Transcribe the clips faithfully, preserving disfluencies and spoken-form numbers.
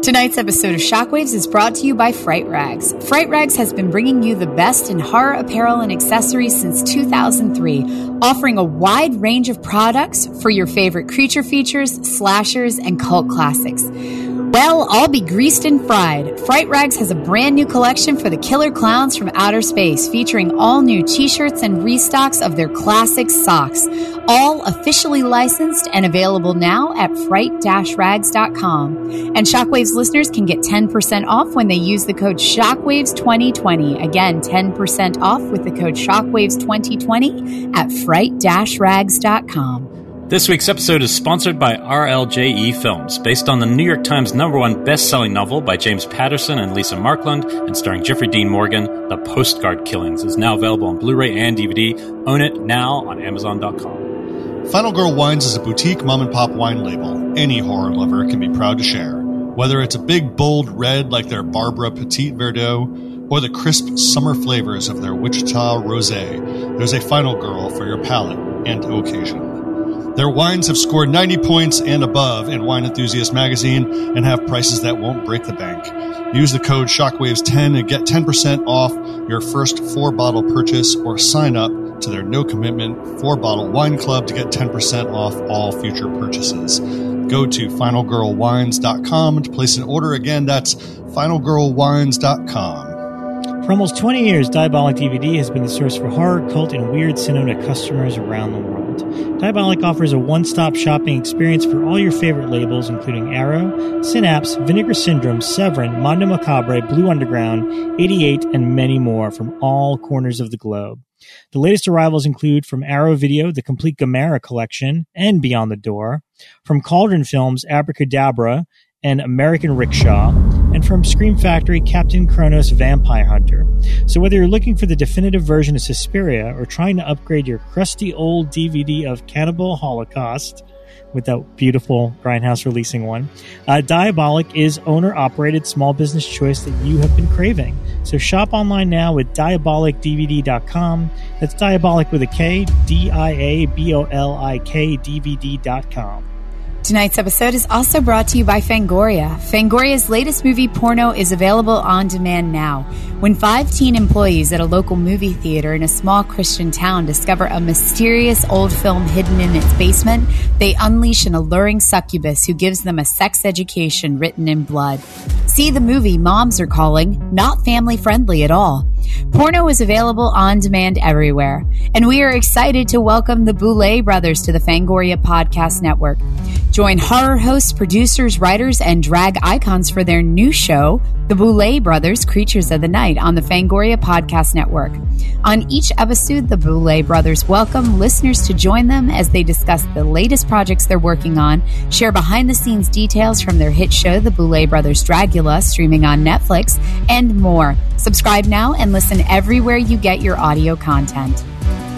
Tonight's episode of Shockwaves is brought to you by Fright Rags. Fright Rags has been bringing you the best in horror apparel and accessories since two thousand three, offering a wide range of products for your favorite creature features, slashers, and cult classics. Well, I'll be greased and fried. Fright Rags has a brand new collection for the killer clowns from outer space, featuring all new t-shirts and restocks of their classic socks, all officially licensed and available now at fright rags dot com. And Shockwaves listeners can get ten percent off when they use the code Shockwaves twenty twenty. Again, ten percent off with the code Shockwaves twenty twenty at fright rags dot com. This week's episode is sponsored by R L J E Films, based on the New York Times number one best-selling novel by James Patterson and Lisa Markland, and starring Jeffrey Dean Morgan. The Postcard Killings is now available on Blu-ray and D V D. Own it now on amazon dot com. Final Girl Wines is a boutique mom-and-pop wine label any horror lover can be proud to share. Whether it's a big, bold red like their Barbara Petite Verdot, or the crisp summer flavors of their Wichita Rosé, there's a Final Girl for your palate and occasion. Their wines have scored ninety points and above in Wine Enthusiast magazine and have prices that won't break the bank. Use the code Shockwaves ten and get ten percent off your first four-bottle purchase, or sign up to their no-commitment four-bottle wine club to get ten percent off all future purchases. Go to final girl wines dot com to place an order. Again, that's final girl wines dot com. For almost twenty years, Diabolic D V D has been the source for horror, cult, and weird cinema to customers around the world. Diabolic offers a one-stop shopping experience for all your favorite labels, including Arrow, Synapse, Vinegar Syndrome, Severin, Mondo Macabre, Blue Underground, eighty-eight, and many more from all corners of the globe. The latest arrivals include from Arrow Video, the complete Gamera collection, and Beyond the Door, from Cauldron Films, Abracadabra, and American Rickshaw, and from Scream Factory, Captain Kronos Vampire Hunter. So whether you're looking for the definitive version of Suspiria or trying to upgrade your crusty old D V D of Cannibal Holocaust, with that beautiful Grindhouse releasing one, uh, Diabolic is owner-operated small business choice that you have been craving. So shop online now with diabolic d v d dot com. That's Diabolic with a K, D I A B O L I K D V D dot com. Tonight's episode is also brought to you by Fangoria. Fangoria's latest movie, Porno, is available on demand now. When five teen employees at a local movie theater in a small Christian town discover a mysterious old film hidden in its basement, they unleash an alluring succubus who gives them a sex education written in blood. See the movie Moms Are Calling, not family-friendly at all. Porno is available on demand everywhere, and we are excited to welcome the Boulay brothers to the Fangoria Podcast Network. Join horror hosts, producers, writers, and drag icons for their new show, The Boulay Brothers Creatures of the Night, on the Fangoria Podcast Network. On each episode, the Boulay brothers welcome listeners to join them as they discuss the latest projects they're working on, share behind-the-scenes details from their hit show, The Boulay Brothers Dragula, streaming on Netflix, and more. Subscribe now and listen everywhere you get your audio content.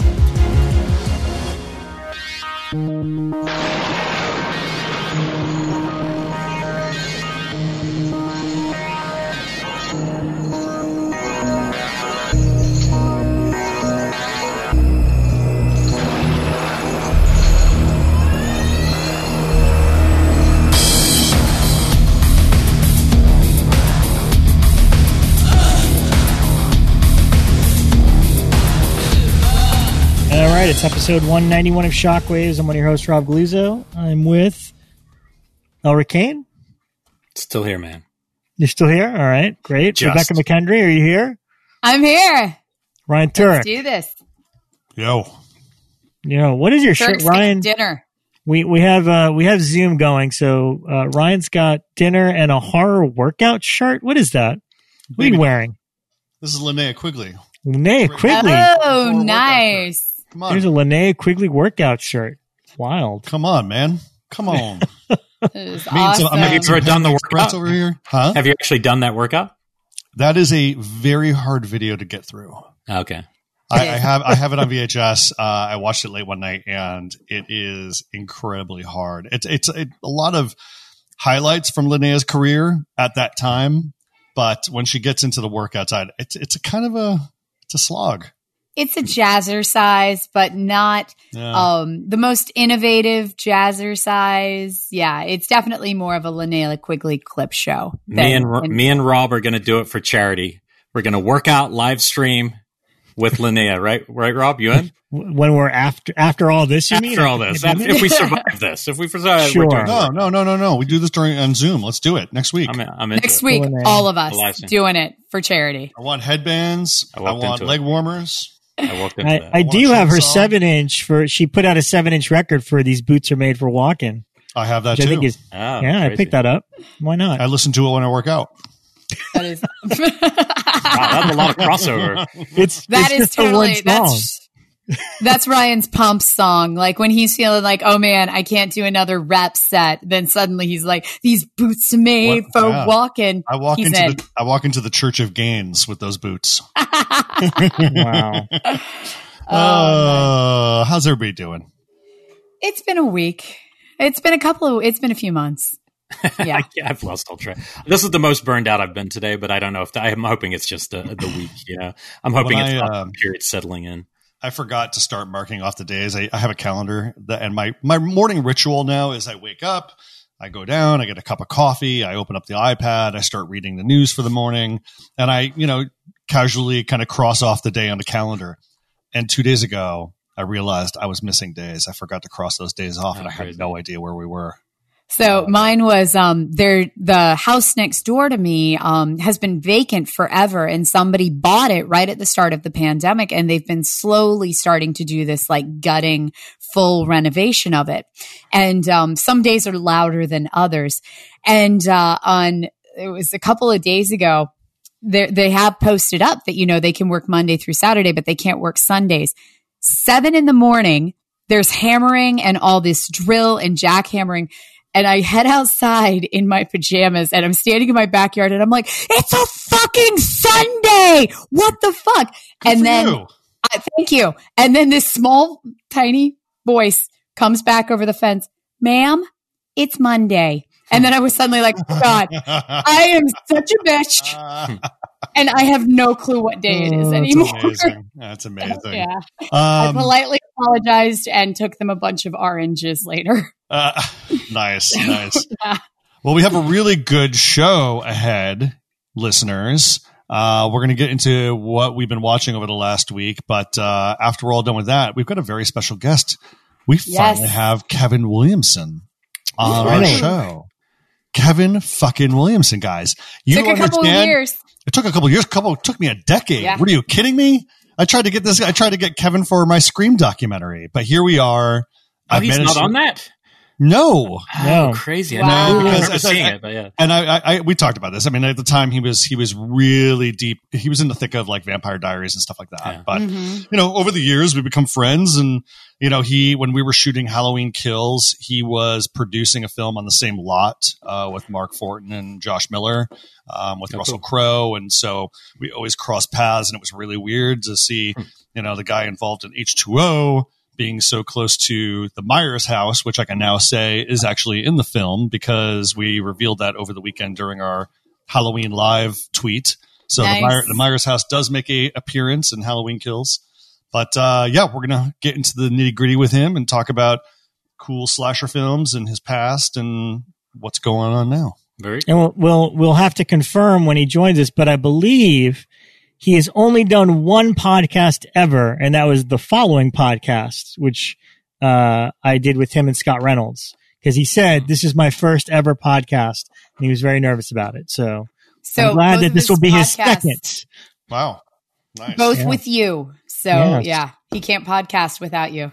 All right, it's episode one ninety-one of Shockwaves. I'm one of your hosts, Rob Galuzzo. I'm with Elric Kane. Still here, man. You're still here? All right, great. Just. Rebecca McKendry, are you here? I'm here. Ryan Turek. Let's do this. Yo. You know, what is your shirt, Turk's Ryan? Dinner. We we have uh, we have Zoom going, so uh, Ryan's got dinner and a horror workout shirt. What is that? What are you wearing? This is Linnea Quigley. Linnea Quigley. Oh, nice. Come on. There's a Linnea Quigley workout shirt. Wild. Come on, man. Come on. That is I mean, so awesome. I'm Have you ever done the Express workout over here? Huh? Have you actually done that workout? That is a very hard video to get through. Okay. I, I have I have it on V H S. Uh, I watched it late one night, and it is incredibly hard. It's it's it, a lot of highlights from Linnea's career at that time, but when she gets into the workout side, it's it's a kind of a it's a slog. it's a jazzercise, but not Yeah. um, the most innovative jazzercise. Yeah, it's definitely more of a Linnea Quigley clip show. Me and than- me and Rob are going to do it for charity. We're going to work out live stream with Linnea, right? Right, Rob? You in? When we're after after all this, you mean? After all this, if, if we survive this, if we survive, Sure. we're doing No, it. no, no, no, no. We do this during on Zoom. Let's do it next week. I'm, in, I'm into Next it. week, Doing it. all of us The live stream. doing it for charity. I want headbands. I I, walked want into leg it. warmers. I walked into I, that. I want do a have her chainsaw. seven inch for. She put out a seven inch record for these boots are made for walking. I have that Which I too. think is Oh, yeah. I crazy. picked that up. Why not? I listen to it when I work out. That is Wow, that's a lot of crossover. It's that it's is just a one totally song. that's that's Ryan's pump song. Like when he's feeling like, oh man, I can't do another rep set. Then suddenly he's like, these boots are made What? for Yeah. walking. I walk He's into in. the I walk into the Church of Gains with those boots. Wow. Uh, how's everybody doing? It's been a week. It's been a couple of. It's been a few months. Yeah. I, I've lost all track. This is the most burned out I've been today, but I don't know if the, I'm hoping it's just uh, the week. You know, I'm hoping When it's I, not um, the period settling in. I forgot to start marking off the days. I, I have a calendar that, and my, my morning ritual now is I wake up, I go down, I get a cup of coffee, I open up the iPad, I start reading the news for the morning, and I, you know, casually kind of cross off the day on the calendar. And two days ago, I realized I was missing days. I forgot to cross those days off, Oh, and I had crazy. no idea where we were. So mine was um there the house next door to me um has been vacant forever, and somebody bought it right at the start of the pandemic, and they've been slowly starting to do this like gutting full renovation of it. And um some days are louder than others. And uh on it was a couple of days ago, they they have posted up that, you know, they can work Monday through Saturday, but they can't work Sundays. Seven in the morning, there's hammering and all this drill and jackhammering. And I head outside in my pajamas and I'm standing in my backyard and I'm like, it's a fucking Sunday. What the fuck? Good and for then, you. I, thank you. And then this small, tiny voice comes back over the fence. Ma'am, it's Monday. And then I was suddenly like, oh God, I am such a bitch. And I have no clue what day it is Oh, that's anymore. That's amazing. That's amazing. Yeah. I Um, politely apologized and took them a bunch of oranges later. uh, nice, nice. Yeah. Well, we have a really good show ahead, listeners. Uh, we're going to get into what we've been watching over the last week. But uh, after we're all done with that, we've got a very special guest. We Yes. finally have Kevin Williamson on our Really? show. Kevin fucking Williamson, guys. You Took a couple of understand? years. It took a couple of years. Couple it took me a decade. Yeah. What are you kidding me? I tried to get this. I tried to get Kevin for my Scream documentary, but here we are. Oh, he's managed not to- on that? No. No. Oh, crazy. Wow. I No, never because remember I- seeing I- it, but yeah. And I, I, I, we talked about this. I mean, at the time, he was he was really deep. He was in the thick of like Vampire Diaries and stuff like that. Yeah. But Mhm. you know, over the years, we become friends. And you know, he when we were shooting Halloween Kills, he was producing a film on the same lot uh, with Mark Fortin and Josh Miller, um, with Oh, Russell cool. Crowe. And so we always crossed paths, and it was really weird to see Hmm. you know the guy involved in H two O being so close to the Myers house, which I can now say is actually in the film because we revealed that over the weekend during our Halloween live tweet. So Nice. the, Meyer, the Myers house does make a appearance in Halloween Kills. But uh, yeah, we're going to get into the nitty gritty with him and talk about cool slasher films and his past and what's going on now. Very And we'll, we'll we'll have to confirm when he joins us, but I believe he has only done one podcast ever, and that was the following podcast, which uh, I did with him and Scott Reynolds, because he said this is my first ever podcast, and he was very nervous about it. So, So I'm glad both that of this will be his podcasts, second. Wow. Nice. Both Yeah. with you. So Yes. yeah, he can't podcast without you.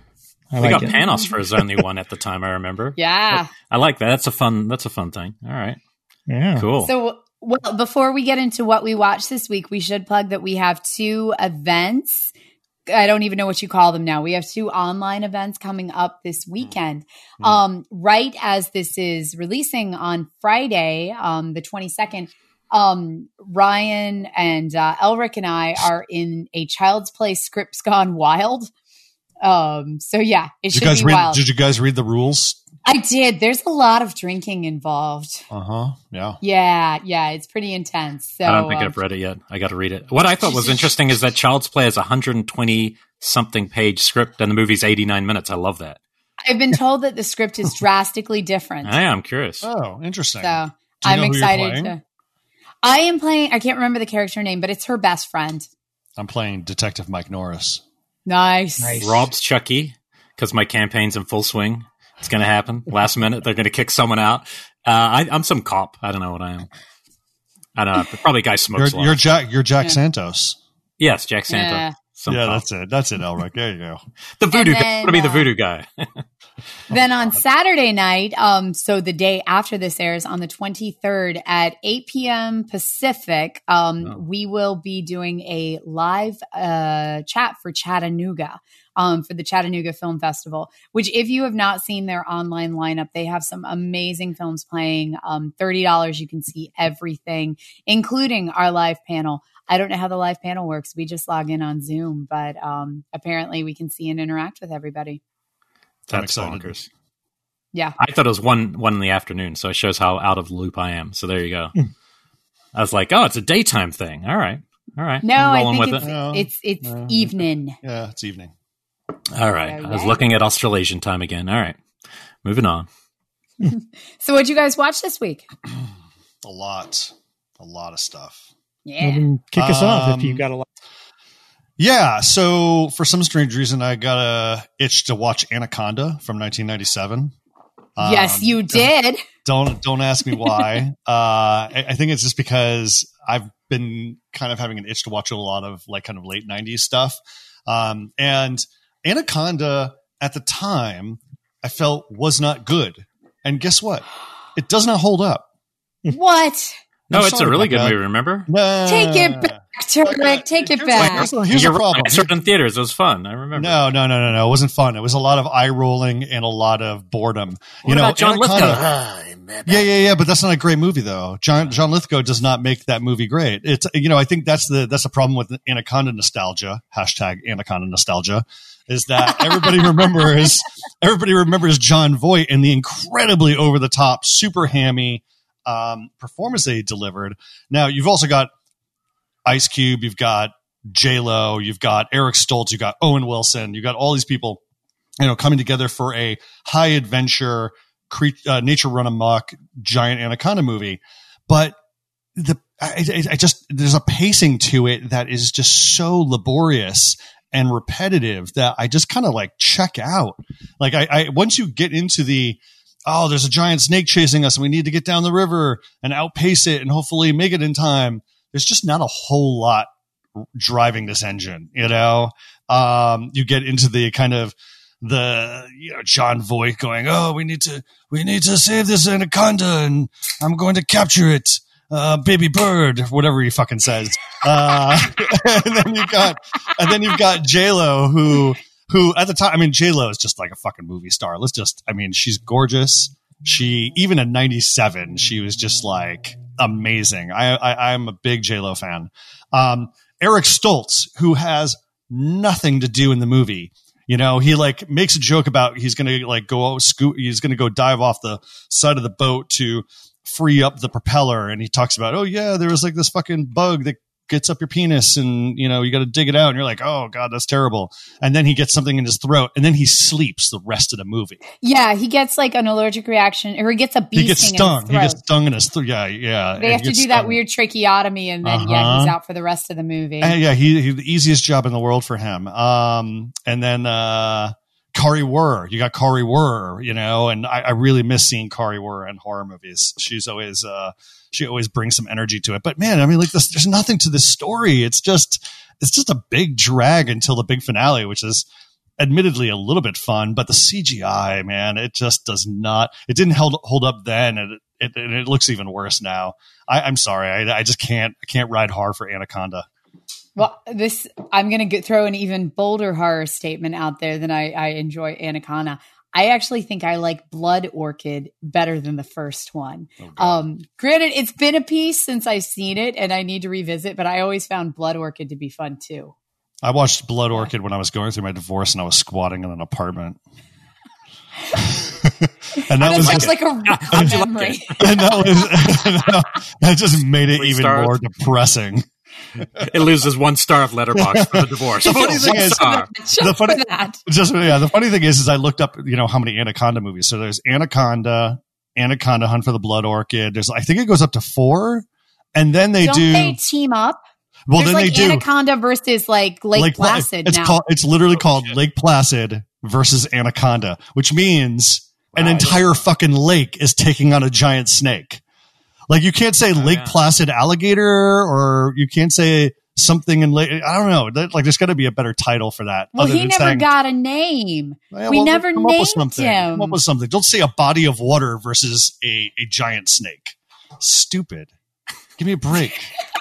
I We like got it. Panos for his only one at the time, I remember. Yeah. I like that. That's a fun that's a fun thing. All right. Yeah. Cool. So, well, before we get into what we watched this week, we should plug that we have two events. I don't even know what you call them now. We have two online events coming up this weekend. Mm. Um, right as this is releasing on Friday, um, the twenty-second, um, Ryan and uh, Elric and I are in a Child's Play Scripts Gone Wild. Um, so yeah, it Did should you guys be read? wild. Did you guys read the rules? I did. There's a lot of drinking involved. Uh huh. Yeah. Yeah, yeah, it's pretty intense. So I don't think um, I've read it yet. I got to read it. What I thought was interesting is that Child's Play is a one hundred twenty something page script, and the movie's eighty-nine minutes. I love that. I've been told that the script is drastically different. I am curious. Oh, interesting. So Do you I'm know who you're excited playing? to. I am playing. I can't remember the character name, but it's her best friend. I'm playing Detective Mike Norris. Nice. Nice. Rob's Chucky, because my campaign's in full swing. It's going to happen. Last minute, they're going to kick someone out. Uh, I, I'm some cop. I don't know what I am. I don't know. Probably a guy smokes. You're, you're Jack. You're Jack Yeah. Santos. Yes, Jack Santo. Yeah. Some yeah, cop. that's it. That's it, Elric. There you go. The voodoo And guy. then, I'm going to be the uh, voodoo guy. Then on Saturday night, um, so the day after this airs, on the twenty-third at eight p.m. Pacific, um, Oh. we will be doing a live uh, chat for Chattanooga, um, for the Chattanooga Film Festival, which if you have not seen their online lineup, they have some amazing films playing. Um, thirty dollars, you can see everything, including our live panel. I don't know how the live panel works. We just log in on Zoom, but um, apparently we can see and interact with everybody. I'm That's excited. bonkers. Yeah. I thought it was one one in the afternoon, so it shows how out of the loop I am. So there you go. I was like, oh, it's a daytime thing. All right. All right. No, I'm I rolling think with it's, it. No, it's it's no. evening. Yeah, it's evening. All right. So, I was yeah. looking at Australasian time again. All right. Moving on. So what'd you guys watch this week? A lot. A lot of stuff. Well, Yeah. then kick us off if you Um, got a lot. Yeah, so for some strange reason, I got a itch to watch Anaconda from nineteen ninety-seven. Um, Yes, you did. Don't don't ask me why. uh, I, I think it's just because I've been kind of having an itch to watch a lot of like kind of late nineties stuff. Um, and Anaconda at the time I felt was not good. And guess what? It does not hold up. What? No, I'm it's a sorry really about good that. movie, remember? No. Take it back, Turek. Take it Here's- back. Here's, the- here's You're the right. problem. I saw it in theaters. It was fun. I remember. No, no, no, no, no. It wasn't fun. It was a lot of eye rolling and a lot of boredom. What you know, about John Anaconda- Lithgow? Yeah, yeah, yeah. But that's not a great movie, though. John John Lithgow does not make that movie great. It's you know, I think that's the that's the problem with Anaconda nostalgia. Hashtag Anaconda nostalgia is that everybody remembers everybody remembers John Voight and the incredibly over the top, super hammy um, performance that he delivered. Now you've also got Ice Cube, you've got J Lo, you've got Eric Stoltz, you've got Owen Wilson, you've got all these people, you know, coming together for a high adventure, cre- uh, nature run amok, giant anaconda movie. But the I, I, I just there's a pacing to it that is just so laborious and repetitive that I just kind of like check out. Like I, I once you get into the oh, there's a giant snake chasing us and we need to get down the river and outpace it and hopefully make it in time. There's just not a whole lot driving this engine, you know? Um, you get into the kind of the, you know, John Voight going, oh, we need to, we need to save this anaconda and I'm going to capture it. Uh, baby bird, whatever he fucking says. Uh, and then you got, and then you've got J-Lo who, who at the time, I mean, J-Lo is just like a fucking movie star. Let's just, I mean, she's gorgeous. She, even in ninety-seven, she was just like amazing. I, I, I'm a big J-Lo fan. Um, Eric Stoltz, who has nothing to do in the movie. You know, he like makes a joke about he's going to like go scoot, he's going to go dive off the side of the boat to free up the propeller. And he talks about, oh yeah, there was like this fucking bug that gets up your penis and, you know, you got to dig it out. And you're like, oh God, that's terrible. And then he gets something in his throat and then he sleeps the rest of the movie. Yeah, he gets like an allergic reaction, or he gets a bee He gets sting stung. in He his gets throat. stung in his throat. Yeah, yeah. They He have to gets do that stung. weird tracheotomy, and then yeah, Uh-huh. he's out for the rest of the movie. Uh, yeah, he, he the easiest job in the world for him. Um, and then uh, Kari Wurr, you got Kari Wurr, you know, and I, I really miss seeing Kari Wurr in horror movies. She's always uh, she always brings some energy to it. But man, I mean, like this, there's nothing to this story. It's just it's just a big drag until the big finale, which is admittedly a little bit fun. But the C G I, man, it just does not. It didn't hold hold up then, and it, it, it looks even worse now. I, I'm sorry, I, I just can't I can't ride hard for Anaconda. Well, this I'm going to throw an even bolder horror statement out there than I, I enjoy Anaconda. I actually think I like Blood Orchid better than the first one. Oh, um, granted, it's been a piece since I've seen it, and I need to revisit. But I always found Blood Orchid to be fun too. I watched Blood Orchid when I was going through my divorce and I was squatting in an apartment. and that That was sounds just, like a rough memory. and that was that just made it Three even stars. more depressing. It loses one star of Letterboxd for the divorce. The funny Oh, thing one is- star. Just The funny- for that. Just yeah, the funny thing is, is I looked up, you know, how many Anaconda movies. So there's Anaconda, Anaconda Hunt for the Blood Orchid. There's, I think it goes up to four, and then they Don't do. they team up? well, There's then like they do. Anaconda versus like Lake, Pla- Placid It's now. called. It's literally Oh, called shit. Lake Placid versus Anaconda, which means an Wow. entire fucking lake is taking on a giant snake. Like you can't say Oh, Lake yeah. Placid alligator, or you can't say something in Lake. I don't know. That- Like there's got to be a better title for that. well, other he than never saying, got a name. "Well, we well, never come up with named something. him. Come up with something. Don't say a body of water versus a, a giant snake. Stupid. Give me a break.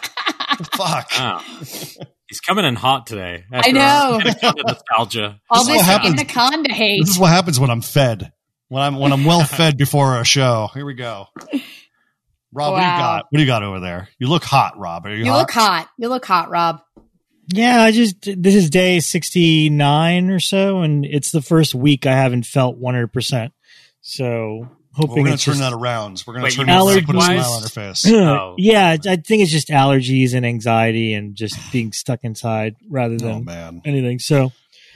Fuck. Wow. He's coming in hot today. I after know. our Anaconda nostalgia. All This is this what happens. Anaconda hate. This is what happens when I'm fed. When I'm when I'm well fed before a show. Here we go. Rob, what do you Wow. got? What do you got over there? You look hot, Rob. Are you, You hot? look hot. You look hot, Rob. Yeah, I just this is day sixty-nine or so, and it's the first week I haven't felt one hundred percent. So Well, hoping we're going it's to turn just, that around. We're going Wait, to turn you that mean around. Put a allergies-wise? smile on her face. Oh. yeah, I think it's just allergies and anxiety and just being stuck inside rather Oh than man. anything. So,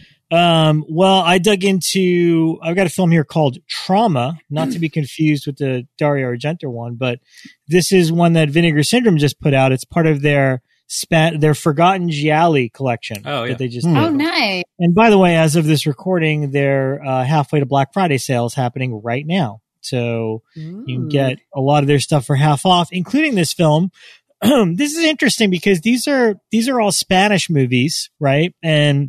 um, well, I dug into. I've got a film here called Trauma, not to be confused with the Dario Argento one, but this is one that Vinegar Syndrome just put out. It's part of their span, their Forgotten Gialli collection Oh, yeah. that they just Hmm. did. Oh, nice. And by the way, as of this recording, they're uh, halfway to Black Friday sales happening right now. So you can get a lot of their stuff for half off, including this film. This is interesting because these are these are all Spanish movies, right? And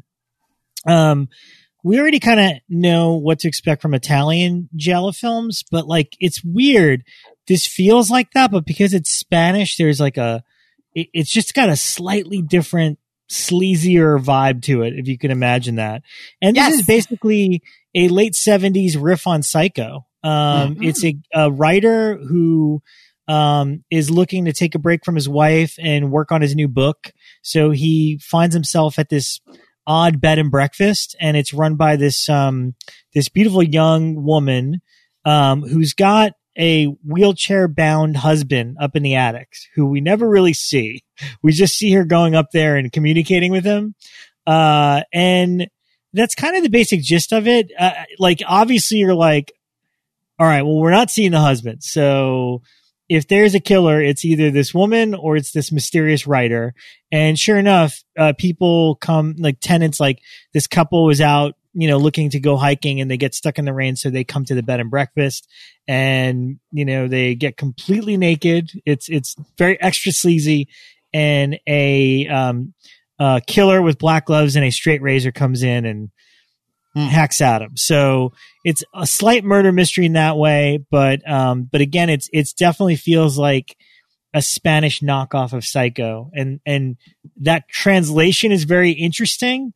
um, we already kind of know what to expect from Italian giallo films, but like it's weird. This feels like that, but because it's Spanish, there's like a it, it's just got a slightly different, sleazier vibe to it, if you can imagine that. And this Yes. is basically a late seventies riff on Psycho. Um, Mhm. It's a, a writer who um, is looking to take a break from his wife and work on his new book. So he finds himself at this odd bed and breakfast, and it's run by this um, this beautiful young woman um, who's got a wheelchair bound husband up in the attic who we never really see. We just see her going up there and communicating with him. Uh, and that's kind of the basic gist of it. Uh, like, obviously you're like, all right, well, we're not seeing the husband. So if there's a killer, it's either this woman or it's this mysterious writer. And sure enough, uh, people come, like tenants, like this couple was out, you know, looking to go hiking and they get stuck in the rain. So they come to the bed and breakfast and, you know, they get completely naked. It's, it's very extra sleazy, and a, um, uh, killer with black gloves and a straight razor comes in and Hmm. hacks at him. So it's a slight murder mystery in that way. But, um, but again, it's, it's definitely feels like a Spanish knockoff of Psycho, and, and that translation is very interesting.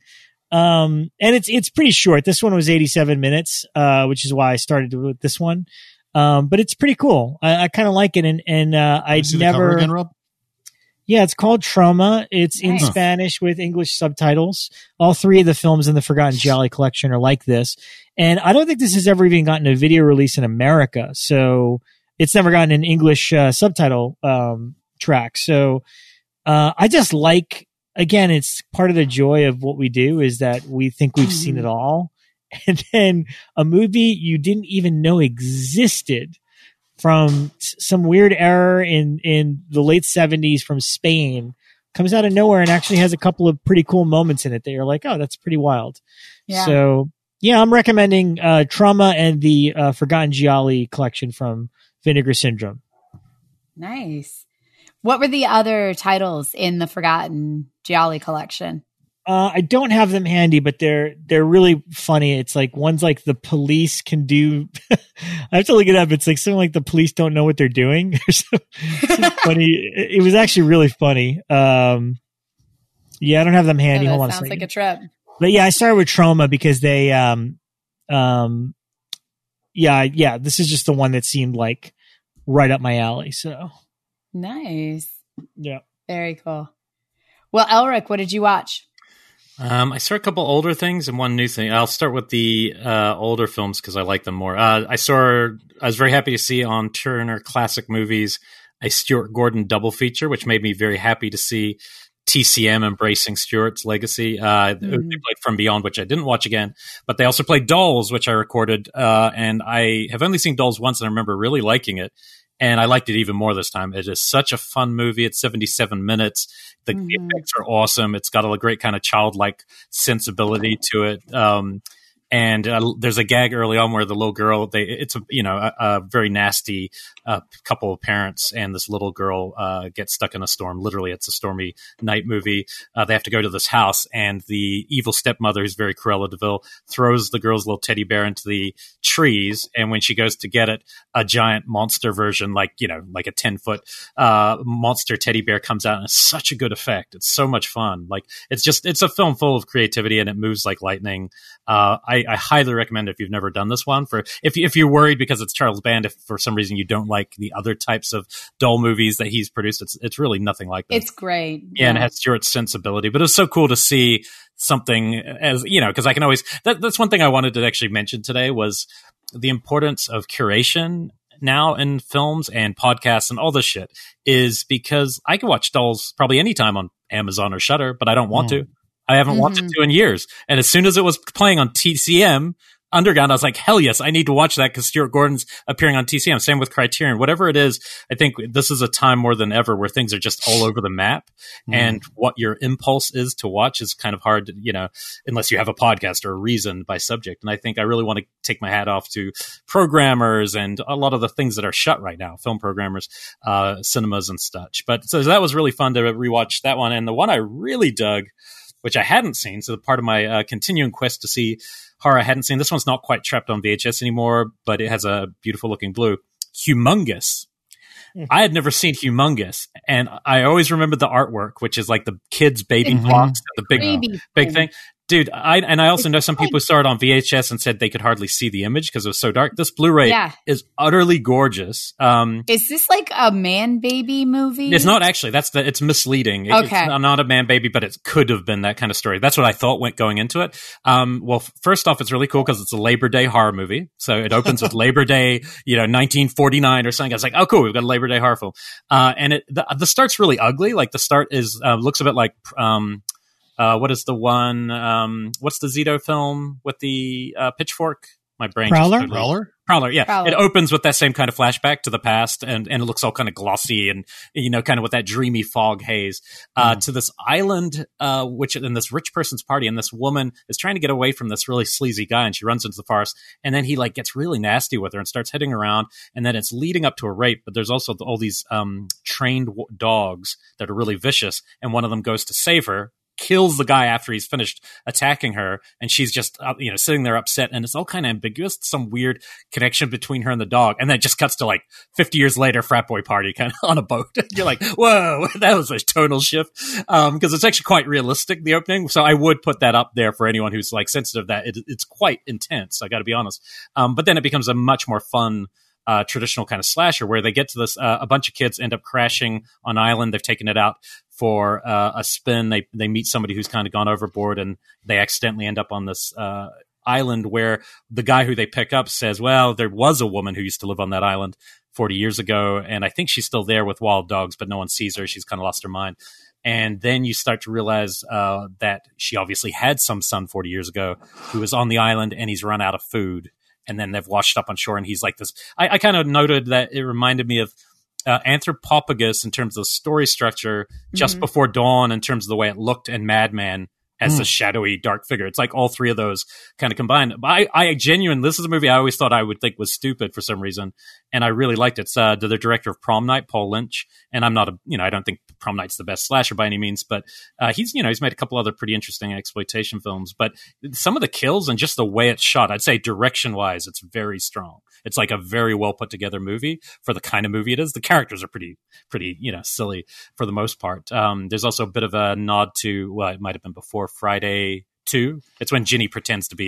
Um, and it's, it's pretty short. This one was eighty-seven minutes, uh, which is why I started with this one. Um, but it's pretty cool. I, I kind of like it. And, and, uh, I See the cover never, again, Rob? yeah, it's called Trauma. It's in Nice. Spanish with English subtitles. All three of the films in the Forgotten Gialli collection are like this. And I don't think this has ever even gotten a video release in America. So it's never gotten an English uh, subtitle um, track. So uh, I just like, again, it's part of the joy of what we do is that we think we've seen it all. And then a movie you didn't even know existed from s- some weird error in, in the late seventies from Spain comes out of nowhere and actually has a couple of pretty cool moments in it that you're like, oh, that's pretty wild. Yeah. So yeah, I'm recommending uh, Trauma and the uh, Forgotten Gialli collection from Vinegar Syndrome. Nice. What were the other titles in the Forgotten Gialli collection? Uh, I don't have them handy, but they're they're really funny. It's like one's like the police can do. I have to look it up. It's like something like the police don't know what they're doing. It's funny. It, it was actually really funny. Um, yeah, I don't have them handy. Oh, that Hold on a sounds second. like a trip. But yeah, I started with Trauma because they, um, um, yeah, yeah, this is just the one that seemed like right up my alley. So Nice. yeah. Very cool. Well, Elric, what did you watch? Um, I saw a couple older things and one new thing. I'll start with the uh, older films because I like them more. Uh, I saw. I was very happy to see on Turner Classic Movies a Stuart Gordon double feature, which made me very happy to see T C M embracing Stuart's legacy. Uh, mm. They played From Beyond, which I didn't watch again, but they also played Dolls, which I recorded, uh, and I have only seen Dolls once, and I remember really liking it. And I liked it even more this time. It is such a fun movie. It's seventy-seven minutes. The mm-hmm. effects are awesome. It's got a great kind of childlike sensibility to it. Um, and uh, there's a gag early on where the little girl, they, it's a, you know, a, a very nasty uh, couple of parents, and this little girl uh, gets stuck in a storm. Literally, it's a stormy night movie. Uh, they have to go to this house, and the evil stepmother, who's very Cruella de Vil, throws the girl's little teddy bear into the trees. And when she goes to get it, a giant monster version, like, you know, like a ten foot uh, monster teddy bear comes out, and it's such a good effect. It's so much fun. Like, it's just, it's a film full of creativity, and it moves like lightning. Uh, I, I highly recommend it if you've never done this one. For if if you're worried because it's Charles Band, if for some reason you don't like the other types of doll movies that he's produced, it's it's really nothing like that. It's great, yeah, yeah. And it has Stuart's sensibility. But it was so cool to see something as, you know, because I can always that, that's one thing I wanted to actually mention today was the importance of curation now in films and podcasts and all this shit, is because I can watch Dolls probably anytime on Amazon or Shudder, but I don't want mm. to. I haven't mm-hmm. watched it to in years. And as soon as it was playing on T C M Underground, I was like, hell yes, I need to watch that because Stuart Gordon's appearing on T C M. Same with Criterion. Whatever it is, I think this is a time more than ever where things are just all over the map. Mm. And what your impulse is to watch is kind of hard to, you know, unless you have a podcast or a reason by subject. And I think I really want to take my hat off to programmers and a lot of the things that are shut right now, film programmers, uh, cinemas and such. But so that was really fun to rewatch that one. And the one I really dug, which I hadn't seen, so the part of my uh, continuing quest to see horror I hadn't seen. This one's not quite trapped on V H S anymore, but it has a beautiful looking blue. Humongous. Mm-hmm. I had never seen Humongous, and I always remembered the artwork, which is like the kids' baby mm-hmm. blocks, the big, Baby. big thing. Dude, I and I also know some people who saw it on V H S and said they could hardly see the image because it was so dark. This Blu-ray yeah. is utterly gorgeous. Um, is this like a man baby movie? It's not actually. That's the. It's misleading. It, okay. It's not a man baby, but it could have been that kind of story. That's what I thought went going into it. Um, well, first off, it's really cool because it's a Labor Day horror movie. So it opens with Labor Day, you know, nineteen forty-nine or something. I was like, oh, cool, we've got a Labor Day horror film. Uh, and it the, the start's really ugly. Like the start is uh, looks a bit like. Um, Uh, what is the one? Um, what's the Zito film with the uh, pitchfork? My brain. Prowler? Totally, Prowler? Prowler, yeah. Prowler. It opens with that same kind of flashback to the past, and, and it looks all kind of glossy and, you know, kind of with that dreamy fog haze uh, mm. to this island, uh, which in this rich person's party, and this woman is trying to get away from this really sleazy guy, and she runs into the forest, and then he like gets really nasty with her and starts heading around, and then it's leading up to a rape, but there's also all these um, trained w- dogs that are really vicious, and one of them goes to save her, kills the guy after he's finished attacking her, and she's just uh, you know sitting there upset, and it's all kind of ambiguous, some weird connection between her and the dog, and then it just cuts to like fifty years later, frat boy party kind of on a boat. You're like, whoa, that was a tonal shift, um because it's actually quite realistic, the opening, so I would put that up there for anyone who's like sensitive that it, it's quite intense, I gotta be honest, um but then it becomes a much more fun Uh, traditional kind of slasher where they get to this, uh, a bunch of kids end up crashing on an island. They've taken it out for uh, a spin. They they meet somebody who's kind of gone overboard, and they accidentally end up on this uh, island where the guy who they pick up says, well, there was a woman who used to live on that island forty years ago, and I think she's still there with wild dogs, but no one sees her. She's kind of lost her mind. And then you start to realize uh, that she obviously had some son forty years ago who was on the island, and he's run out of food. And then they've washed up on shore, and he's like this. I, I kind of noted that it reminded me of uh, Anthropophagus in terms of story structure, just mm-hmm. before Dawn in terms of the way it looked, and Madman as mm. a shadowy, dark figure. It's like all three of those kind of combined. But I, I genuinely, this is a movie I always thought I would think was stupid for some reason, and I really liked it. It's uh, the director of Prom Night, Paul Lynch, and I'm not a, you know, I don't think Prom Night's the best slasher by any means, but uh, he's, you know, he's made a couple other pretty interesting exploitation films. But some of the kills and just the way it's shot, I'd say direction-wise, it's very strong. It's like a very well put together movie for the kind of movie it is. The characters are pretty, pretty, you know, silly for the most part. Um, there's also a bit of a nod to, well, it might have been before Friday two. It's when Ginny pretends to be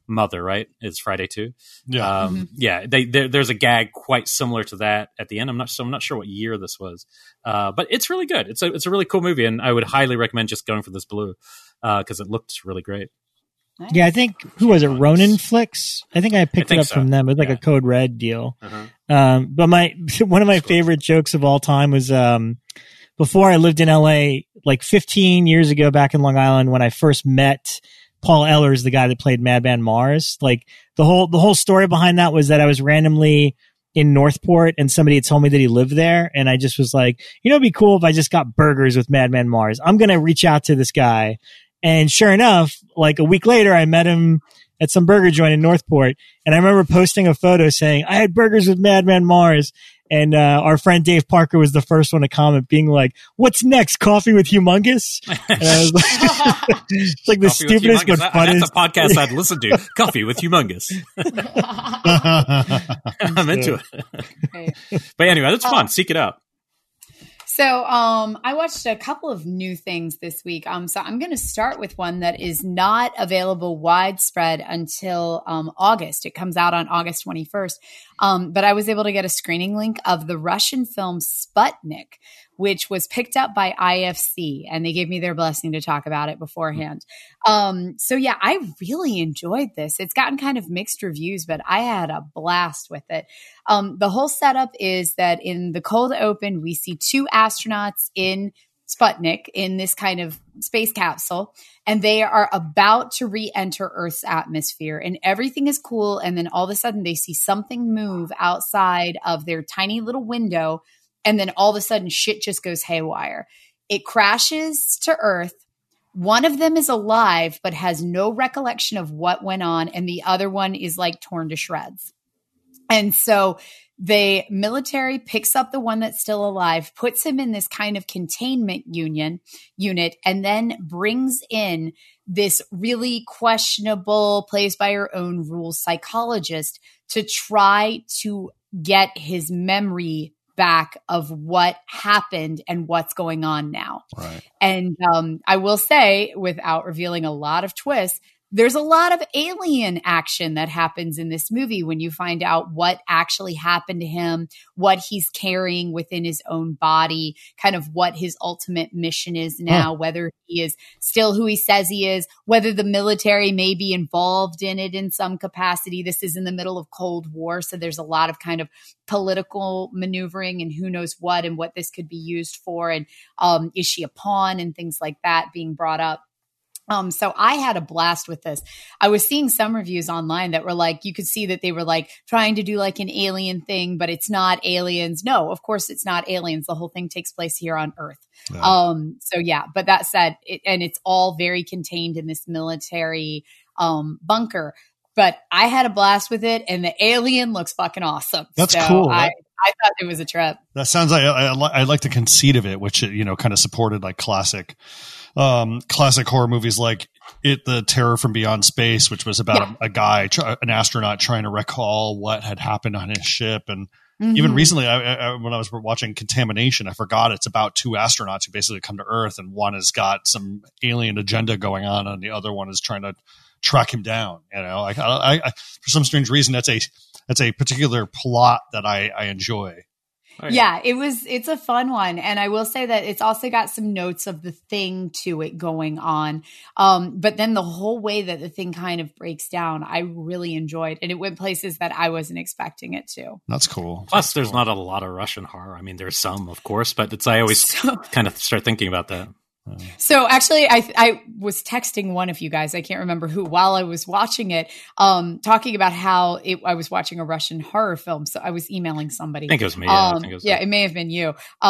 Mother, right? Is Friday two. Yeah. Um, Mm-hmm. Yeah. They, there's a gag quite similar to that at the end. I'm not so I'm not sure what year this was, uh, but it's really good. It's a it's a really cool movie, and I would highly recommend just going for this blue because uh, it looked really great. Nice. Yeah, I think, who was it? Ronin Flicks? I think I picked I think it up so. from them. It was like Yeah. a Code Red deal. Uh-huh. Um, but my, one of my favorite jokes of all time was, um, before I lived in L A, like fifteen years ago back in Long Island, when I first met Paul Ehlers, the guy that played Madman Mars. Like the whole, the whole story behind that was that I was randomly in Northport and somebody had told me that he lived there. And I just was like, you know, it'd be cool if I just got burgers with Madman Mars. I'm going to reach out to this guy. And sure enough, like a week later, I met him at some burger joint in Northport. And I remember posting a photo saying, I had burgers with Madman Mars. And uh, our friend Dave Parker was the first one to comment, being like, what's next? Coffee with Humongous? And I was like, it's like the Coffee with stupidest but Humongous. That- funniest. That's a podcast I'd listen to. Coffee with Humongous. I'm into it. Right. But anyway, that's fun. Seek it out. So um, I watched a couple of new things this week. Um, so I'm going to start with one that is not available widespread until um, August. It comes out on August twenty-first. Um, but I was able to get a screening link of the Russian film Sputnik, which was picked up by I F C, and they gave me their blessing to talk about it beforehand. Um, so yeah, I really enjoyed this. It's gotten kind of mixed reviews, but I had a blast with it. Um, the whole setup is that in the cold open, we see two astronauts in Sputnik in this kind of space capsule, and they are about to re-enter Earth's atmosphere, and everything is cool. And then all of a sudden they see something move outside of their tiny little window. And then all of a sudden shit just goes haywire. It crashes to Earth. One of them is alive, but has no recollection of what went on. And the other one is like torn to shreds. And so the military picks up the one that's still alive, puts him in this kind of containment union unit, and then brings in this really questionable, plays by her own rules psychologist to try to get his memory back of what happened and what's going on now. Right. And um, I will say, without revealing a lot of twists, there's a lot of alien action that happens in this movie when you find out what actually happened to him, what he's carrying within his own body, kind of what his ultimate mission is now, huh. whether he is still who he says he is, whether the military may be involved in it in some capacity. This is in the middle of Cold War, so there's a lot of kind of political maneuvering and who knows what and what this could be used for. And um, is she a pawn and things like that being brought up. Um, so I had a blast with this. I was seeing some reviews online that were like, you could see that they were like trying to do like an alien thing, but it's not aliens. No, of course it's not aliens. The whole thing takes place here on Earth. Yeah. Um, so yeah, but that said, it, and it's all very contained in this military, um, bunker, but I had a blast with it, and the alien looks fucking awesome. That's so cool. I, That- I thought it was a trip. That sounds like I, I, I like the conceit of it, which, you know, kind of supported like classic, um, classic horror movies like it, The Terror from Beyond Space, which was about yeah. a, a guy, try, an astronaut trying to recall what had happened on his ship. And mm-hmm. even recently, I, I, when I was watching Contamination, I forgot it's about two astronauts who basically come to Earth, and one has got some alien agenda going on, and the other one is trying to track him down. You know, like I, I, for some strange reason, that's a that's a particular plot that I, I enjoy. Oh, yeah. yeah, it was, it's a fun one. And I will say that it's also got some notes of The Thing to it going on. Um, but then the whole way that The Thing kind of breaks down, I really enjoyed. And it went places that I wasn't expecting it to. That's cool. Plus, That's there's cool. not a lot of Russian horror. I mean, there's some, of course, but it's, I always so, kind of start thinking about that. So actually, I I was texting one of you guys, I can't remember who, while I was watching it, um, talking about how it, I was watching a Russian horror film. So I was emailing somebody. I think it was me. Yeah, um, I think it was yeah, it may have been you,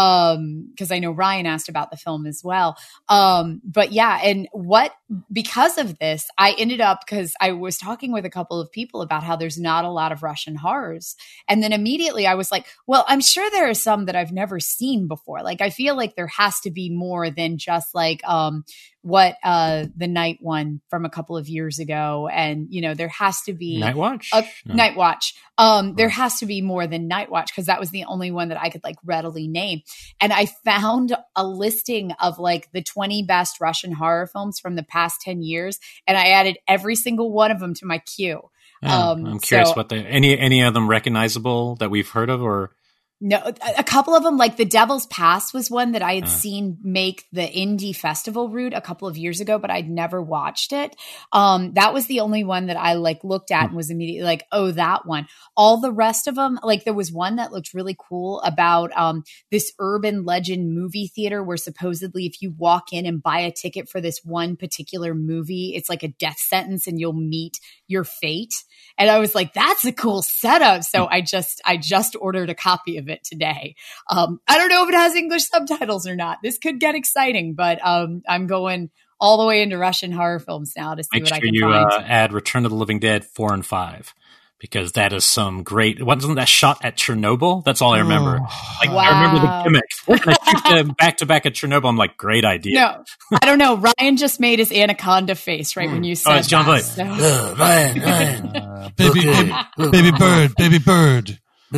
um, because I know Ryan asked about the film as well. Um, but yeah, and what because of this, I ended up because I was talking with a couple of people about how there's not a lot of Russian horrors, and then immediately I was like, well, I'm sure there are some that I've never seen before. Like I feel like there has to be more than just like um what uh, the Night one from a couple of years ago. And, you know, there has to be Night Watch. A, no. Night Watch. Um, there has to be more than Night Watch because that was the only one that I could like readily name. And I found a listing of like the twenty best Russian horror films from the past ten years. And I added every single one of them to my queue. Yeah, um, I'm curious so, what the, any, any of them recognizable that we've heard of or? No, a couple of them, like The Devil's Pass was one that I had Uh. seen make the indie festival route a couple of years ago, but I'd never watched it. Um, that was the only one that I like looked at and was immediately like, oh, that one. All the rest of them, like there was one that looked really cool about um, this urban legend movie theater where supposedly if you walk in and buy a ticket for this one particular movie, it's like a death sentence and you'll meet your fate. And I was like, that's a cool setup. So I just, I just ordered a copy of it today. Um, I don't know if it has English subtitles or not. This could get exciting, but um, I'm going all the way into Russian horror films now to see Make what sure I can you find. uh, add Return of the Living Dead four and five because that is some great. Wasn't that shot at Chernobyl? That's all I remember. Oh. Like Wow. I remember the gimmick. We're gonna shoot them back to back at Chernobyl. I'm like, great idea. No, I don't know. Ryan just made his anaconda face right when you said Oh, it's John that. Blake. So. Uh, Ryan, Ryan. Uh, baby, baby, baby bird, baby bird.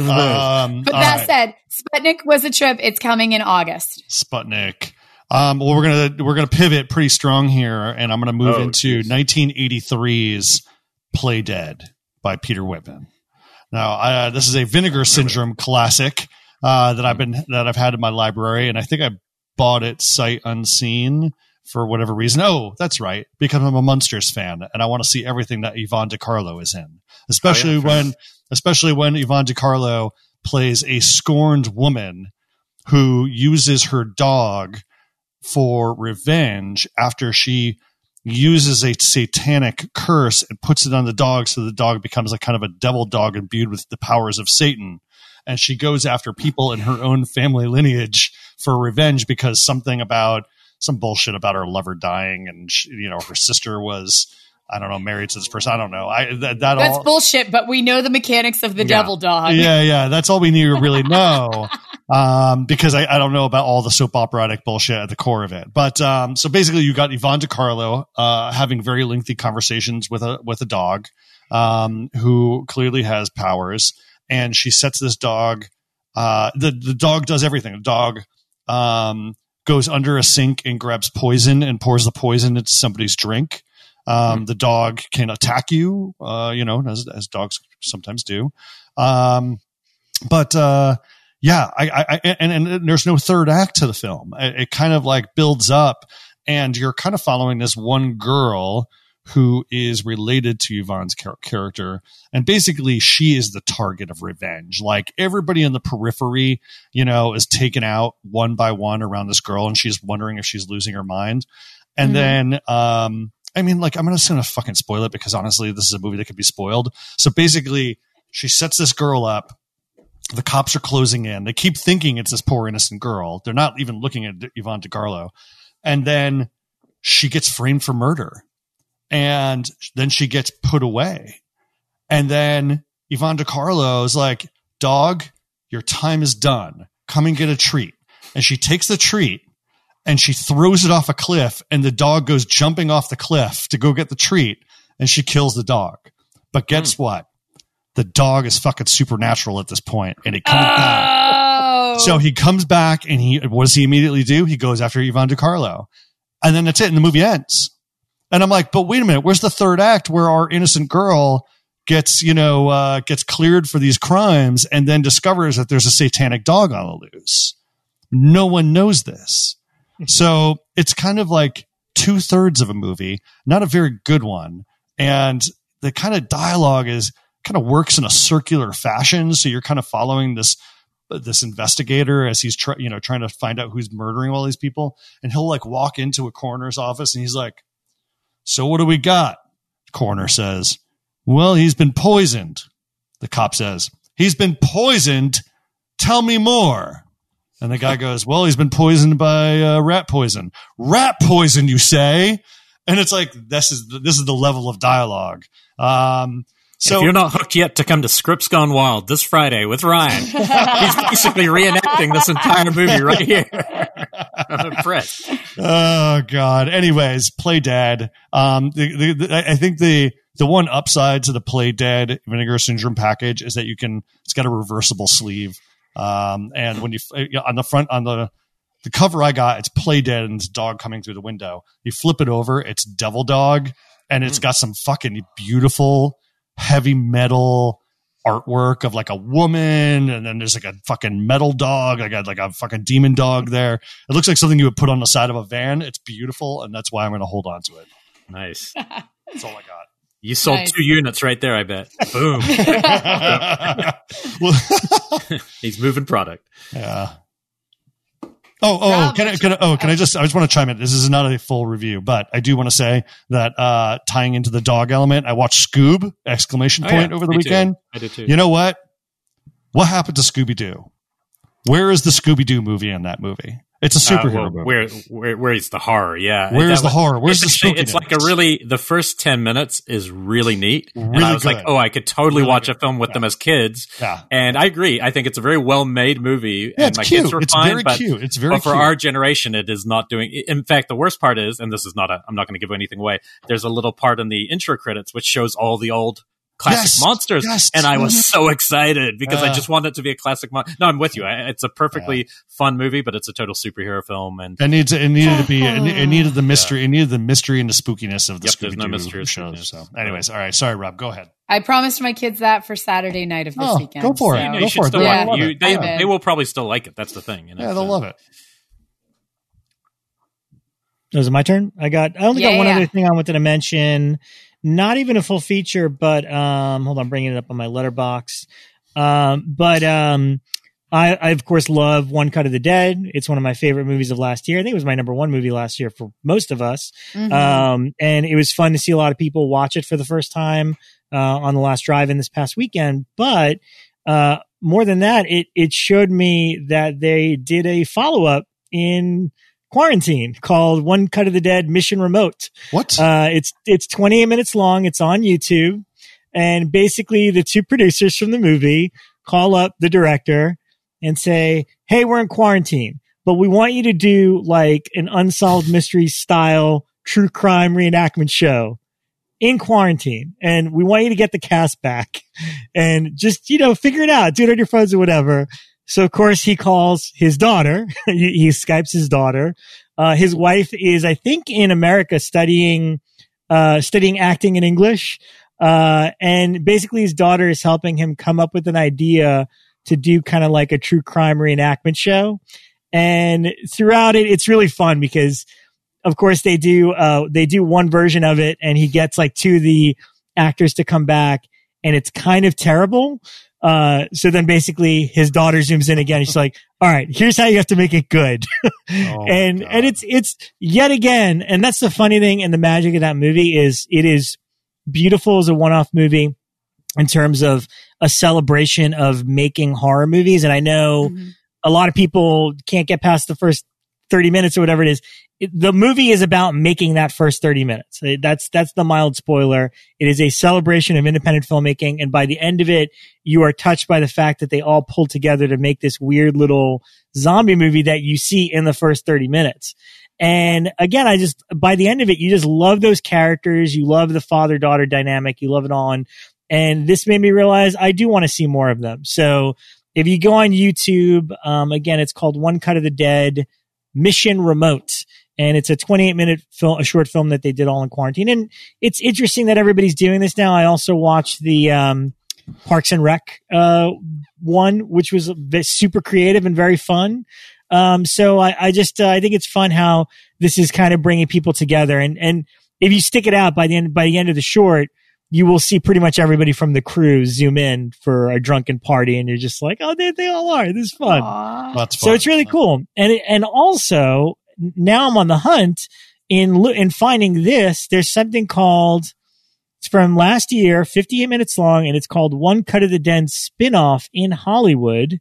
Um, But all that right. said, Sputnik was a trip. It's coming in August. Sputnik. Um, well, we're gonna we're gonna pivot pretty strong here, and I'm gonna move Oh, into geez. nineteen eighty-three's Play Dead by Peter Whitman. Now, uh, this is a Vinegar Syndrome classic uh, that I've been that I've had in my library, and I think I bought it sight unseen for whatever reason. Oh, that's right, because I'm a Munsters fan, and I want to see everything that Yvonne DiCarlo is in, especially Oh, yeah, when especially when Yvonne DiCarlo plays a scorned woman who uses her dog for revenge after she uses a satanic curse and puts it on the dog so the dog becomes a kind of a devil dog imbued with the powers of Satan. And she goes after people in her own family lineage for revenge because something about some bullshit about her lover dying and she, you know, her sister was, I don't know, married to this person. I don't know. I that, that That's all bullshit, but we know the mechanics of the Yeah. devil dog. yeah, yeah. That's all we need to really know. Um, because I, I don't know about all the soap operatic bullshit at the core of it. But um, so basically you got Yvonne DiCarlo uh, having very lengthy conversations with a with a dog um, who clearly has powers. And she sets this dog uh, the, the dog does everything. The dog um, goes under a sink and grabs poison and pours the poison into somebody's drink. Um, the dog can attack you, uh, you know, as, as dogs sometimes do. Um, but, uh, yeah, I, I, I and, and there's no third act to the film. It, it kind of like builds up and you're kind of following this one girl who is related to Yvonne's char- character. And basically she is the target of revenge. Like everybody in the periphery, you know, is taken out one by one around this girl. And she's wondering if she's losing her mind. And Mm-hmm. then, um, I mean, like, I'm not just going to fucking spoil it because honestly, this is a movie that could be spoiled. So basically, she sets this girl up. The cops are closing in. They keep thinking it's this poor innocent girl. They're not even looking at Yvonne DiCarlo. And then she gets framed for murder. And then she gets put away. And then Yvonne DiCarlo is like, dog, your time is done. Come and get a treat. And she takes the treat. And she throws it off a cliff, and the dog goes jumping off the cliff to go get the treat, and she kills the dog. But guess mm. what? The dog is fucking supernatural at this point, and it comes oh. back. So he comes back, and he what does he immediately do? He goes after Yvonne DiCarlo. And then that's it, and the movie ends. And I'm like, but wait a minute, where's the third act where our innocent girl gets, you know, uh, gets cleared for these crimes and then discovers that there's a satanic dog on the loose? No one knows this. So it's kind of like two thirds of a movie, not a very good one. And the kind of dialogue is kind of works in a circular fashion. So you're kind of following this, this investigator as he's trying, you know, trying to find out who's murdering all these people. And he'll like walk into a coroner's office and he's like, so what do we got? The coroner says, well, he's been poisoned. The cop says, he's been poisoned. Tell me more. And the guy goes, well, he's been poisoned by uh, rat poison. Rat poison, you say? And it's like, this is the, this is the level of dialogue. Um, So if you're not hooked yet to come to Scripts Gone Wild this Friday with Ryan, he's basically reenacting this entire movie right here. I'm impressed. Oh God. Anyways, Play Dead. Um, the, the, the, I think the the one upside to the Play Dead Vinegar Syndrome package is that you can. It's got a reversible sleeve. Um, and when you on the front on the the cover I got, it's Play Dead and it's dog coming through the window. You flip it over, it's Devil Dog, and it's got some fucking beautiful heavy metal artwork of like a woman, and then there's like a fucking metal dog. I got like a fucking demon dog there. It looks like something you would put on the side of a van. It's beautiful, and that's why I'm going to hold on to it. Nice. That's all I got. You sold Nice. two units right there, I bet. Boom. Well, He's moving product. yeah. Oh, oh, Rob, can I, can I, oh, can I just, I just want to chime in. This is not a full review, but I do want to say that, uh, tying into the dog element, I watched Scoob exclamation Oh, point yeah, over the me weekend. Too. I did too. You know what? What happened to Scooby-Doo? Where is the Scooby-Doo movie in that movie? It's a Uh, superhero well, movie. where, where, where's the horror? Yeah. Where's That the was- horror? Where's it's the actually- It's like a spookiness? really, the first ten minutes is really neat. and Really I was like, good. oh, I could totally Really watch good. a film with Yeah. them as kids. Yeah. And I agree. I think it's a very well made movie. Yeah, and it's my cute. kids were It's fine, very but, cute. It's very but for cute. our generation, it is not doing. In fact, the worst part is, and this is not a, I'm not going to give anything away. There's a little part in the intro credits which shows all the old classic Yes, monsters, yes. and I was so excited because I Yeah. just wanted it to be a classic. Mon- no, I'm with you. I, it's a perfectly fun movie, but it's a total superhero film, and It needs. It needed to be. It, it needed the mystery. It needed the mystery and the spookiness of the Yep, Scooby there's no mystery Doo or shows. spookiness. So, anyways, all right. Sorry, Rob. Go ahead. I promised my kids that for Saturday night of this Oh, weekend. go for it. so- you, know, Go you should for it. still They'll watch love it. it. You, they, I will. they will probably still like it. That's the thing. You know, Yeah, they'll so- love it. Oh, is it my turn? I got. I only Yeah, got one yeah. other thing I wanted to mention. Not even a full feature, but um, hold on, I'm bringing it up on my letterbox. Um, but um, I, I of course love One Cut of the Dead. It's one of my favorite movies of last year. I think it was my number one movie last year for most of us. Mhm. Um, and it was fun to see a lot of people watch it for the first time uh, on the last drive-in this past weekend. But uh, more than that, it it showed me that they did a follow-up in quarantine called One Cut of the Dead Mission Remote. What? Uh, it's it's twenty-eight minutes long. It's on YouTube, and basically the two producers from the movie call up the director and say, "Hey, we're in quarantine, but we want you to do like an Unsolved Mysteries style true crime reenactment show in quarantine, and we want you to get the cast back and just you know figure it out, do it on your phones or whatever." So of course he calls his daughter. he, he Skypes his daughter. Uh, his wife is, I think, in America studying, uh, studying acting in English. Uh, and basically his daughter is helping him come up with an idea to do kind of like a true crime reenactment show. And throughout it, it's really fun because of course they do, uh, they do one version of it and he gets like two of the actors to come back and it's kind of terrible. Uh, so then basically his daughter zooms in again. She's like, all right, here's how you have to make it good. Oh, and, God. and it's, it's yet again. And that's the funny thing. And the magic of that movie is it is beautiful as a one-off movie in terms of a celebration of making horror movies. And I know Mhm. a lot of people can't get past the first thirty minutes or whatever it is. It, the movie is about making that first thirty minutes. It- That's, that's the mild spoiler. It is a celebration of independent filmmaking. And by the end of it, you are touched by the fact that they all pulled together to make this weird little zombie movie that you see in the first thirty minutes. And again, I just, by the end of it, you just love those characters. You love the father-daughter dynamic. You love it all. And, and this made me realize I do want to see more of them. So if you go on YouTube, um, again, it's called One Cut of the Dead Mission Remote. And it's a twenty-eight minute film, a short film that they did all in quarantine. And it's interesting that everybody's doing this now. I also watched the, um, Parks and Rec, uh, one, which was v- super creative and very fun. Um, so I, I just, uh, I think it's fun how this is kind of bringing people together. And, and if you stick it out by the end, by the end of the short, you will see pretty much everybody from the crew zoom in for a drunken party. And you're just like, oh, they, they all are. This is fun. Aw. That's So fun. it's really cool. And, it- and also now I'm on the hunt in, lo- in finding this. There's something called, it's from last year, fifty-eight minutes long, and it's called One Cut of the Dead spinoff in Hollywood.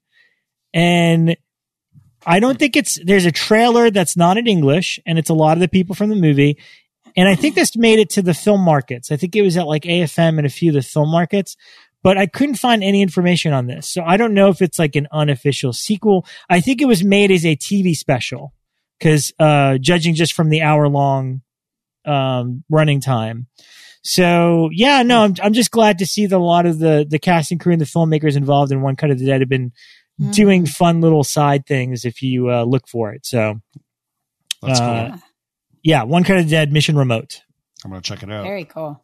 And I don't think it's, there's a trailer that's not in English, and it's a lot of the people from the movie. And I think this made it to the film markets. I think it was at like A F M and a few of the film markets, but I couldn't find any information on this. So I don't know if it's like an unofficial sequel. I think it was made as a T V special because uh, judging just from the hour long um, running time. So yeah, no, I'm I'm just glad to see that a lot of the the cast and crew and the filmmakers involved in One Cut of the Dead have been mm. doing fun little side things if you uh, look for it. So that's uh, cool. Yeah, One Cut of the Dead, Mission Remote. I'm gonna check it out. Very cool.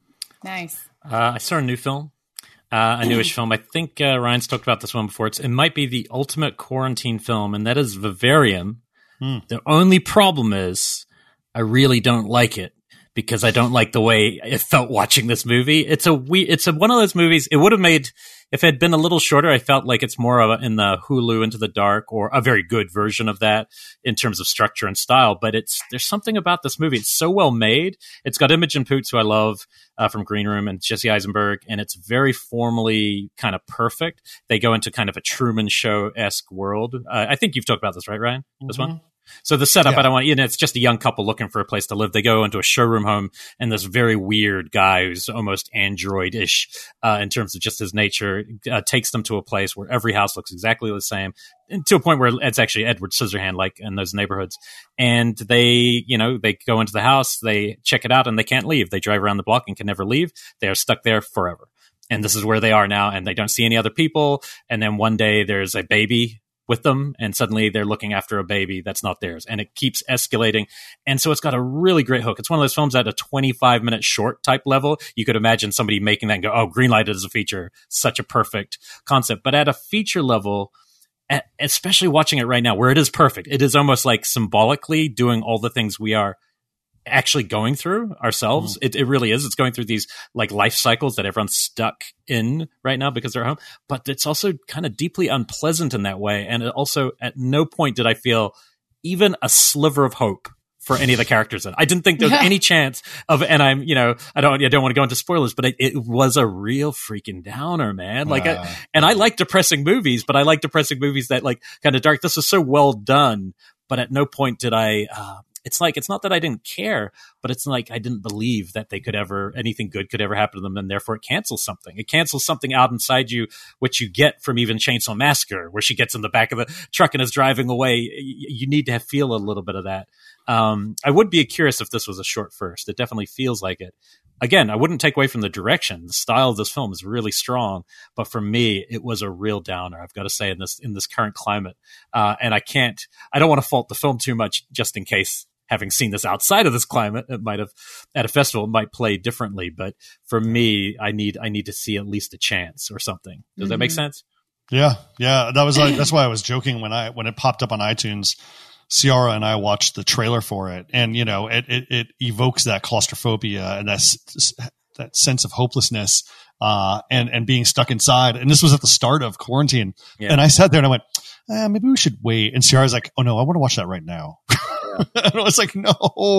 Nice. Uh, I saw a new film, uh, a newish film. I think uh, Ryan's talked about this one before. It's, it might be the ultimate quarantine film, and that is Vivarium. Mm. The only problem is I really don't like it because I don't like the way it felt watching this movie. It's a we. It's a, one of those movies. It would have made if it had been a little shorter. I felt like it's more of a, in the Hulu Into the Dark, or a very good version of that in terms of structure and style. But it's there's something about this movie. It's so well made. It's got Imogen Poots, who I love uh, from Green Room, and Jesse Eisenberg, and it's very formally kind of perfect. They go into kind of a Truman Show-esque world. Uh, I think you've talked about this, right, Ryan? This mm-hmm. one. So the setup, yeah. I don't want, you know, it's just a young couple looking for a place to live. They go into a showroom home, and this very weird guy who's almost android-ish uh, in terms of just his nature uh, takes them to a place where every house looks exactly the same, and to a point where it's actually Edward Scissorhand like in those neighborhoods. And they, you know, they go into the house, they check it out, and they can't leave. They drive around the block and can never leave. They are stuck there forever. And this is where they are now, and they don't see any other people. And then one day there's a baby with them, and suddenly they're looking after a baby that's not theirs, and it keeps escalating. And so it's got a really great hook. It's one of those films at a twenty-five minute short type level. You could imagine somebody making that and go, oh, greenlighted as a feature. Such a perfect concept. But at a feature level, at, especially watching it right now, where it is perfect, it is almost like symbolically doing all the things we are actually going through ourselves. Mm. It, it really is. It's going through these like life cycles that everyone's stuck in right now because they're home. But it's also kind of deeply unpleasant in that way. And it also, at no point did I feel even a sliver of hope for any of the characters. I didn't think there was yeah. any chance of, and I'm, you know, I don't, I don't want to go into spoilers, but it, it was a real freaking downer, man. Like, uh, I, and I like depressing movies, but I like depressing movies that like kind of dark. This is so well done, but at no point did I, uh, it's like, it's not that I didn't care, but it's like I didn't believe that they could ever, anything good could ever happen to them, and therefore it cancels something. It cancels something out inside you, which you get from even Chainsaw Massacre, where she gets in the back of the truck and is driving away. You need to have, feel a little bit of that. Um, I would be curious if this was a short first. It definitely feels like it. Again, I wouldn't take away from the direction. The style of this film is really strong, but for me, it was a real downer, I've got to say, in this in this current climate. Uh, and I can't, I don't want to fault the film too much, just in case, having seen this outside of this climate, it might have, at a festival, it might play differently. But for me, I need I need to see at least a chance or something. Does mm-hmm. that make sense? Yeah, yeah. That was like that's why I was joking when I when it popped up on iTunes. Ciara and I watched the trailer for it, and you know, it it, it evokes that claustrophobia and that that sense of hopelessness, uh, and and being stuck inside. And this was at the start of quarantine, yeah. and I sat there and I went, eh, maybe we should wait. And Ciara's like, oh no, I want to watch that right now. Yeah. And I was like, no.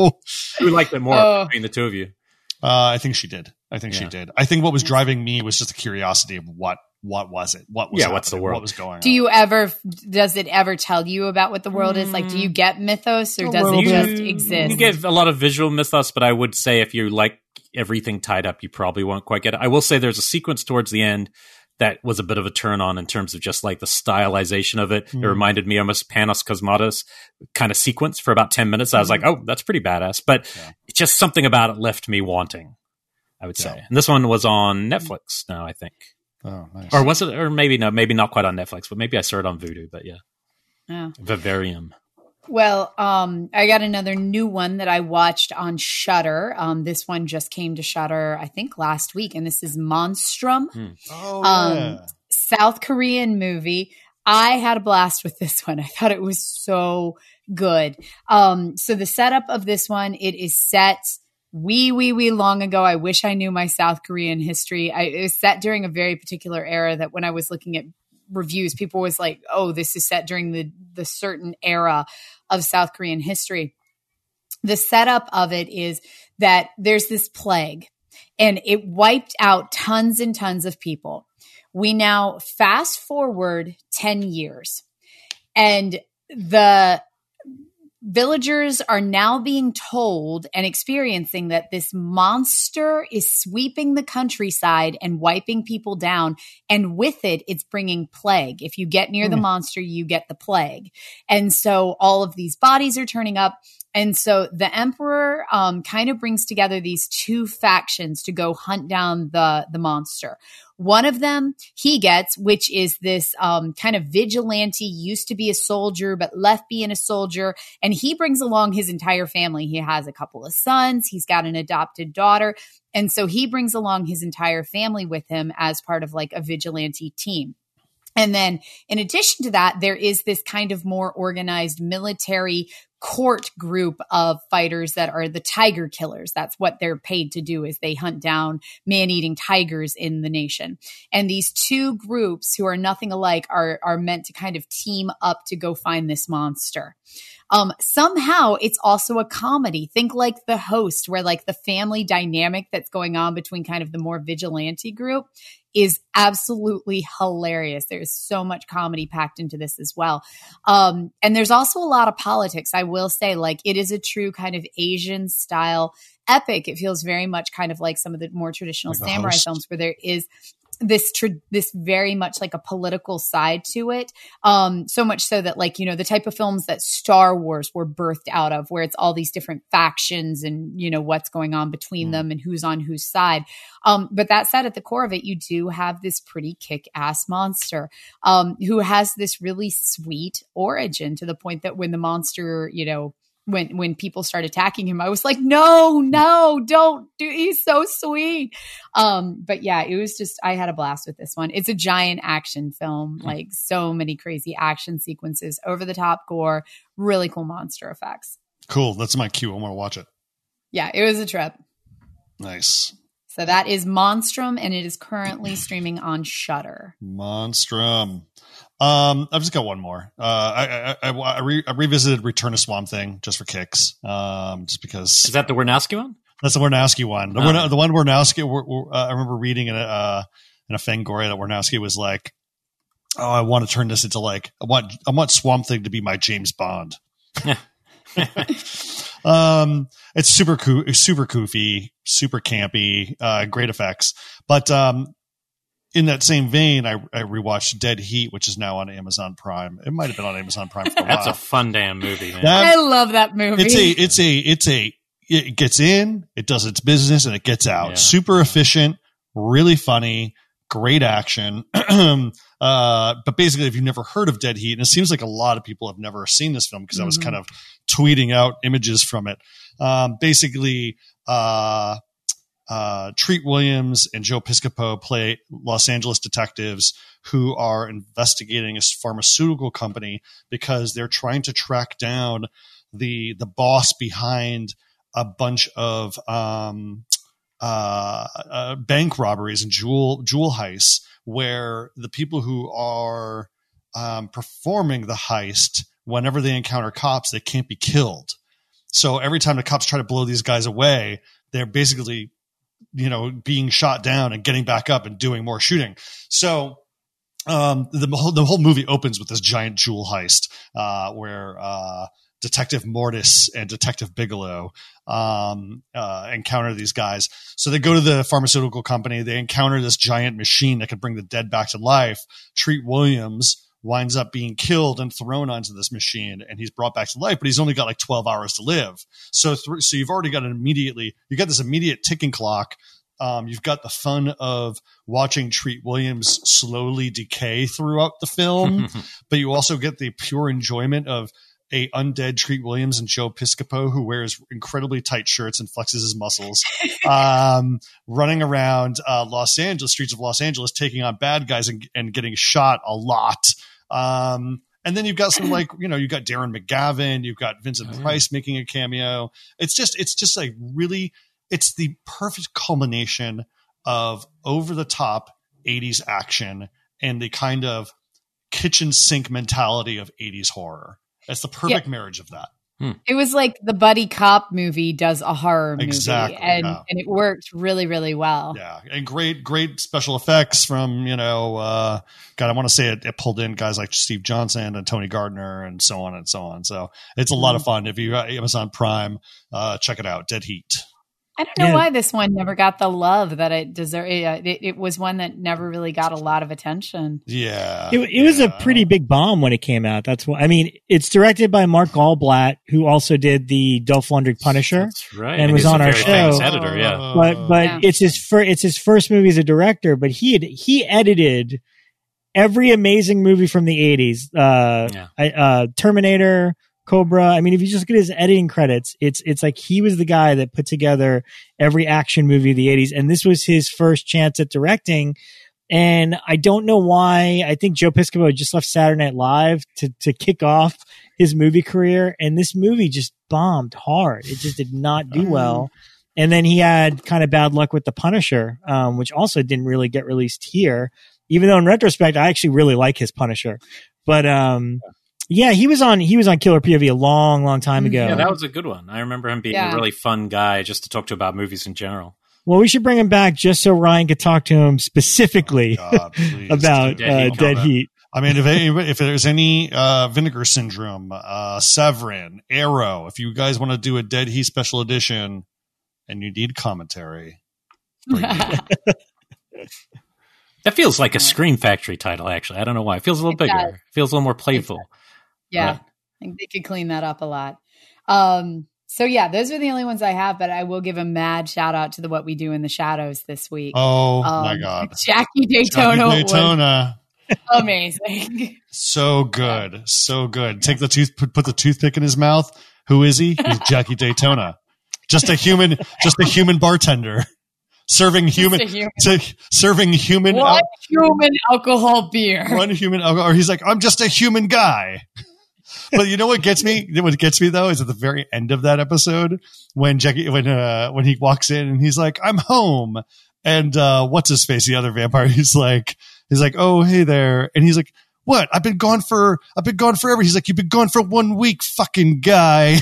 Who liked it more uh, between the two of you? Uh, I think she did. I think yeah. she did. I think what was driving me was just the curiosity of what. What was it? What was yeah? What's the world? What was going on? Do you ever? Does it ever tell you about what the world mm. is like? Do you get mythos, or does it just exist? You get a lot of visual mythos, but I would say if you like everything tied up, you probably won't quite get it. I will say there's a sequence towards the end that was a bit of a turn on in terms of just like the stylization of it. Mm. It reminded me almost Panos Cosmatos kind of sequence for about ten minutes. I was mm. like, oh, that's pretty badass. But yeah. just something about it left me wanting, I would say. Yeah. And this one was on Netflix now, I think. Oh, nice. Or was it? Or maybe no, maybe not quite on Netflix, but maybe I saw it on Vudu. But yeah, yeah. Vivarium. Well, um, I got another new one that I watched on Shudder. Um, this one just came to Shudder, I think, last week, and this is Monstrum. Hmm. Oh, um, yeah. South Korean movie. I had a blast with this one. I thought it was so good. Um, so the setup of this one, it is set. Wee, wee, wee long ago. I wish I knew my South Korean history. I, it was set during a very particular era that when I was looking at reviews, people was like, oh, this is set during the, the certain era of South Korean history. The setup of it is that there's this plague and it wiped out tons and tons of people. We now fast forward ten years and the villagers are now being told and experiencing that this monster is sweeping the countryside and wiping people down. And with it, it's bringing plague. If you get near mm. the monster, you get the plague. And so all of these bodies are turning up. And so the emperor um, kind of brings together these two factions to go hunt down the, the monster. One of them he gets, which is this um, kind of vigilante, used to be a soldier, but left being a soldier. And he brings along his entire family. He has a couple of sons. He's got an adopted daughter. And so he brings along his entire family with him as part of like a vigilante team. And then in addition to that, there is this kind of more organized military court group of fighters that are the tiger killers. That's what they're paid to do, is they hunt down man-eating tigers in the nation. And these two groups, who are nothing alike, are, are meant to kind of team up to go find this monster. Um, somehow it's also a comedy. Think like The Host, where like the family dynamic that's going on between kind of the more vigilante group is absolutely hilarious. There's so much comedy packed into this as well. Um, and there's also a lot of politics. I will say, like, it is a true kind of Asian style epic. It feels very much kind of like some of the more traditional Like samurai films, where there is this tr- this very much like a political side to it. Um, so much so that, like, you know, the type of films that Star Wars were birthed out of, where it's all these different factions and, you know, what's going on between mm. them and who's on whose side. Um, but that said, at the core of it, you do have this pretty kick-ass monster um, who has this really sweet origin, to the point that when the monster, you know, When when people start attacking him, I was like, no, no, don't do. He's so sweet. Um, but yeah, it was just, I had a blast with this one. It's a giant action film, like so many crazy action sequences, over the top gore, really cool monster effects. Cool. That's my cue. I want to watch it. Yeah, it was a trip. Nice. So that is Monstrum, and it is currently streaming on Shudder. Monstrum. Um, I've just got one more. Uh, I I, I, I, re- I revisited Return to Swamp Thing just for kicks. Um, just because. Is that the Warnowski one? That's the Warnowski one. The, oh. Warn- the one Warnowski. Uh, I remember reading in a uh, in a Fangoria that Warnowski was like, "Oh, I want to turn this into like I want I want Swamp Thing to be my James Bond." um, it's super cool, super goofy, super campy, uh, great effects, but um. In that same vein, I, I rewatched Dead Heat, which is now on Amazon Prime. It might have been on Amazon Prime for a while. That's a fun damn movie, man. That, I love that movie. It's a, it's a, it's a, it gets in, it does its business, and it gets out. Yeah. Super efficient, really funny, great action. uh, but basically, if you've never heard of Dead Heat, and it seems like a lot of people have never seen this film because mm-hmm. I was kind of tweeting out images from it. Um, basically, uh, Uh, Treat Williams and Joe Piscopo play Los Angeles detectives who are investigating a pharmaceutical company because they're trying to track down the the boss behind a bunch of um, uh, uh, bank robberies and jewel jewel heists, where the people who are um, performing the heist, whenever they encounter cops, they can't be killed. So every time the cops try to blow these guys away, they're basically, you know, being shot down and getting back up and doing more shooting. So um, the whole the whole movie opens with this giant jewel heist uh, where uh, Detective Mortis and Detective Bigelow um, uh, encounter these guys. So they go to the pharmaceutical company. They encounter this giant machine that can bring the dead back to life. Treat Williams winds up being killed and thrown onto this machine, and he's brought back to life, but he's only got like twelve hours to live. So, th- so you've already got an immediately, you got this immediate ticking clock. Um, you've got the fun of watching Treat Williams slowly decay throughout the film, but you also get the pure enjoyment of a undead Treat Williams and Joe Piscopo, who wears incredibly tight shirts and flexes his muscles, um, running around uh, Los Angeles, streets of Los Angeles, taking on bad guys and, and getting shot a lot. Um, and then you've got some, like, you know, you've got Darren McGavin, you've got Vincent oh, Price yeah. making a cameo. It's just, it's just like really, it's the perfect culmination of over the top eighties action and the kind of kitchen sink mentality of eighties horror. It's the perfect yeah. marriage of that. Hmm. It was like the buddy cop movie does a horror movie, Exactly, and yeah. and it worked really, really well. Yeah, and great, great special effects from, you know, uh, God, I want to say it, it pulled in guys like Steve Johnson and Tony Gardner and so on and so on. So it's a lot of fun. If you got Amazon Prime, uh, check it out. Dead Heat. I don't know Yeah. why this one never got the love that it deserved. It, it, it was one that never really got a lot of attention. Yeah. It, it was a yeah. pretty big bomb when it came out. That's what I mean. It's directed by Mark Goldblatt, who also did the Dolph Lundgren Punisher, That's right. And was he's on a our very show. famous editor, yeah. but but Yeah. it's his first it's his first movie as a director. But he had he edited every amazing movie from the eighties. Uh, Yeah. I- uh, Terminator, Cobra. I mean, if you just look at his editing credits, it's it's like he was the guy that put together every action movie of the eighties, and this was his first chance at directing. And I don't know why. I think Joe Piscopo had just left Saturday Night Live to to kick off his movie career, and this movie just bombed hard. It just did not do well. And then he had kind of bad luck with The Punisher, um, which also didn't really get released here. Even though in retrospect, I actually really like his Punisher. But um, yeah, he was on he was on Killer P O V a long, long time ago. Yeah, that was a good one. I remember him being Yeah. a really fun guy just to talk to about movies in general. Well, we should bring him back just so Ryan could talk to him specifically God, please. about Dead uh, Heat. Dead Heat. I mean, if any, if there's any uh, Vinegar Syndrome, uh, Severin, Arrow, if you guys want to do a Dead Heat special edition and you need commentary, bring it. That feels like a Scream Factory title, actually. I don't know why. It feels a little It bigger. does. It feels a little more playful. Yeah, Right. I think they could clean that up a lot. Um, so yeah, those are the only ones I have, but I will give a mad shout out to the What We Do in the Shadows this week. Oh Um, my God. Jackie Daytona, Johnny Daytona. was amazing. So good. So good. Take the tooth, put, put the toothpick in his mouth. Who is he? He's Jackie Daytona. Just a human, just a human bartender. Serving human, a human. to- serving human, One al- human alcohol beer. one human, alcohol, or he's like, I'm just a human guy. But you know what gets me? What gets me though is at the very end of that episode when Jackie, when uh, when he walks in and he's like, "I'm home," and uh, what's his face? The other vampire. He's like, he's like, "Oh, hey there," and he's like, "What? I've been gone for, I've been gone forever." He's like, "You've been gone for one week, fucking guy."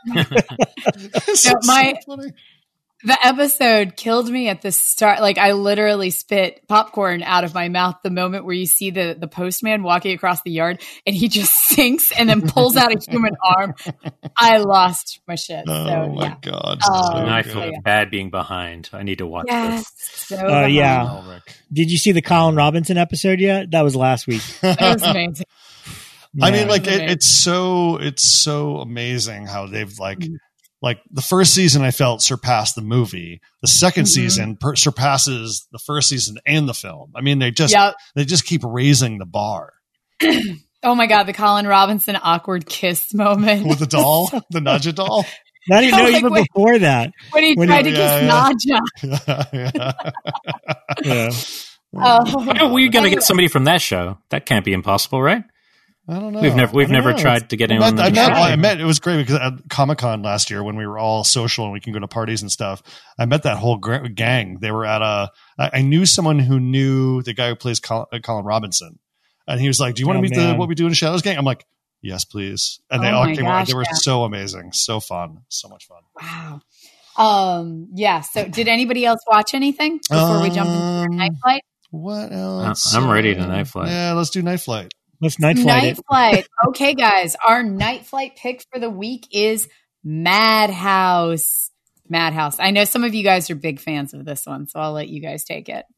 It's No, so my- funny. The episode killed me at the start. Like I literally spit popcorn out of my mouth the moment where you see the, the postman walking across the yard and he just sinks and then pulls out a human arm. I lost my shit. Oh so my yeah. god! Oh, So And I good. feel yeah. bad being behind. I need to watch Yes. this. So Uh, yeah. behind. Ulrich. Did you see the Colin Robinson episode yet? That was last week. It was amazing. I Yeah. mean, like it, Okay. it's so it's so amazing how they've like like the first season I felt surpassed the movie. The second Mhm. season per- surpasses the first season and the film. I mean, they just Yep. they just keep raising the bar Oh my God. The Colin Robinson awkward kiss moment. with the doll, the Nadja doll. I didn't I'm know like, even wait. before that. when he when tried he- to yeah, kiss yeah. Nadja. yeah. Yeah. Oh. Oh, we got to Anyway. get somebody from that show. That can't be impossible, right? I don't know. We've never we've I don't never know. tried to get I anyone. met, I, on the met, show. I met, it was great because at Comic Con last year when we were all social and we can go to parties and stuff, I met that whole gra- gang. They were at a, I, I knew someone who knew the guy who plays Colin, uh, Colin Robinson. And he was like, "Do you want to Oh, meet the man. What We Do in the Shadows gang?" I'm like, "Yes, please." And they Oh all my came out. gosh, They were yeah. so amazing, so fun, so much fun. Wow. Um, yeah. So did anybody else watch anything before we jump into our Um, night flight? What else? I'm ready to Uh, Night Flight. Yeah, let's do Night Flight. Let's night flight Night it. flight. Okay, guys. Our night flight pick for the week is Madhouse. Madhouse. I know some of you guys are big fans of this one, so I'll let you guys take it.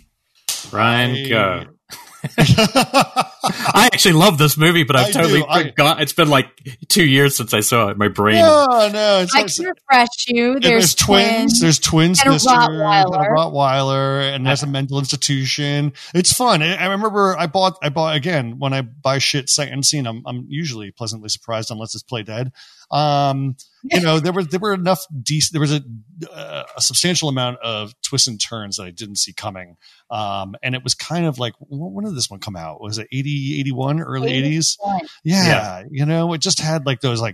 Ryan, go. I actually love this movie, but I've I totally do. I- forgot. It's been like two years since I saw it. My brain. No, no. It's I it's- can refresh you. and There's, there's twins. There's twins. and a sisters, and a Rottweiler. Rottweiler, and there's a mental institution. It's fun. I, I remember I bought. I bought again when I buy shit sight unseen. I'm I'm usually pleasantly surprised unless it's Play Dead. Um, you know, there were there were enough decent. There was a uh, a substantial amount of twists and turns that I didn't see coming. Um, and it was kind of like, when when did this one come out? Was it eighty, eighty-one, early eighties? Yeah, Yeah. you know, it just had like those like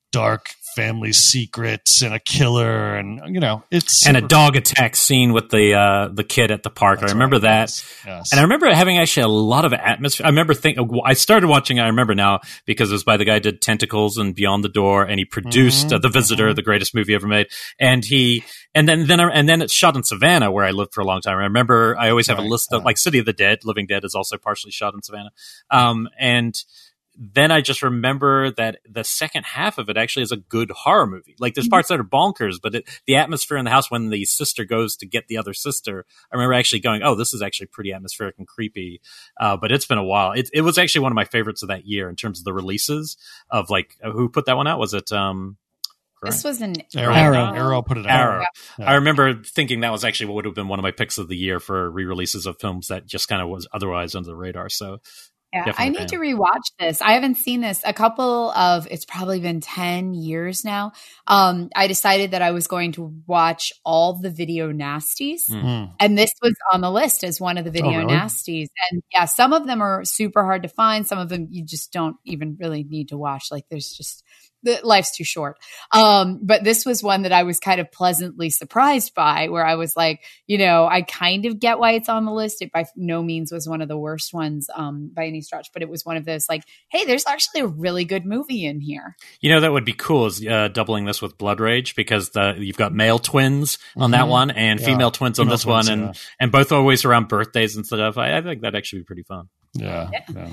dark family secrets and a killer, and you know it's and a dog attack scene with the uh, the kid at the park. That's I remember right. that, yes. Yes. And I remember having actually a lot of atmosphere. I remember thinking I started watching. I remember now because it was by the guy who did Tentacles and Beyond the Door, and he produced mm-hmm. uh, The Visitor, mm-hmm. the greatest movie ever made. And he and then then and then it's shot in Savannah, where I lived for a long time. I remember I always have right. a list of like City of the Dead, Living Dead is also partially shot in Savannah, um, and. Then I just remember that the second half of it actually is a good horror movie. Like there's parts that are bonkers, but it, the atmosphere in the house when the sister goes to get the other sister, I remember actually going, oh, this is actually pretty atmospheric and creepy. Uh, but it's been a while. It, it was actually one of my favorites of that year in terms of the releases of like, who put that one out? Was it, um, This was an Arrow. Arrow. Arrow put it out. Arrow. Yeah. I remember thinking that was actually what would have been one of my picks of the year for re-releases of films that just kind of was otherwise under the radar. So yeah, I need fan. to rewatch this. I haven't seen this a couple of, it's probably been ten years now. Um, I decided that I was going to watch all the Video Nasties. Mm-hmm. And this was on the list as one of the Video oh, really? Nasties. And yeah, some of them are super hard to find. Some of them you just don't even really need to watch. Like there's just, the life's too short. Um, but this was one that I was kind of pleasantly surprised by, where I was like, you know, I kind of get why it's on the list. It by no means was one of the worst ones um, by any stretch, but it was one of those like, hey, there's actually a really good movie in here. You know, that would be cool is uh, doubling this with Blood Rage, because the, you've got male twins on mm-hmm. that one and yeah. female twins female on this twins, one, and, yeah. and both always around birthdays and stuff. I, I think that'd actually be pretty fun. Yeah. yeah. yeah.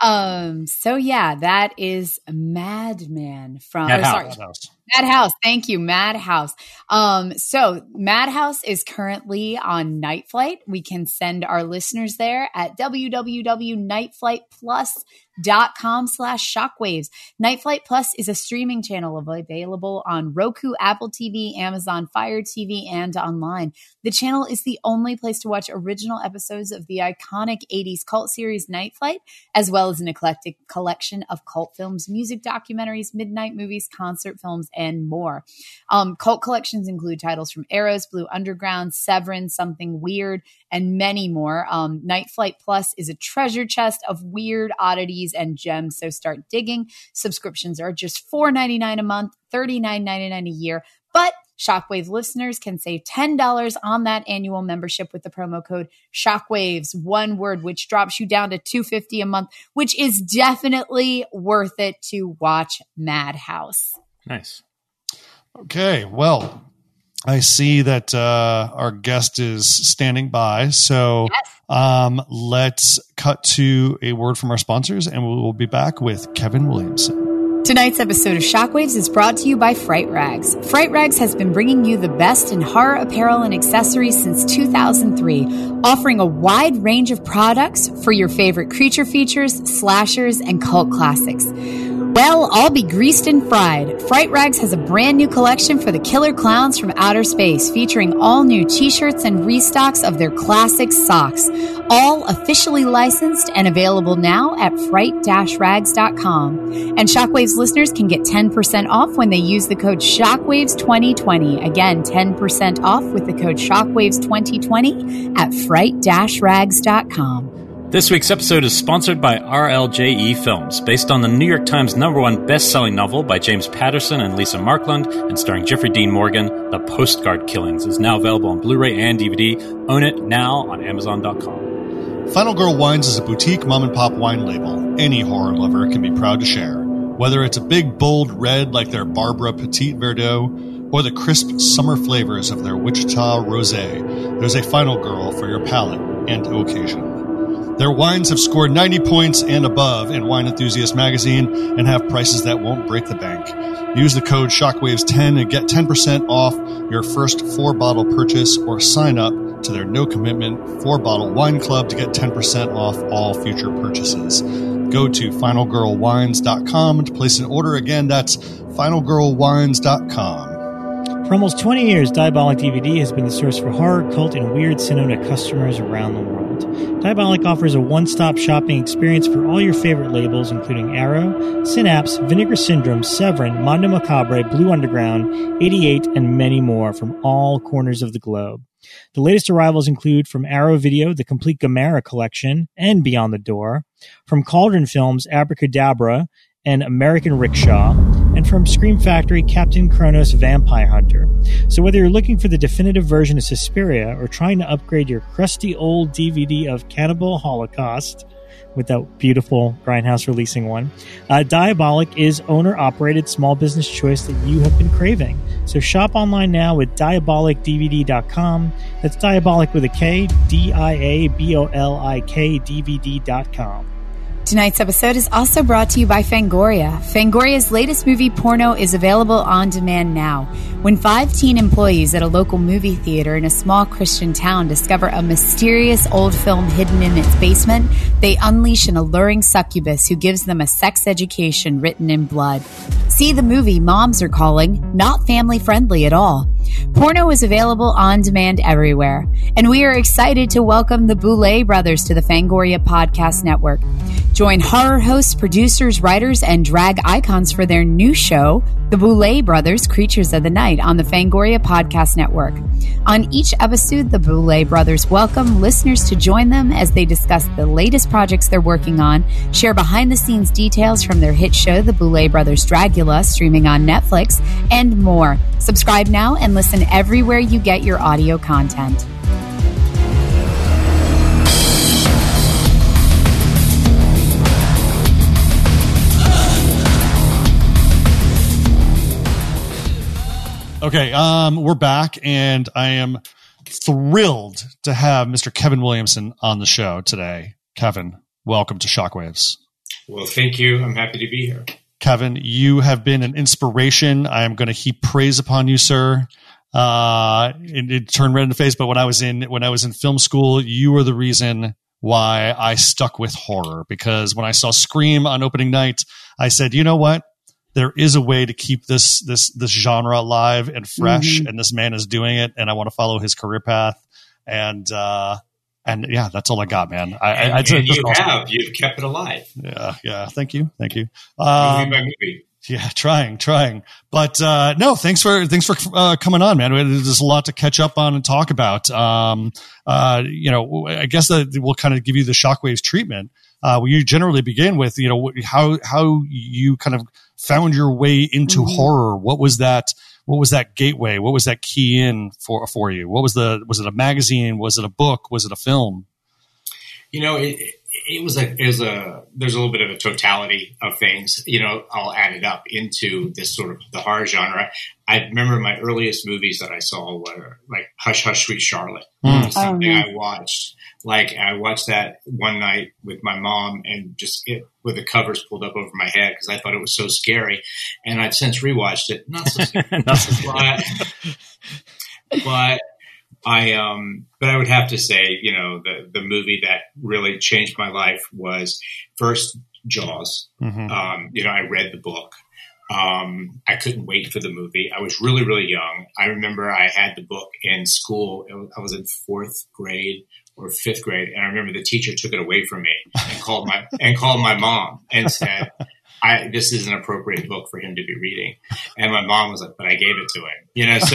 Um, so yeah, that is Madman from Mad oh, House. sorry, Madhouse. Thank you, Madhouse. Um, so Madhouse is currently on Night Flight. We can send our listeners there at w w w dot night flight plus dot com slash shockwaves. Night Flight Plus is a streaming channel available on Roku, Apple T V, Amazon Fire T V, and online. The channel is the only place to watch original episodes of the iconic eighties cult series Night Flight, as well as an eclectic collection of cult films, music documentaries, midnight movies, concert films, and more. Um, cult collections include titles from Arrows, Blue Underground, Severin, Something Weird, and many more. Um, Night Flight Plus is a treasure chest of weird oddities and gems, so start digging. Subscriptions are just four ninety-nine a month, thirty-nine ninety-nine a year, but Shockwave listeners can save ten dollars on that annual membership with the promo code Shockwaves, one word, which drops you down to two hundred fifty dollars a month, which is definitely worth it to watch Madhouse. Nice. Okay, well, I see that uh, our guest is standing by, so yes. um, let's cut to a word from our sponsors, and we'll be back with Kevin Williamson. Tonight's episode of Shockwaves is brought to you by Fright Rags. Fright Rags has been bringing you the best in horror apparel and accessories since two thousand three, offering a wide range of products for your favorite creature features, slashers, and cult classics. Well, I'll be greased and fried. Fright Rags has a brand new collection for the killer clowns from outer space, featuring all new t-shirts and restocks of their classic socks, all officially licensed and available now at fright rags dot com. And Shockwaves listeners can get ten percent off when they use the code Shockwaves twenty twenty. Again, ten percent off with the code Shockwaves twenty twenty at fright rags dot com. This week's episode is sponsored by R L J E Films, based on the New York Times number one best-selling novel by James Patterson and Lisa Markland, and starring Jeffrey Dean Morgan. The Postcard Killings is now available on Blu-ray and D V D. Own it now on amazon dot com. Final Girl Wines is a boutique mom-and-pop wine label any horror lover can be proud to share. Whether it's a big, bold red like their Barbara Petite Verdot, or the crisp summer flavors of their Wichita Rosé, there's a Final Girl for your palate and occasion. Their wines have scored ninety points and above in Wine Enthusiast magazine and have prices that won't break the bank. Use the code Shockwaves ten and get ten percent off your first four-bottle purchase, or sign up to their no-commitment four-bottle wine club to get ten percent off all future purchases. Go to final girl wines dot com to place an order. Again, that's final girl wines dot com. For almost twenty years, Diabolic D V D has been the source for horror, cult, and weird cinema to customers around the world. Diabolic offers a one-stop shopping experience for all your favorite labels, including Arrow, Synapse, Vinegar Syndrome, Severin, Mondo Macabre, Blue Underground, eighty-eight, and many more from all corners of the globe. The latest arrivals include from Arrow Video, the complete Gamera collection, and Beyond the Door, from Cauldron Films, Abracadabra, and American Rickshaw, and from Scream Factory, Captain Kronos Vampire Hunter. So whether you're looking for the definitive version of Suspiria or trying to upgrade your crusty old D V D of Cannibal Holocaust, with that beautiful Grindhouse releasing one, uh, Diabolic is owner-operated small business choice that you have been craving. So shop online now with diabolic d v d dot com. That's Diabolic with a K, D I A B O L I K D V D dot com. Tonight's episode is also brought to you by Fangoria. Fangoria's latest movie, Porno, is available on demand now. When five teen employees at a local movie theater in a small Christian town discover a mysterious old film hidden in its basement, they unleash an alluring succubus who gives them a sex education written in blood. See the movie Moms Are Calling, not family-friendly at all. Porno is available on demand everywhere, and we are excited to welcome the Boulay brothers to the Fangoria Podcast Network. Join horror hosts, producers, writers, and drag icons for their new show, The Boulay Brothers Creatures of the Night, on the Fangoria Podcast Network. On each episode, the Boulay brothers welcome listeners to join them as they discuss the latest projects they're working on, share behind-the-scenes details from their hit show, The Boulay Brothers Dragula, streaming on Netflix, and more. Subscribe now and listen everywhere you get your audio content. Okay, um, we're back, and I am thrilled to have Mister Kevin Williamson on the show today. Kevin, welcome to Shockwaves. Well, thank you. I'm happy to be here. Kevin, you have been an inspiration. I am going to heap praise upon you, sir. Uh, it, it turned red in the face, but when I was in when I was in film school, you were the reason why I stuck with horror. Because when I saw Scream on opening night, I said, you know what? There is a way to keep this this this genre alive and fresh, mm-hmm. and this man is doing it, and I want to follow his career path. And uh, and yeah, that's all I got, man. I, and, I, I'd say and you awesome. have you've kept it alive. Yeah, yeah. Thank you, thank you. Um, movie by movie. Yeah, trying, trying. But uh, no, thanks for thanks for uh, coming on, man. There's a lot to catch up on and talk about. Um, uh, you know, I guess that we'll kind of give you the Shockwaves treatment. Uh, you generally begin with, you know, how how you kind of found your way into mm-hmm. horror. What was that? What was that gateway? What was that key in for for you? What was the? Was it a magazine? Was it a book? Was it a film? You know, it, it was a, it was a, there's a little bit of a totality of things, you know, I'll add it up into this sort of the horror genre. I remember my earliest movies that I saw were like Hush, Hush, Sweet Charlotte. Mm. Something oh, I watched. Like I watched that one night with my mom and just it with the covers pulled up over my head because I thought it was so scary. And I've since rewatched it. Not so scary. Not so scary. But, but I, um, but I would have to say, you know, the, the movie that really changed my life was first Jaws. Mm-hmm. Um, you know, I read the book. Um, I couldn't wait for the movie. I was really, really young. I remember I had the book in school. I was in fourth grade or fifth grade. And I remember the teacher took it away from me and called my, and called my mom and said, I, this is an appropriate book for him to be reading. And my mom was like, but I gave it to him, you know, so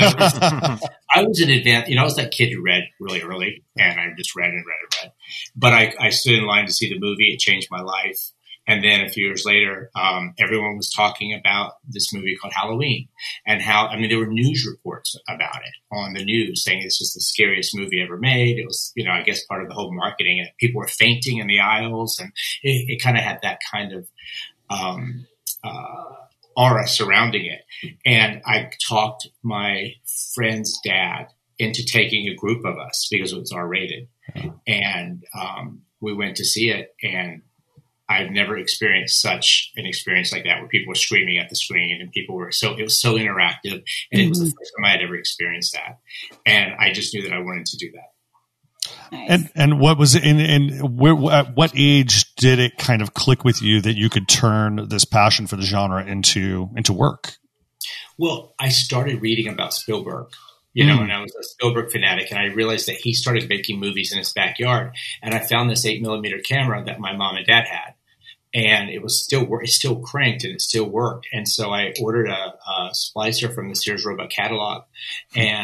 I was in advance, you know, I was that kid who read really early and I just read and read and read, but I, I stood in line to see the movie. It changed my life. And then a few years later, um, everyone was talking about this movie called Halloween and how, I mean, there were news reports about it on the news saying this was the scariest movie ever made. It was, you know, I guess part of the whole marketing, and people were fainting in the aisles, and it, it kind of had that kind of, um, uh, aura surrounding it. And I talked my friend's dad into taking a group of us because it was R rated. Yeah. And, um, we went to see it, and I've never experienced such an experience like that where people were screaming at the screen and people were so, it was so interactive, and mm-hmm. it was the first time I had ever experienced that. And I just knew that I wanted to do that. Nice. And and what was it? And, and where, at what age did it kind of click with you that you could turn this passion for the genre into into work? Well, I started reading about Spielberg, you know, mm. and I was a Spielberg fanatic, and I realized that he started making movies in his backyard. And I found this eight millimeter camera that my mom and dad had, and it was still it still cranked and it still worked. And so I ordered a, a splicer from the Sears Roebuck catalog, and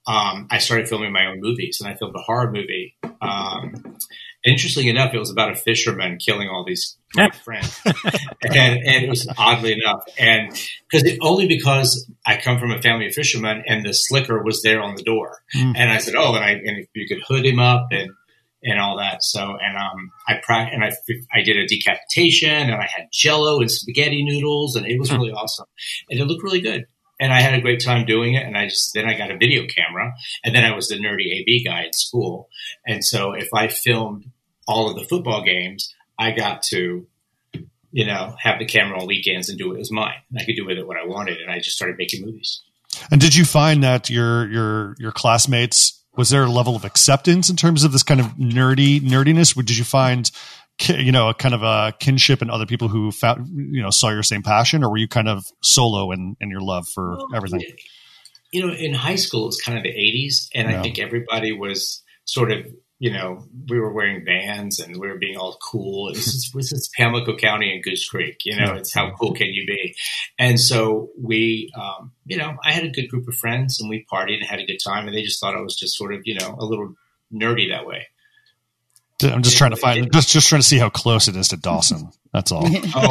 um, I started filming my own movies, and I filmed a horror movie. Um, interestingly enough, it was about a fisherman killing all these my friends, and, and it was oddly enough, and because only because I come from a family of fishermen, and the slicker was there on the door, mm. and I said, "Oh, and I and if you could hood him up and and all that." So, and um, I pra- and I I did a decapitation, and I had Jello and spaghetti noodles, and it was really awesome, and it looked really good. And I had a great time doing it. And I just, then I got a video camera, and then I was the nerdy A V guy at school. And so if I filmed all of the football games, I got to, you know, have the camera on weekends and do it as mine. And I could do with it what I wanted. And I just started making movies. And did you find that your, your, your classmates, was there a level of acceptance in terms of this kind of nerdy nerdiness? Did you find, you know, a kind of a kinship and other people who found, you know, saw your same passion, or were you kind of solo in, in your love for well, everything? You know, in high school, it was kind of the eighties, and yeah. I think everybody was sort of, you know, we were wearing Vans and we were being all cool. This is, this is Pamlico County and Goose Creek, you know, it's how cool can you be? And so we, um, you know, I had a good group of friends, and we partied and had a good time, and they just thought I was just sort of, you know, a little nerdy that way. I'm just trying to find, just just trying to see how close it is to Dawson. That's all.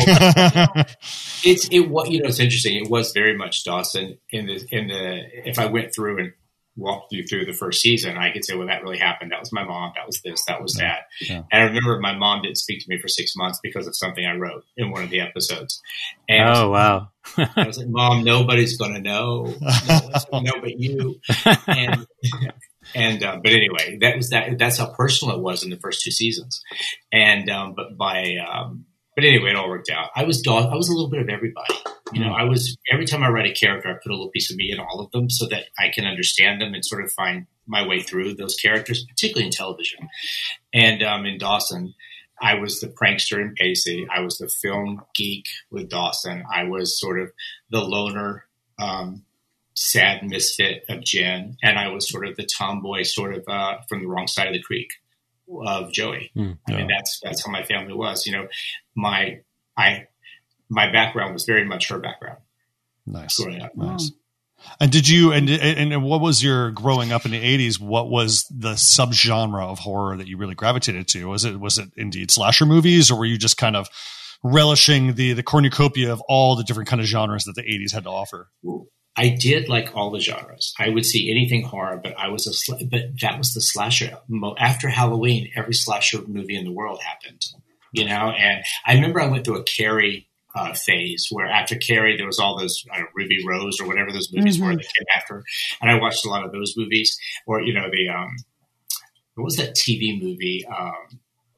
oh, it's it. What you know, it's interesting. It was very much Dawson in the in the. If I went through and walked you through the first season, I could say, well, that really happened. That was my mom. That was this. That was that. Yeah. And I remember my mom didn't speak to me for six months because of something I wrote in one of the episodes. And oh wow! I was like, Mom, nobody's going to know. No one's going to know but you. And. And, uh, but anyway, that was that, that's how personal it was in the first two seasons. And, um, but by, um, but anyway, it all worked out. I was, I was a little bit of everybody, you know, I was, every time I write a character, I put a little piece of me in all of them so that I can understand them and sort of find my way through those characters, particularly in television. And, um, in Dawson, I was the prankster in Pacey. I was the film geek with Dawson. I was sort of the loner, um, sad misfit of Jen, and I was sort of the tomboy, sort of uh, from the wrong side of the creek of Joey. Mm, yeah. I mean, that's that's how my family was. You know, my I my background was very much her background. Nice, nice. And did you and and what was your growing up in the eighties? What was the subgenre of horror that you really gravitated to? Was it was it indeed slasher movies, or were you just kind of relishing the the cornucopia of all the different kind of genres that the eighties had to offer? Ooh. I did like all the genres. I would see anything horror, but I was a sl- but that was the slasher. After Halloween, every slasher movie in the world happened, you know. And I remember I went through a Carrie uh, phase where after Carrie, there was all those I don't know, Ruby Rose or whatever those movies mm-hmm. were that came after, and I watched a lot of those movies. Or you know the um, what was that T V movie um,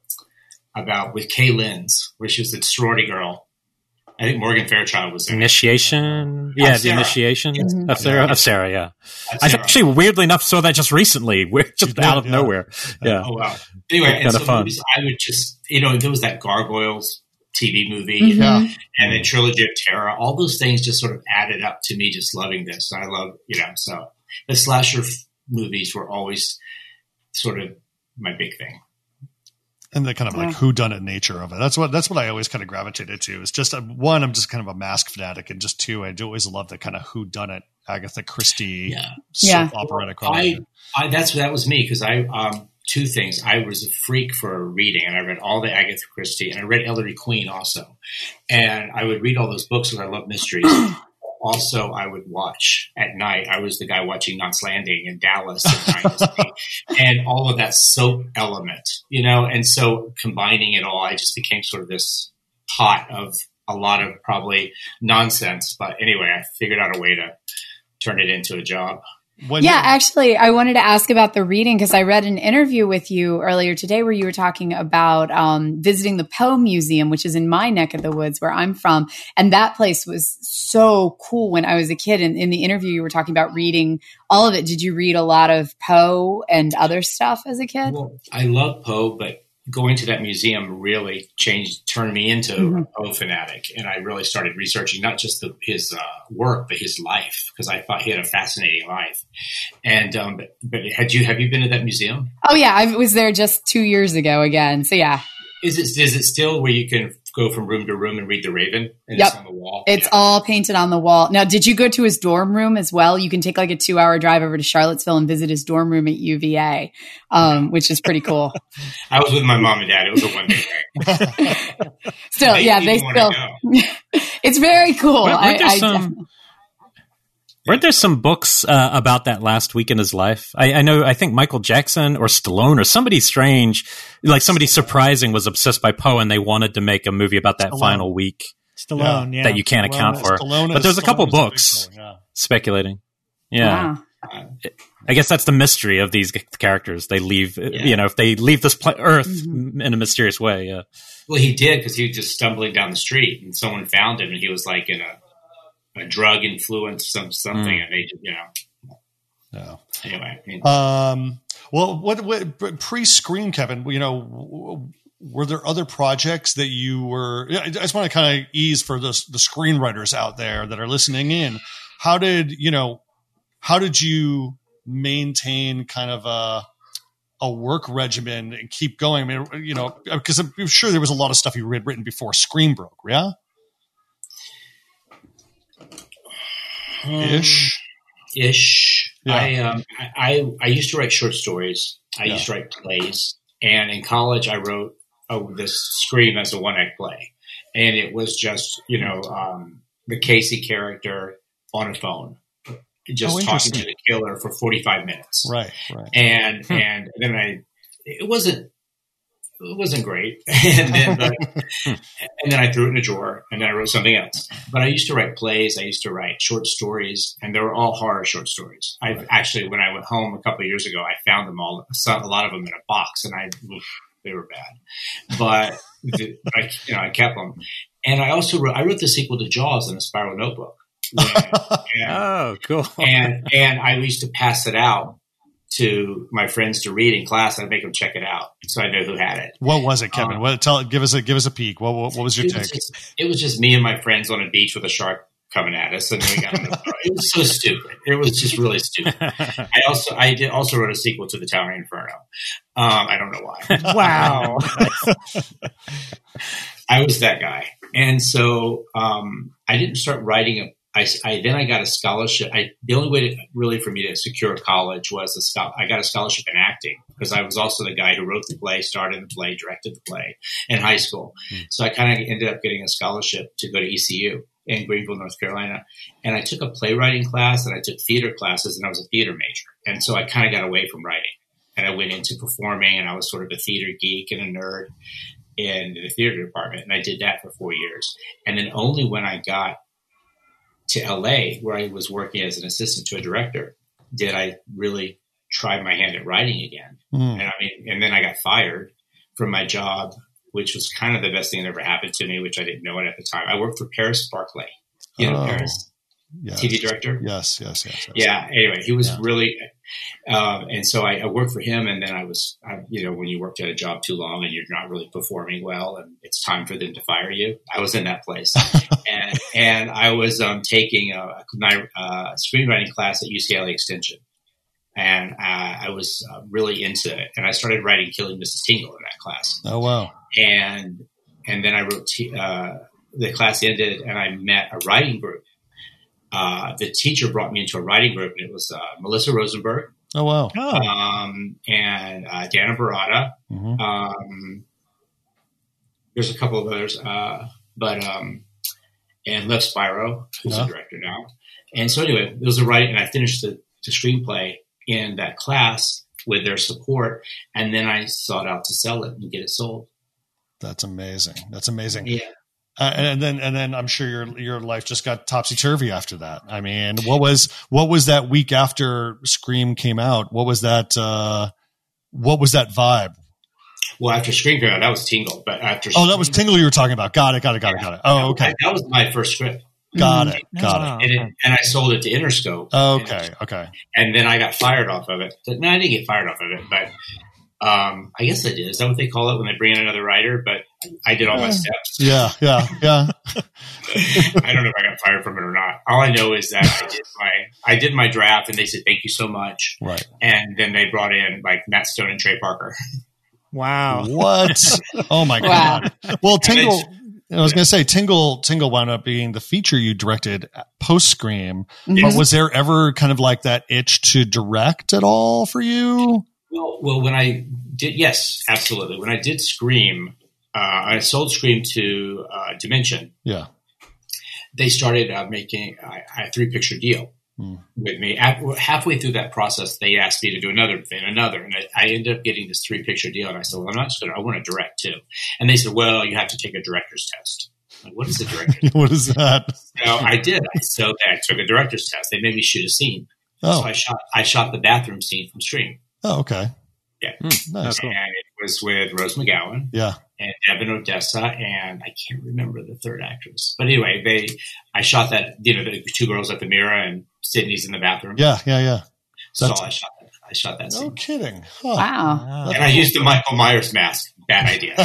about with Kay Lenz, where she was the sorority girl. I think Morgan Fairchild was there. Initiation. Yeah, the initiation mm-hmm. of Sarah. Of Sarah, yeah. Sarah. I actually, weirdly enough, saw that just recently, just out of yeah. nowhere. Yeah. Oh, wow. Anyway, and so movies, I would just, you know, there was that Gargoyles T V movie mm-hmm. and, and then Trilogy of Terror. All those things just sort of added up to me just loving this. I love, you know, so the slasher f- movies were always sort of my big thing. And the kind of like yeah. whodunit nature of it. That's what that's what I always kind of gravitated to. Is just a, one, I'm just kind of a mask fanatic, and just two, I do always love the kind of whodunit Agatha Christie yeah. soap yeah. operatic. I, I that's that was me because I um, two things. I was a freak for reading, and I read all the Agatha Christie, and I read Ellery Queen also, and I would read all those books because I love mysteries. Also, I would watch at night. I was the guy watching Knots Landing in Dallas and, and all of that soap element, you know. And so combining it all, I just became sort of this pot of a lot of probably nonsense. But anyway, I figured out a way to turn it into a job. When yeah, actually, I wanted to ask about the reading because I read an interview with you earlier today where you were talking about um, visiting the Poe Museum, which is in my neck of the woods where I'm from. And that place was so cool when I was a kid. And in the interview, you were talking about reading all of it. Did you read a lot of Poe and other stuff as a kid? Well, I love Poe, but going to that museum really changed, turned me into mm-hmm. a Poe fanatic. And I really started researching not just the, his uh, work, but his life, because I thought he had a fascinating life. And, um, but, but had you, have you been to that museum? Oh yeah. I was there just two years ago again. So yeah. Is it, is it still where you can go from room to room and read The Raven, and Yep. it's on the wall. It's Yeah. all painted on the wall. Now, did you go to his dorm room as well? You can take like a two hour drive over to Charlottesville and visit his dorm room at U V A, um, which is pretty cool. I was with my mom and dad. It was a one day thing. Still, They yeah, didn't they even still, wanna it's very cool. Weren't- weren't there I, I some- definitely- Weren't there some books uh, about that last week in his life? I, I know, I think Michael Jackson or Stallone or somebody strange, like somebody surprising was obsessed by Poe and they wanted to make a movie about that Stallone. final week Stallone, yeah. that you can't Stallone account is- for. Stallone But is- there's a couple Stallone is a big books boy, yeah. speculating. Yeah. Wow. I guess that's the mystery of these characters. They leave, you know, if they leave this pla- Earth Mm-hmm. in a mysterious way. Yeah. Well, he did because he was just stumbling down the street and someone found him and he was like in a, a drug influence, some something, Mm. and they, you know. Yeah. Anyway, I mean, Um, well, what, what pre-Scream, Kevin? You know, w- were there other projects that you were? I just want to kind of ease for the the screenwriters out there that are listening in. How did you know? How did you maintain kind of a a work regimen and keep going? I mean, you know, because I'm sure there was a lot of stuff you had written before Scream broke, yeah. Ish. ish. Yeah. I, um, I I I used to write short stories. I Yeah. used to write plays, and in college I wrote oh, this Scream as a one act play, and it was just you know um, the Casey character on a phone, just Oh, talking interesting. to the killer for forty five minutes, Right. Right. and and then I it wasn't. It wasn't great, and then but, and then I threw it in a drawer, and then I wrote something else. But I used to write plays. I used to write short stories, and they were all horror short stories. I have actually, when I went home a couple of years ago, I found them all, some, a lot of them in a box, and I oof, they were bad. But the, I, you know, I kept them, and I also wrote. I wrote the sequel to Jaws in a spiral notebook, and, Oh, cool. and and I used to pass it out to my friends to read in class. I'd make them check it out, so I know who had it. What was it, Kevin? Um, what, tell give us a give us a peek. What what, what was your It take? was, just, it was just me and my friends on a beach with a shark coming at us, and then we got. on the, it was so stupid. It was just really stupid. I also I did also wrote a sequel to the Towering Inferno. Um, I don't know why. Wow. I was that guy, and so um, I didn't start writing a. I, I then I got a scholarship. I, the only way to really for me to secure college was a scho- I got a scholarship in acting because I was also the guy who wrote the play, started the play, directed the play in high school. Mm. So I kind of ended up getting a scholarship to go to E C U in Greenville, North Carolina. And I took a playwriting class and I took theater classes, and I was a theater major. And so I kind of got away from writing, and I went into performing, and I was sort of a theater geek and a nerd in the theater department. And I did that for four years. And then only when I got to L A, where I was working as an assistant to a director, did I really try my hand at writing again. Mm. And I mean, and then I got fired from my job, which was kind of the best thing that ever happened to me, which I didn't know it at the time. I worked for Paris Barclay, you know, oh, Paris, yes. T V director. Yes, yes, yes. yes. Yeah. Anyway, he was yeah. really, um, and so I, I worked for him, and then I was, I, you know, when you worked at a job too long and you're not really performing well, and it's time for them to fire you. I was in that place, and and I was um, taking a, a screenwriting class at U C L A Extension, and uh, I was uh, really into it, and I started writing Killing Missus Tingle in that class. Oh wow! And and then I wrote. T- uh, the class ended, and I met a writing group. Uh, the teacher brought me into a writing group, and it was uh, Melissa Rosenberg. Oh, wow. Um, and uh, Dana Barada. Mm-hmm. Um, there's a couple of others, uh, but um, and Lev Spiro, who's yeah. a director now. And so anyway, it was a writing, and I finished the, the screenplay in that class with their support, and then I sought out to sell it and get it sold. That's amazing. That's amazing. Yeah. Uh, and then, and then I'm sure your your life just got topsy turvy after that. I mean, what was what was that week after Scream came out? What was that? Uh, what was that vibe? Well, after Scream came out, that was Tingle. But after oh, Scream, that was Tingle you were talking about. Got it. Got it. Got it. Got it. Oh, okay. That was my first script. Got it. Got mm-hmm. it. And, it. and I sold it to Interscope. Okay. Okay. And then I got fired off of it. No, I didn't get fired off of it, but. Um, I guess I did. Is that what they call it when they bring in another writer? But I did all my steps. Yeah, yeah, yeah. I don't know if I got fired from it or not. All I know is that I did my I did my draft, and they said thank you so much. Right. And then they brought in like Matt Stone and Trey Parker. Wow. What? Oh my wow. God. Well, Tingle. I was going to say Tingle Tingle wound up being the feature you directed post Scream. Mhm. But was there ever kind of like that itch to direct at all for you? Well, well, when I did, yes, absolutely. When I did Scream, uh, I sold Scream to uh, Dimension. Yeah. They started uh, making uh, a three picture deal hmm. with me. At, halfway through that process, they asked me to do another thing, another, and I, I ended up getting this three picture deal. And I said, "Well, I'm not just going to. I want to direct too." And they said, "Well, you have to take a director's test." I'm like, what is a director's test? What is that? So I did. So I took a director's test. They made me shoot a scene. Oh. So I shot. I shot the bathroom scene from Scream. Oh, okay. Yeah, mm, nice. And it was with Rose McGowan. Yeah. And Devin Odessa, and I can't remember the third actress. But anyway, they, I shot that, you know, the two girls at the mirror and Sydney's in the bathroom. Yeah, yeah, yeah. So I shot that. I shot that scene. No kidding. Huh. Wow. And I used the Michael Myers mask. Bad idea.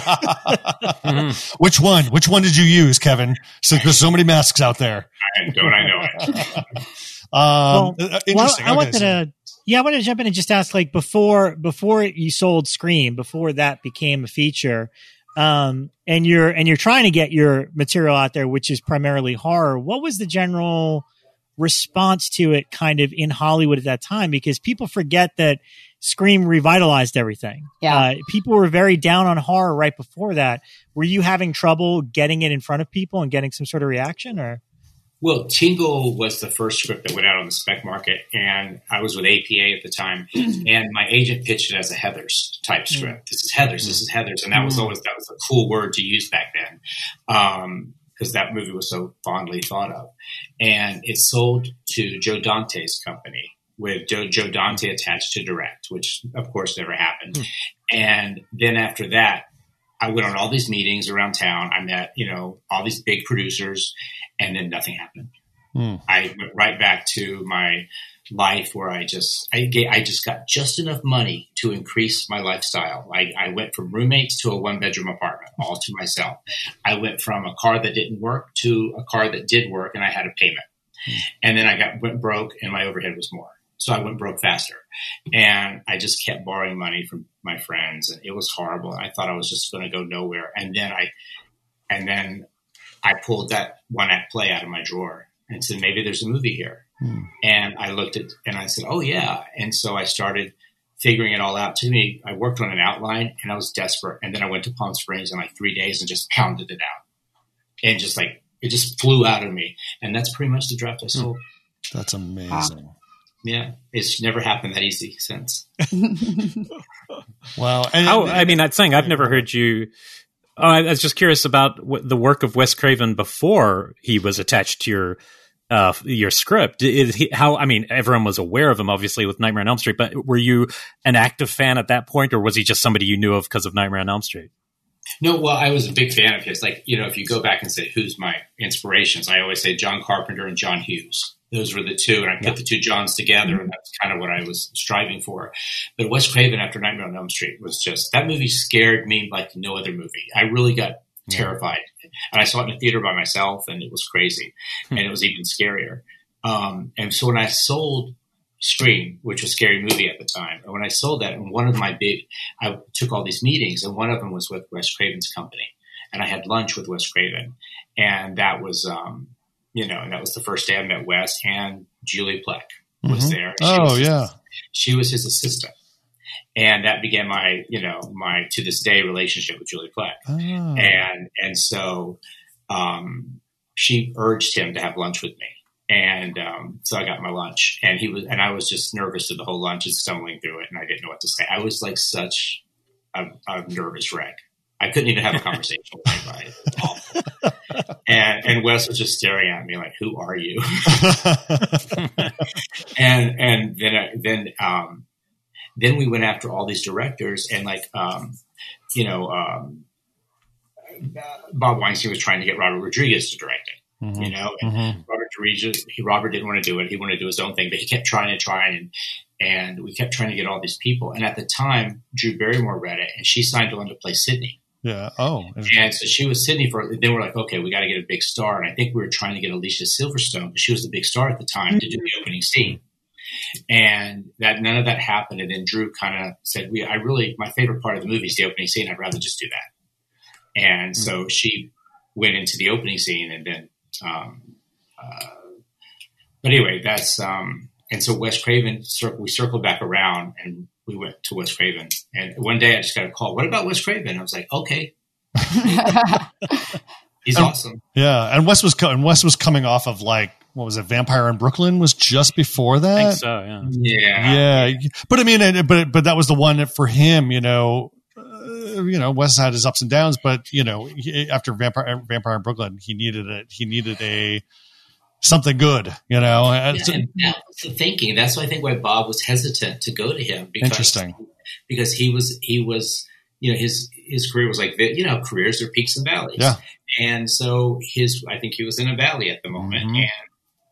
mm-hmm. Which one? Which one did you use, Kevin? Since there's so many masks out there. I, don't I know it? um, well, interesting. Well, I okay, wanted so. to. Yeah, I wanted to jump in and just ask, like, before before you sold Scream, before that became a feature, um, and you're and you're trying to get your material out there, which is primarily horror. What was the general response to it, kind of in Hollywood at that time? Because people forget that Scream revitalized everything. Yeah, uh, people were very down on horror right before that. Were you having trouble getting it in front of people and getting some sort of reaction, or? Well, Tingle was the first script that went out on the spec market, and I was with A P A at the time, and my agent pitched it as a Heathers type script. This is Heathers, this is Heathers, and that was always that was a cool word to use back then, um, because that movie was so fondly thought of. And it sold to Joe Dante's company with Joe, Joe Dante attached to direct, which of course never happened. Mm. And then after that, I went on all these meetings around town. I met, you know, all these big producers, and then nothing happened. Mm. I went right back to my life where I just, I, I just got just enough money to increase my lifestyle. I, I went from roommates to a one bedroom apartment all to myself. I went from a car that didn't work to a car that did work, and I had a payment. Mm. And then I got went broke, and my overhead was more. So I went broke faster, and I just kept borrowing money from my friends, and it was horrible. I thought I was just going to go nowhere. And then I, and then I pulled that one act play out of my drawer and said, maybe there's a movie here. Hmm. And I looked at, and I said, oh yeah. And so I started figuring it all out. To me, I worked on an outline, and I was desperate. And then I went to Palm Springs in like three days and just pounded it out, and just like, it just flew out of me. And that's pretty much the draft I sold. That's amazing. Wow. Yeah, it's never happened that easy since. Wow. And, How, I mean, that thing, I've never heard you. Oh, I was just curious about w- the work of Wes Craven before he was attached to your uh, your script. Is he, how? I mean, everyone was aware of him, obviously, with Nightmare on Elm Street. But were you an active fan at that point, or was he just somebody you knew of because of Nightmare on Elm Street? No, well, I was a big fan of his. Like, you know, if you go back and say who's my inspirations, I always say John Carpenter and John Hughes. Those were the two, and I put yeah. the two Johns together, mm-hmm. and that's kind of what I was striving for. But Wes Craven after Nightmare on Elm Street was just, that movie scared me like no other movie. I really got yeah. terrified. And I saw it in the theater by myself, and it was crazy. Mm-hmm. And it was even scarier. Um, and so when I sold Scream, which was a scary movie at the time, and when I sold that, and one of my big, I took all these meetings, and one of them was with Wes Craven's company. And I had lunch with Wes Craven, and that was, um, you know, and that was the first day I met Wes, and Julie Plec was mm-hmm. there. She oh, was his, yeah. She was his assistant. And that began my, you know, my to this day relationship with Julie Plec. Oh. And, and so um, she urged him to have lunch with me. And um, so I got my lunch, and he was, and I was just nervous through the whole lunch and stumbling through it, and I didn't know what to say. I was like such a, a nervous wreck. I couldn't even have a conversation with anybody. It was awful. And and Wes was just staring at me like, "Who are you?" and and then then um, then we went after all these directors, and like um, you know, um, Bob Weinstein was trying to get Robert Rodriguez to direct it. Mm-hmm. You know, and mm-hmm. Robert Rodriguez, he Robert didn't want to do it. He wanted to do his own thing, but he kept trying and trying, and and we kept trying to get all these people. And at the time, Drew Barrymore read it, and she signed on to play Sydney. Yeah. Oh. And so she was Sydney for. Then we're like, okay, we got to get a big star. And I think we were trying to get Alicia Silverstone, but she was the big star at the time mm-hmm. to do the opening scene. And that none of that happened. And then Drew kind of said, "We, I really, my favorite part of the movie is the opening scene. I'd rather just do that." And mm-hmm. so she went into the opening scene, and then, um, uh, but anyway, that's, um, and so Wes Craven, we circled back around and we went to Wes Craven. And one day I just got a call. What about Wes Craven? I was like, okay. He's and, awesome. Yeah. And Wes was, co- and Wes was coming off of like, what was it? Vampire in Brooklyn was just before that. I think so. Yeah. Yeah. Yeah. But I mean, but, but that was the one that for him, you know, uh, you know, Wes had his ups and downs, but you know, he, after Vampire, Vampire in Brooklyn, he needed it. He needed a, something good, you know. Yeah, and that was the thinking. That's why I think why Bob was hesitant to go to him. Because, Interesting. Because he was, he was, you know, his his career was like, you know, careers are peaks and valleys. Yeah. And so his, I think he was in a valley at the moment, Mm-hmm. and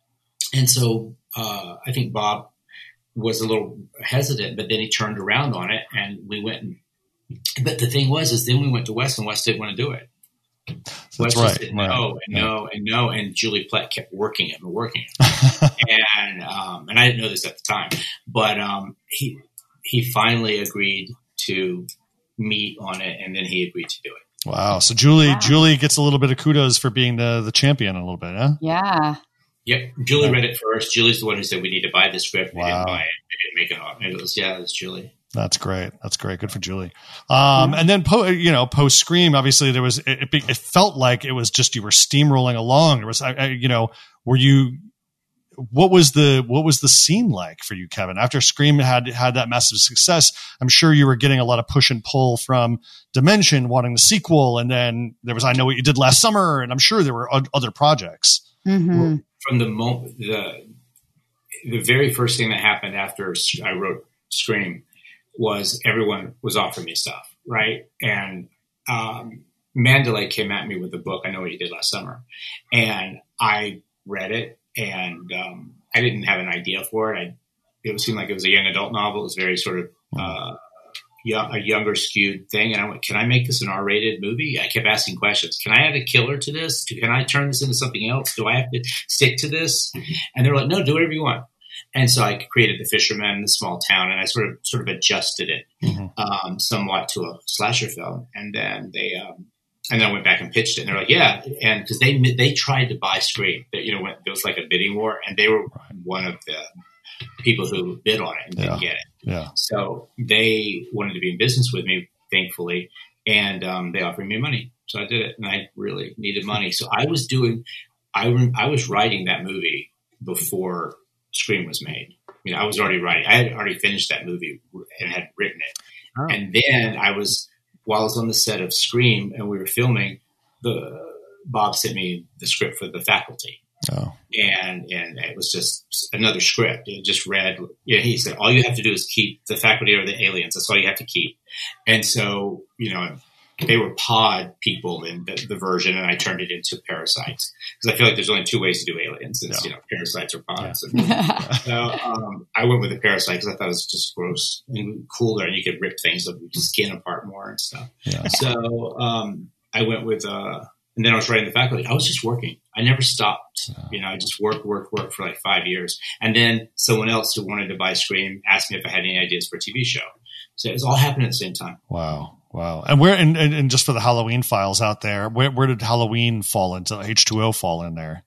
and so uh, I think Bob was a little hesitant, but then he turned around on it, and we went. And, but the thing was, is then we went to Wes, and Wes didn't want to do it. That's Wes right. just said right. no and yeah. no and no, and Julie Plett kept working it and working it, and um, and I didn't know this at the time, but um, he he finally agreed to meet on it, and then he agreed to do it. Wow. So Julie, Wow. Julie gets a little bit of kudos for being the the champion a little bit, huh? Yeah. Yep, Julie read it first. Julie's the one who said we need to buy the script. They Wow. didn't buy it. They didn't make it on. And it was yeah, it was Julie. That's great. That's great. Good for Julie. Um, and then, po- you know, post Scream, obviously there was, it, it, it felt like it was just, you were steamrolling along. There was, I, I, you know, were you, what was the, what was the scene like for you, Kevin? After Scream had, had that massive success, I'm sure you were getting a lot of push and pull from Dimension wanting the sequel. And then there was, I Know What You Did Last Summer. And I'm sure there were other projects. Mm-hmm. From the moment, the, the very first thing that happened after I wrote Scream was everyone was offering me stuff, right? And um, Mandalay came at me with the book, I Know What You Did Last Summer. And I read it, and um, I didn't have an idea for it. I, it seemed like it was a young adult novel. It was very sort of uh, young, a younger skewed thing. And I went, can I make this an R-rated movie? I kept asking questions. Can I add a killer to this? Can I turn this into something else? Do I have to stick to this? And they're like, no, do whatever you want. And so I created The Fisherman, The Small Town, and I sort of sort of adjusted it Mm-hmm. um, somewhat to a slasher film. And then they, um, and then I went back and pitched it, and they're like, yeah, and because they they tried to buy Scream, you know, when there was like a bidding war, and they were one of the people who bid on it and didn't Yeah. get it. Yeah. So they wanted to be in business with me, thankfully, and um, they offered me money, so I did it, and I really needed money. So I was doing, I I was writing that movie before Scream was made. You know, I was already writing. I had already finished that movie and had written it. Oh. And then I was, while I was on the set of Scream and we were filming, the Bob sent me the script for The Faculty. Oh. And and it was just another script. It just read, you know, he said, all you have to do is keep the faculty or the aliens. That's all you have to keep. And so, you know, they were pod people in the, the version, and I turned it into parasites because I feel like there's only two ways to do aliens. It's, Yeah. you know, parasites or pods. Yeah. And, so um, I went with the parasite because I thought it was just gross and cooler, and you could rip things up, skin apart more and stuff. Yeah. So um, I went with, uh, and then I was writing The Faculty. I was just working. I never stopped. Yeah. You know, I just worked, worked, worked for like five years. And then someone else who wanted to buy Scream asked me if I had any ideas for a T V show. So it was all happening at the same time. Wow. Wow. And where, and, and, and just for the Halloween files out there, where, where did Halloween fall into, H two O fall in there?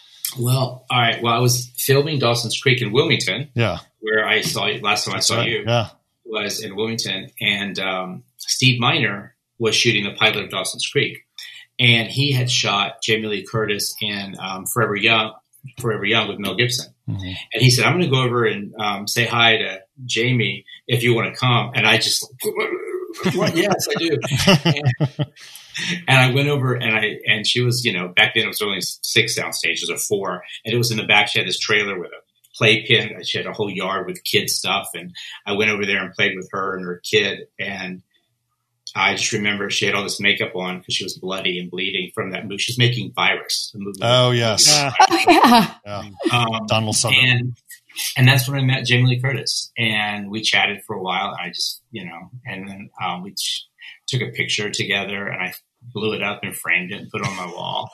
Well, all right. Well, I was filming Dawson's Creek in Wilmington, Yeah. where I saw you last time I saw Right. you Yeah. was in Wilmington, and um, Steve Miner was shooting the pilot of Dawson's Creek, and he had shot Jamie Lee Curtis in um, Forever Young, Forever Young with Mel Gibson. Mm-hmm. And he said, I'm going to go over and um, say hi to Jamie if you want to come. And I just, what? Yes, I do. And, and I went over, and I and she was, you know, back then it was only six sound stages or four, and it was in the back. She had this trailer with a playpen. She had a whole yard with kid stuff, and I went over there and played with her and her kid. And I just remember she had all this makeup on because she was bloody and bleeding from that movie. She was making Virus, the movie. Oh, yes. Yeah. Oh, yeah. Yeah. Um, Donald Sutherland. and and that's when I met Jamie Lee Curtis, and we chatted for a while. And I just, you know, and then um, we ch- took a picture together, and I blew it up and framed it and put it on my wall,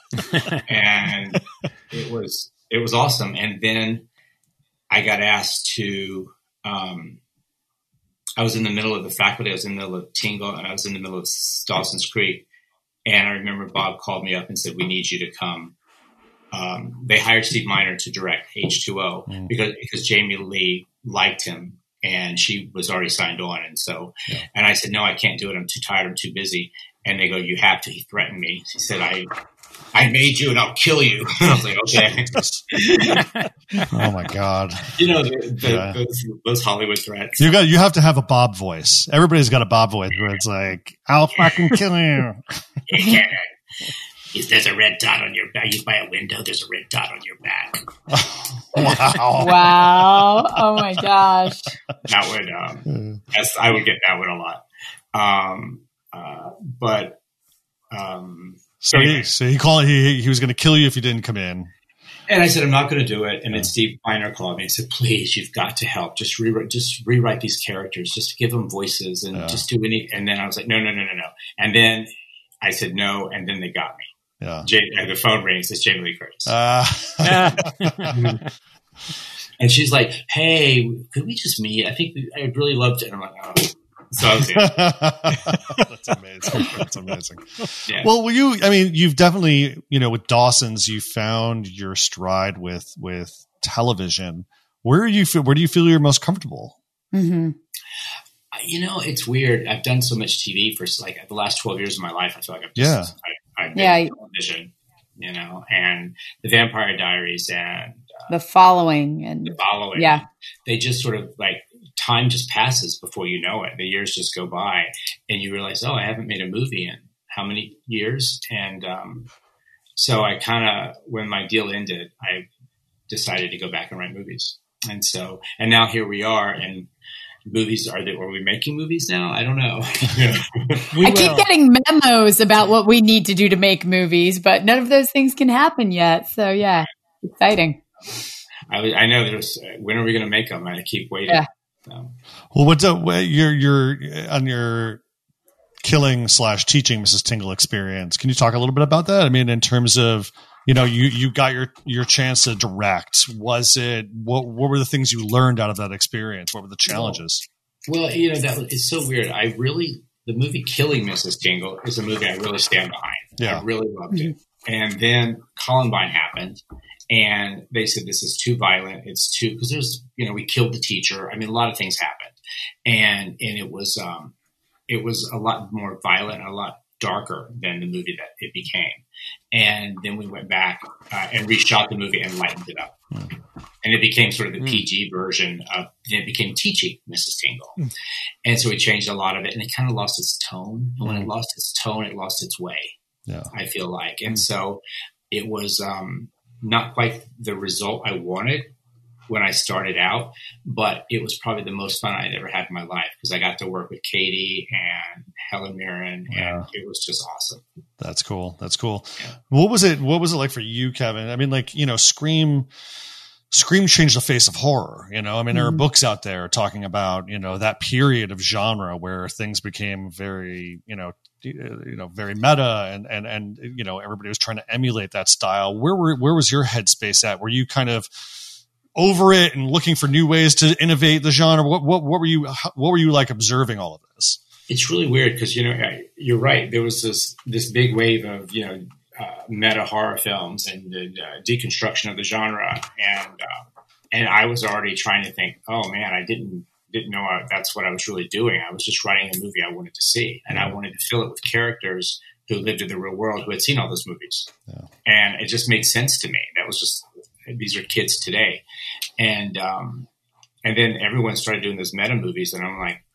and it was it was awesome. And then I got asked to. Um, I was in the middle of The Faculty. I was in the middle of Tingle, and I was in the middle of Dawson's Creek, And I remember Bob called me up and said, we need you to come. Um, they hired Steve Miner to direct H two O mm. because, because Jamie Lee liked him and she was already signed on. And so, yeah. and I said, no, I can't do it. I'm too tired. I'm too busy. And they go, you have to. He threatened me. He said, I, I made you and I'll kill you. I was like, okay. Oh my God. You know, the, the, yeah. those, those Hollywood threats. You got, you have to have a Bob voice. Everybody's got a Bob voice where it's like, I'll fucking kill you. There's a red dot on your back. You buy a window, there's a red dot on your back. Wow. Wow. Oh my gosh. That would, um, yes, I would get that one a lot. Um, uh, but, um, so anyway. he, so he called, he, he was going to kill you if you didn't come in. And I said, I'm not going to do it. And then Steve Miner called me and said, please, you've got to help. Just rewrite, just rewrite these characters, just give them voices and yeah. just do any. And then I was like, no, no, no, no, no. And then I said no. And then they got me. Yeah. Jay, the phone rings. It's Jamie Lee Curtis. Uh. And she's like, hey, could we just meet? I think we, I'd really love to. And I'm like, oh. So I was in. That's amazing. That's amazing. Yeah. Well, will you, I mean, you've definitely, you know, with Dawson's, you found your stride with, with television. Where are you, where do you feel you're most comfortable? Mm-hmm. You know, it's weird. I've done so much T V for like the last twelve years of my life. I feel like I've just, yeah. I, I've been yeah. television, you know, and the Vampire Diaries and uh, the Following and the Following. Yeah. They just sort of like time just passes before you know it. The years just go by and you realize, oh, I haven't made a movie in how many years? And um, so I kind of, when my deal ended, I decided to go back and write movies. And so, and now here we are, and movies are they are we making movies now? I don't know. I keep getting memos about what we need to do to make movies, but none of those things can happen yet. So yeah, exciting. I, I know there's when are we going to make them? I keep waiting. Yeah. So. Well, what's up? You're you're on your killing slash teaching Missus Tingle experience. Can you talk a little bit about that? I mean, in terms of, you know, you, you got your, your chance to direct. Was it, what, what were the things you learned out of that experience? What were the challenges? Well, well you know, that it's so weird. I really, the movie Killing Missus Tingle is a movie I really stand behind. Yeah. I really loved it. And then Columbine happened and they said, this is too violent. It's too, because there's, you know, we killed the teacher. I mean, a lot of things happened. And, and it was, um, it was a lot more violent, a lot darker than the movie that it became. And then we went back uh, and reshot the movie and lightened it up. Mm. And it became sort of the mm. P G version of, and it became Teaching Missus Tingle. Mm. And so we changed a lot of it and it kind of lost its tone. And when mm. it lost its tone, it lost its way, yeah. I feel like. And so it was um, not quite the result I wanted when I started out, but it was probably the most fun I'd ever had in my life because I got to work with Katie and Helen Mirren, yeah. and it was just awesome. That's cool. That's cool. Yeah. What was it? What was it like for you, Kevin? I mean, like, you know, Scream, Scream changed the face of horror. You know, I mean, mm-hmm. there are books out there talking about, you know, that period of genre where things became very, you know, you know, very meta, and and and you know, everybody was trying to emulate that style. Where were where was your headspace at? Were you kind of over it and looking for new ways to innovate the genre? What, what, what were you, what were you like observing all of this? It's really weird because, you know, you're right. There was this, this big wave of, you know, uh, meta horror films and the uh, deconstruction of the genre. And, uh, and I was already trying to think, oh man, I didn't, didn't know I, that's what I was really doing. I was just writing a movie I wanted to see, and I wanted to fill it with characters who lived in the real world, who had seen all those movies. Yeah. And it just made sense to me. That was just, these are kids today. And, um, and then everyone started doing those meta movies and I'm like,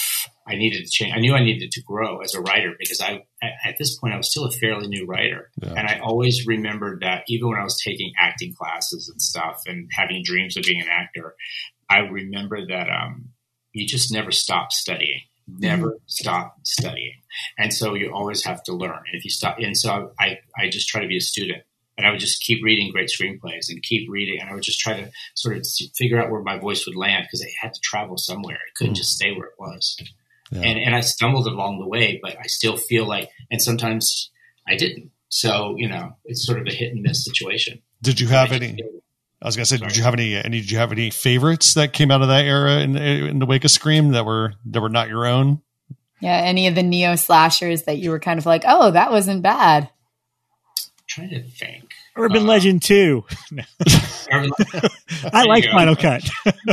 I needed to change. I knew I needed to grow as a writer because I, at this point, I was still a fairly new writer. Yeah. And I always remembered that even when I was taking acting classes and stuff and having dreams of being an actor, I remember that, um, you just never stop studying, never mm-hmm. stop studying. And so you always have to learn. And if you stop, and so I, I just try to be a student. And I would just keep reading great screenplays and keep reading. And I would just try to sort of figure out where my voice would land because it had to travel somewhere. It couldn't mm. just stay where it was. Yeah. And and I stumbled along the way, but I still feel like, and sometimes I didn't. So, you know, it's sort of a hit and miss situation. Did you have any, I was going to say, Sorry. did you have any, any, did you have any favorites that came out of that era in, in the wake of Scream that were, that were not your own? Yeah, any of the neo slashers that you were kind of like, oh, that wasn't bad. I'm trying to think. Urban uh, Legend two. Urban, I like Final Cut.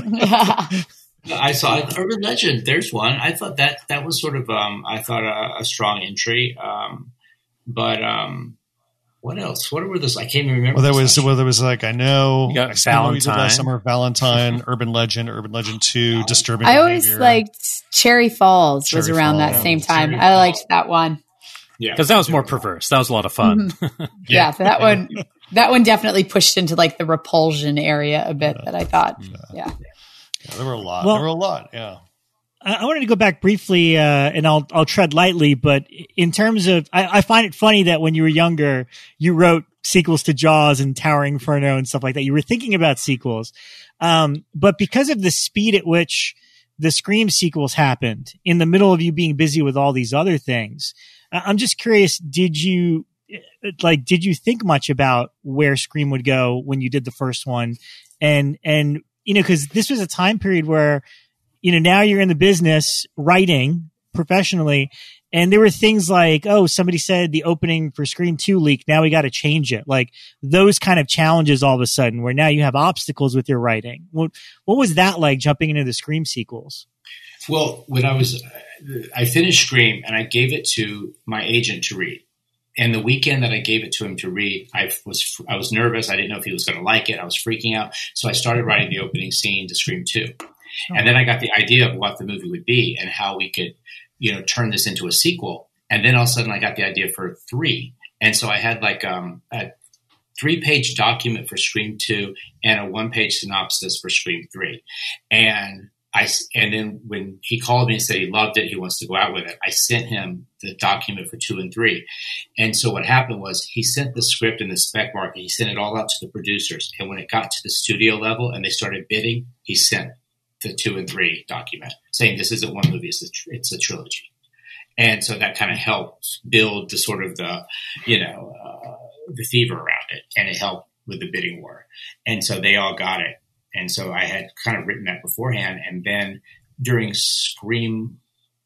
I saw Urban Legend. There's one. I thought that that was sort of um, I thought a, a strong entry. Um, but um, what else? What were those? I can't even remember. Well, there was well, there was like I know You got I saw what we did Valentine. last summer. Valentine, Urban Legend, Urban Legend Two, Disturbing I always Behavior. liked Cherry Falls was Cherry around Falls. that same time. Cherry I liked Falls. that one. Yeah, Because that was more perverse. That was a lot of fun. Mm-hmm. Yeah, so that one that one definitely pushed into like the repulsion area a bit that I thought. Yeah. Yeah, there were a lot. Well- there were a lot. Yeah. I I wanted to go back briefly, uh, and I'll I'll tread lightly, but in terms of, I, I find it funny that when you were younger, you wrote sequels to Jaws and Towering Inferno and stuff like that. You were thinking about sequels, um, but because of the speed at which the Scream sequels happened, in the middle of you being busy with all these other things, I- I'm just curious: did you like did you think much about where Scream would go when you did the first one, and and you know, because this was a time period where, you know, now you're in the business writing professionally, and there were things like, oh, somebody said the opening for Scream two leaked. Now we got to change it. Like those kind of challenges all of a sudden where now you have obstacles with your writing. What, what was that like jumping into the Scream sequels? Well, when I was, I finished Scream and I gave it to my agent to read. And the weekend that I gave it to him to read, I was I was nervous. I didn't know if he was going to like it. I was freaking out. So I started writing the opening scene to Scream two. And then I got the idea of what the movie would be and how we could, you know, turn this into a sequel. And then all of a sudden I got the idea for three. And so I had like um, a three-page document for Scream two and a one-page synopsis for Scream three. And I, and then when he called me and said he loved it, he wants to go out with it, I sent him the document for two and three. And so what happened was he sent the script and the spec market. He sent it all out to the producers. And when it got to the studio level and they started bidding, he sent the two and three document saying this isn't one movie, it's a, tr- it's a trilogy. And so that kind of helped build the sort of the, you know, uh, the fever around it, and it helped with the bidding war. And so they all got it. And so I had kind of written that beforehand. And then during Scream,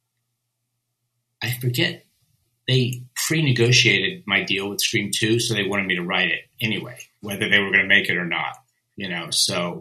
I forget, they pre-negotiated my deal with Scream two. So they wanted me to write it anyway, whether they were going to make it or not, you know. So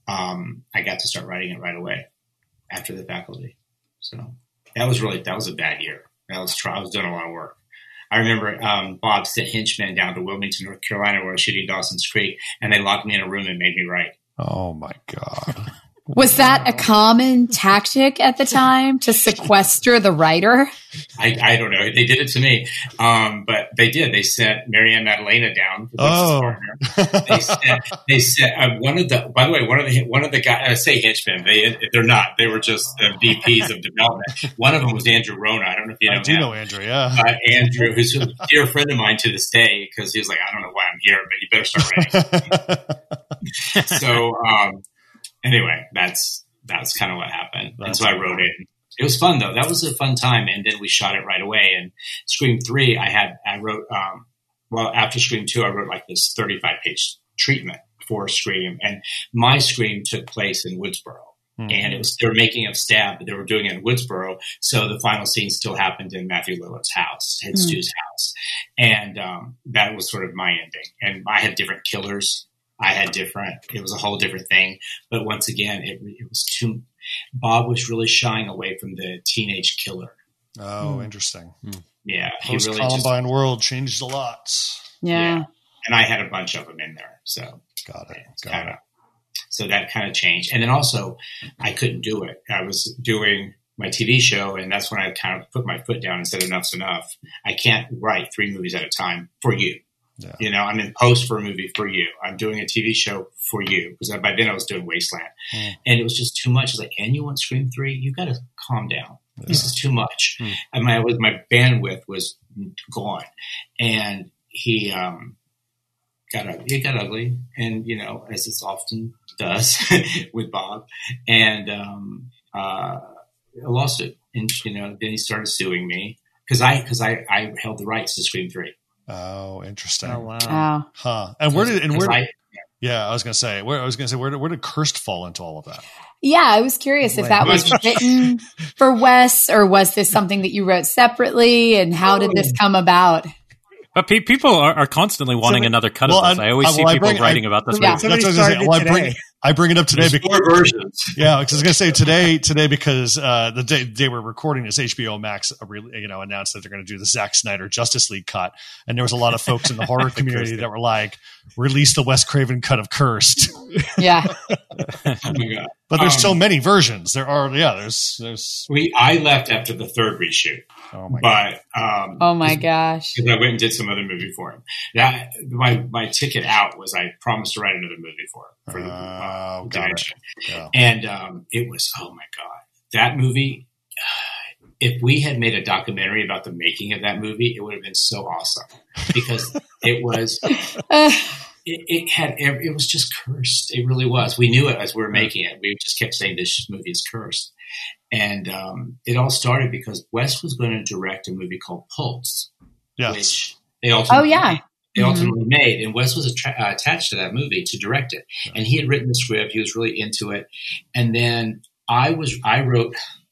um, I got to start writing it right away after the faculty. So that was really, that was a bad year. That was, I was doing a lot of work. I remember um, Bob sent henchmen down to Wilmington, North Carolina, where I was shooting Dawson's Creek, and they locked me in a room and made me write. Oh my God. Was that a common tactic at the time to sequester the writer? I, I don't know. They did it to me. Um, but they did. They sent Marianne Madalena down. Oh. Partner. They sent, they sent uh, one of the, by the way, one of the, one of the guys, I say henchmen, they, they're not. They were just the V Ps of development. One of them was Andrew Rona. I don't know if you know I do him. know Andrew, yeah. Uh, Andrew, who's a dear friend of mine to this day, because he was like, I don't know why I'm here, but you better start writing. So, um, anyway, that's, that's kind of what happened. And so I wrote it. It was fun though. That was a fun time. And then we shot it right away. And Scream three, I had, I wrote, um, well, after Scream two, I wrote like this thirty-five page treatment for Scream. And my Scream took place in Woodsboro. Mm-hmm. And it was, they were making a stab, but they were doing it in Woodsboro. So the final scene still happened in Matthew Lillard's house, Ted mm-hmm. Stu's house. And, um, that was sort of my ending. And I had different killers. I had different, it was a whole different thing. But once again, it, it was too, Bob was really shying away from the teenage killer. Oh, mm. interesting. Mm. Yeah. Post really Columbine just, world changed a lot. Yeah. yeah. And I had a bunch of them in there. So got it. Got kinda, it. So that kind of changed. And then also I couldn't do it. I was doing my T V show, and that's when I kind of put my foot down and said, enough's enough. I can't write three movies at a time for you. Yeah. You know, I'm in post for a movie for you. I'm doing a T V show for you, because by then I was doing Wasteland, mm. and it was just too much. It's like, and you want Scream three? You got to calm down. Yeah. This is too much. Mm. And my my bandwidth was gone, and he um got it got ugly, and you know, as it often does with Bob, and um uh a lawsuit, and you know, then he started suing me because I because I I held the rights to Scream three. Oh, interesting. Oh, wow. wow. Huh. And where did, and where, I, Yeah, I was going to say, where I was going to say, where did, where did Cursed fall into all of that? Yeah, I was curious if that was written for Wes, or was this something that you wrote separately, and how did this come about? But pe- people are, are constantly wanting so, another cut well, of this. I always I, see well, people bring, writing I, about this. Yeah. That's what I was going to say. Well, I bring, I bring it up today There's because four versions. Yeah, because I was going to say today, today because uh, the day, day we're recording this, H B O Max, uh, you know, announced that they're going to do the Zack Snyder Justice League cut, and there was a lot of folks in the horror community that were like, "Release the Wes Craven cut of Cursed." Yeah, Oh my god! But there's Um, so many versions. There are, yeah. There's, there's. We I left after the third reshoot, Oh my god! but um, oh my gosh. because I went and did some other movie for him. That my my ticket out was I promised to write another movie for him for the uh, Oh, got it. Dimension. Yeah. And um, it was, oh my God, that movie. If we had made a documentary about the making of that movie, it would have been so awesome because it was, Uh, it, it had, it was just cursed. It really was. We knew it as we were making it. We just kept saying this movie is cursed. And um, it all started because Wes was going to direct a movie called Pulse, Yes. which they ultimately oh yeah. made. They ultimately mm-hmm. made, and Wes was attra- uh, attached to that movie to direct it. Yeah. And he had written the script; he was really into it. And then I was, I wrote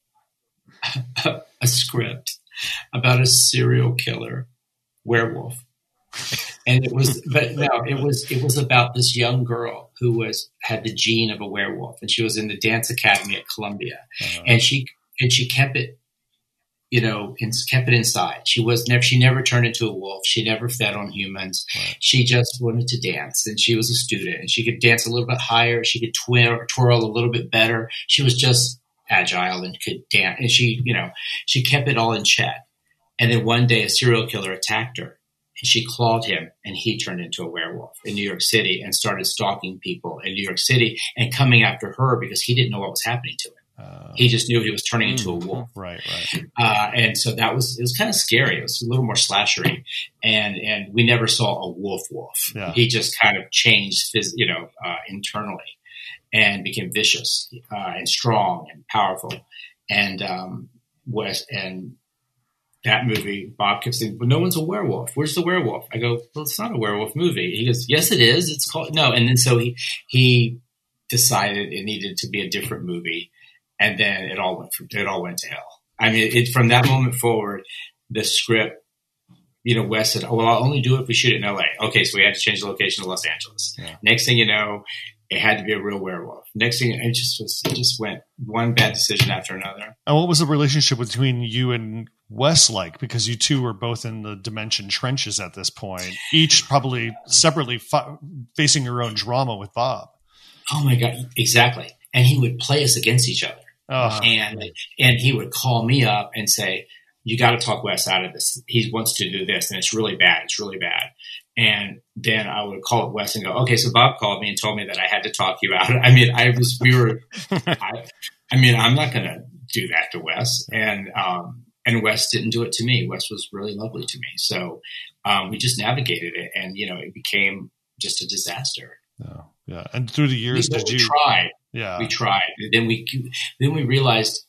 a, a script about a serial killer werewolf, and it was, but no, it was, it was about this young girl who was had the gene of a werewolf, and she was in the dance academy at Columbia, uh-huh. and she and she kept it. You know, and kept it inside. She was never. She never turned into a wolf. She never fed on humans. Right. She just wanted to dance, and she was a student, and she could dance a little bit higher. She could twirl, twirl a little bit better. She was just agile and could dance. And she, you know, she kept it all in check. And then one day, a serial killer attacked her, and she clawed him, and he turned into a werewolf in New York City and started stalking people in New York City and coming after her because he didn't know what was happening to him. Uh, he just knew he was turning into a wolf. Right, right. Uh, and so that was, it was kind of scary. It was a little more slashery. And, and we never saw a wolf wolf. Yeah. He just kind of changed, phys- you know, uh, internally and became vicious, uh, and strong and powerful. And, um, was, and that movie, Bob kept saying, but no one's a werewolf. Where's the werewolf? I go, well, it's not a werewolf movie. He goes, yes, it is. It's called, no. And then so he, he decided it needed to be a different movie. And then it all went from, it all went to hell. I mean, it, from that moment forward, the script, you know, Wes said, oh, well, I'll only do it if we shoot it in L A. Okay, so we had to change the location to Los Angeles. Yeah. Next thing you know, it had to be a real werewolf. Next thing, it just was, it just went one bad decision after another. And what was the relationship between you and Wes like? Because you two were both in the Dimension trenches at this point, each probably separately fa- facing your own drama with Bob. Oh my God, exactly. And he would play us against each other. Oh. And and he would call me up and say, you got to talk Wes out of this. He wants to do this, and it's really bad. It's really bad. And then I would call Wes and go, okay, so Bob called me and told me that I had to talk you out. I mean, I was, we were, I, I mean, I'm not going to do that to Wes. And, um, and Wes didn't do it to me. Wes was really lovely to me. So, um, we just navigated it, and, you know, it became just a disaster. Yeah. Yeah. And through the years, we, did we you try? Yeah. We tried. Then we, then we realized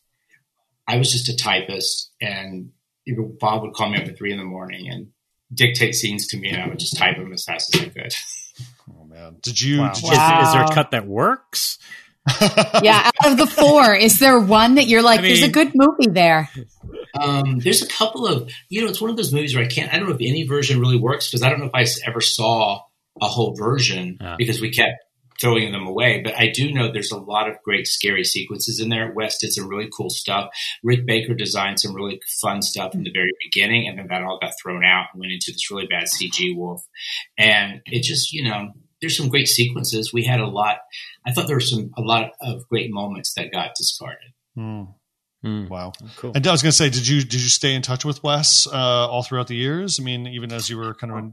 I was just a typist, and you know, Bob would call me up at three in the morning and dictate scenes to me, and I would just type them as fast as I could. Oh man. Did you, wow. did Wow. you Is, is there a cut that works? Yeah. Out of the four, is there one that you're like, I mean, there's a good movie there? Um, there's a couple of, you know, it's one of those movies where I can't, I don't know if any version really works, because I don't know if I ever saw a whole version yeah. because we kept throwing them away. But I do know there's a lot of great scary sequences in there. Wes did some really cool stuff. Rick Baker designed some really fun stuff in the very beginning, and then that all got thrown out and went into this really bad C G wolf. And it just, you know, there's some great sequences. We had a lot. I thought there were some a lot of great moments that got discarded. Mm. Mm. Wow, cool. And I was going to say, did you did you stay in touch with Wes uh, all throughout the years? I mean, even as you were kind of in.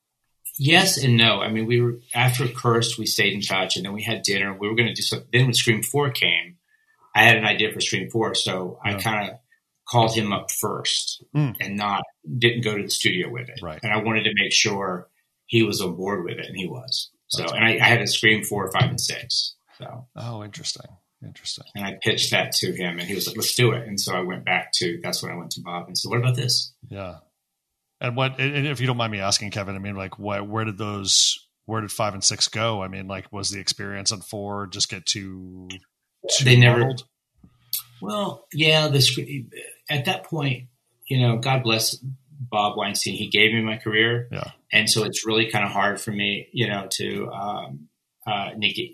Yes and no. I mean, we were after Cursed, we stayed in touch, and then we had dinner. We were going to do something. Then when Scream four came, I had an idea for Scream four, so yeah. I kind of called him up first mm. and not didn't go to the studio with it. Right. And I wanted to make sure he was on board with it, and he was. So, That's and I, I had a Scream four, five, and six. So. Oh, interesting. Interesting. And I pitched that to him, and he was like, "Let's do it." And so I went back to. That's when I went to Bob and said, "What about this?" Yeah. And what, and if you don't mind me asking, Kevin, I mean, like, what, where did those where did five and six go? I mean, like, was the experience on four just get too, too they never, muddled? Well, yeah, the at that point, you know, God bless Bob Weinstein. He gave me my career. Yeah. And so it's really kind of hard for me, you know, to, um, uh, negate,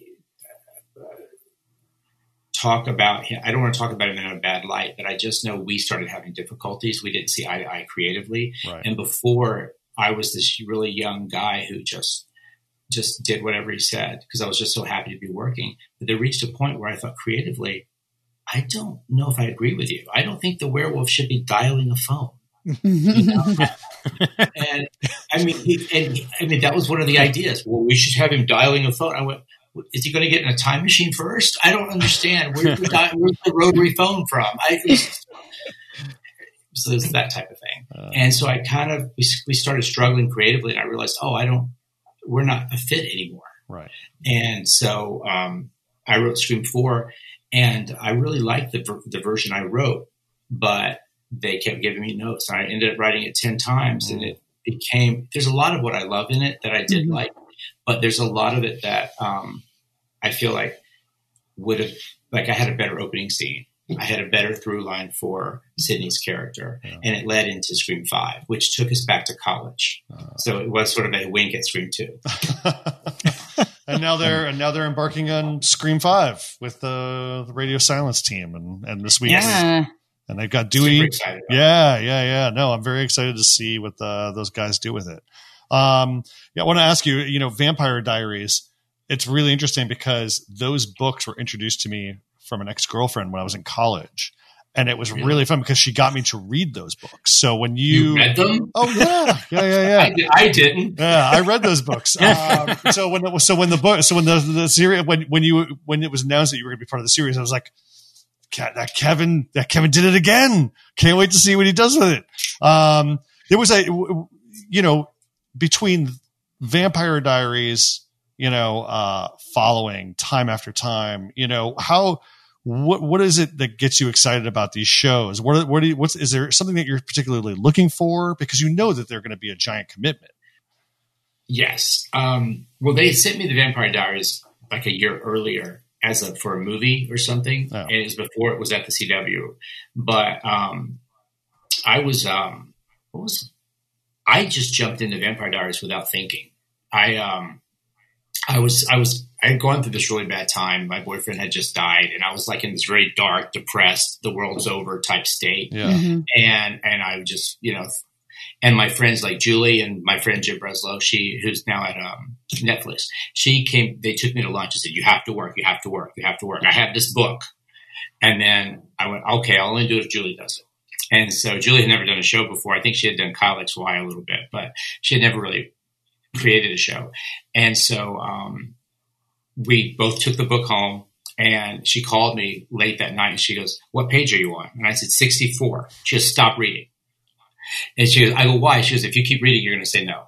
talk about him. I don't want to talk about him in a bad light, but I just know we started having difficulties. We didn't see eye to eye creatively. Right. And before, I was this really young guy who just just did whatever he said because I was just so happy to be working. But there reached a point where I thought creatively, I don't know if I agree with you. I don't think the werewolf should be dialing a phone. You know? And I mean, he, and, I mean, that was one of the ideas. Well, we should have him dialing a phone. I went, is he going to get in a time machine first? I don't understand. Where, where, where's the rotary phone from? I, so it's that type of thing. Uh, and so I kind of, we, we started struggling creatively and I realized, oh, I don't, we're not a fit anymore. Right. And so um, I wrote Scream four and I really liked the, the version I wrote, but they kept giving me notes. And I ended up writing it ten times mm-hmm. and it became, there's a lot of what I love in it that I did mm-hmm. like, but there's a lot of it that um, I feel like would have, like I had a better opening scene. I had a better through line for Sydney's character, yeah. and it led into Scream five, which took us back to college. Uh, so it was sort of a wink at Scream two. and now they're and now they're embarking on Scream five with the, the Radio Silence team, and, and this week, yeah. and they've got Dewey. Yeah, yeah, yeah. No, I'm very excited to see what the, those guys do with it. Um, yeah, I want to ask you. You know, Vampire Diaries. It's really interesting because those books were introduced to me from an ex-girlfriend when I was in college. And it was really, really fun because she got me to read those books. So when you, you read them, oh yeah, yeah, yeah, yeah. I, did, I didn't. Yeah, I read those books. um, so when it was, so when the book, so when the the series, when when you when it was announced that you were going to be part of the series, I was like, that Kevin, that Kevin did it again. Can't wait to see what he does with it. Um, there was a, you know, between Vampire Diaries, you know, uh, following time after time, you know, how. What what is it that gets you excited about these shows? What what do you, what's is there something that you're particularly looking for because you know that they're going to be a giant commitment? Yes. Um, well, they sent me the Vampire Diaries like a year earlier as a for a movie or something, oh. and it was before it was at the C W. But um, I was um, what was I just jumped into Vampire Diaries without thinking. I um, I was I was. I had gone through this really bad time. My boyfriend had just died and I was like in this very dark, depressed, the world's over type state. Yeah. Mm-hmm. And, and I just, you know, and my friends like Julie and my friend Jim Breslow, she, who's now at um, Netflix, she came, they took me to lunch and said, you have to work, you have to work, you have to work. I have this book. And then I went, okay, I'll only do it if Julie does it. And so Julie had never done a show before. I think she had done Kyle X Y a little bit, but she had never really created a show. And so, um, we both took the book home and she called me late that night and she goes, what page are you on? And I said, sixty-four. She goes, stop reading. And she goes, I go, why? She goes, if you keep reading, you're going to say no.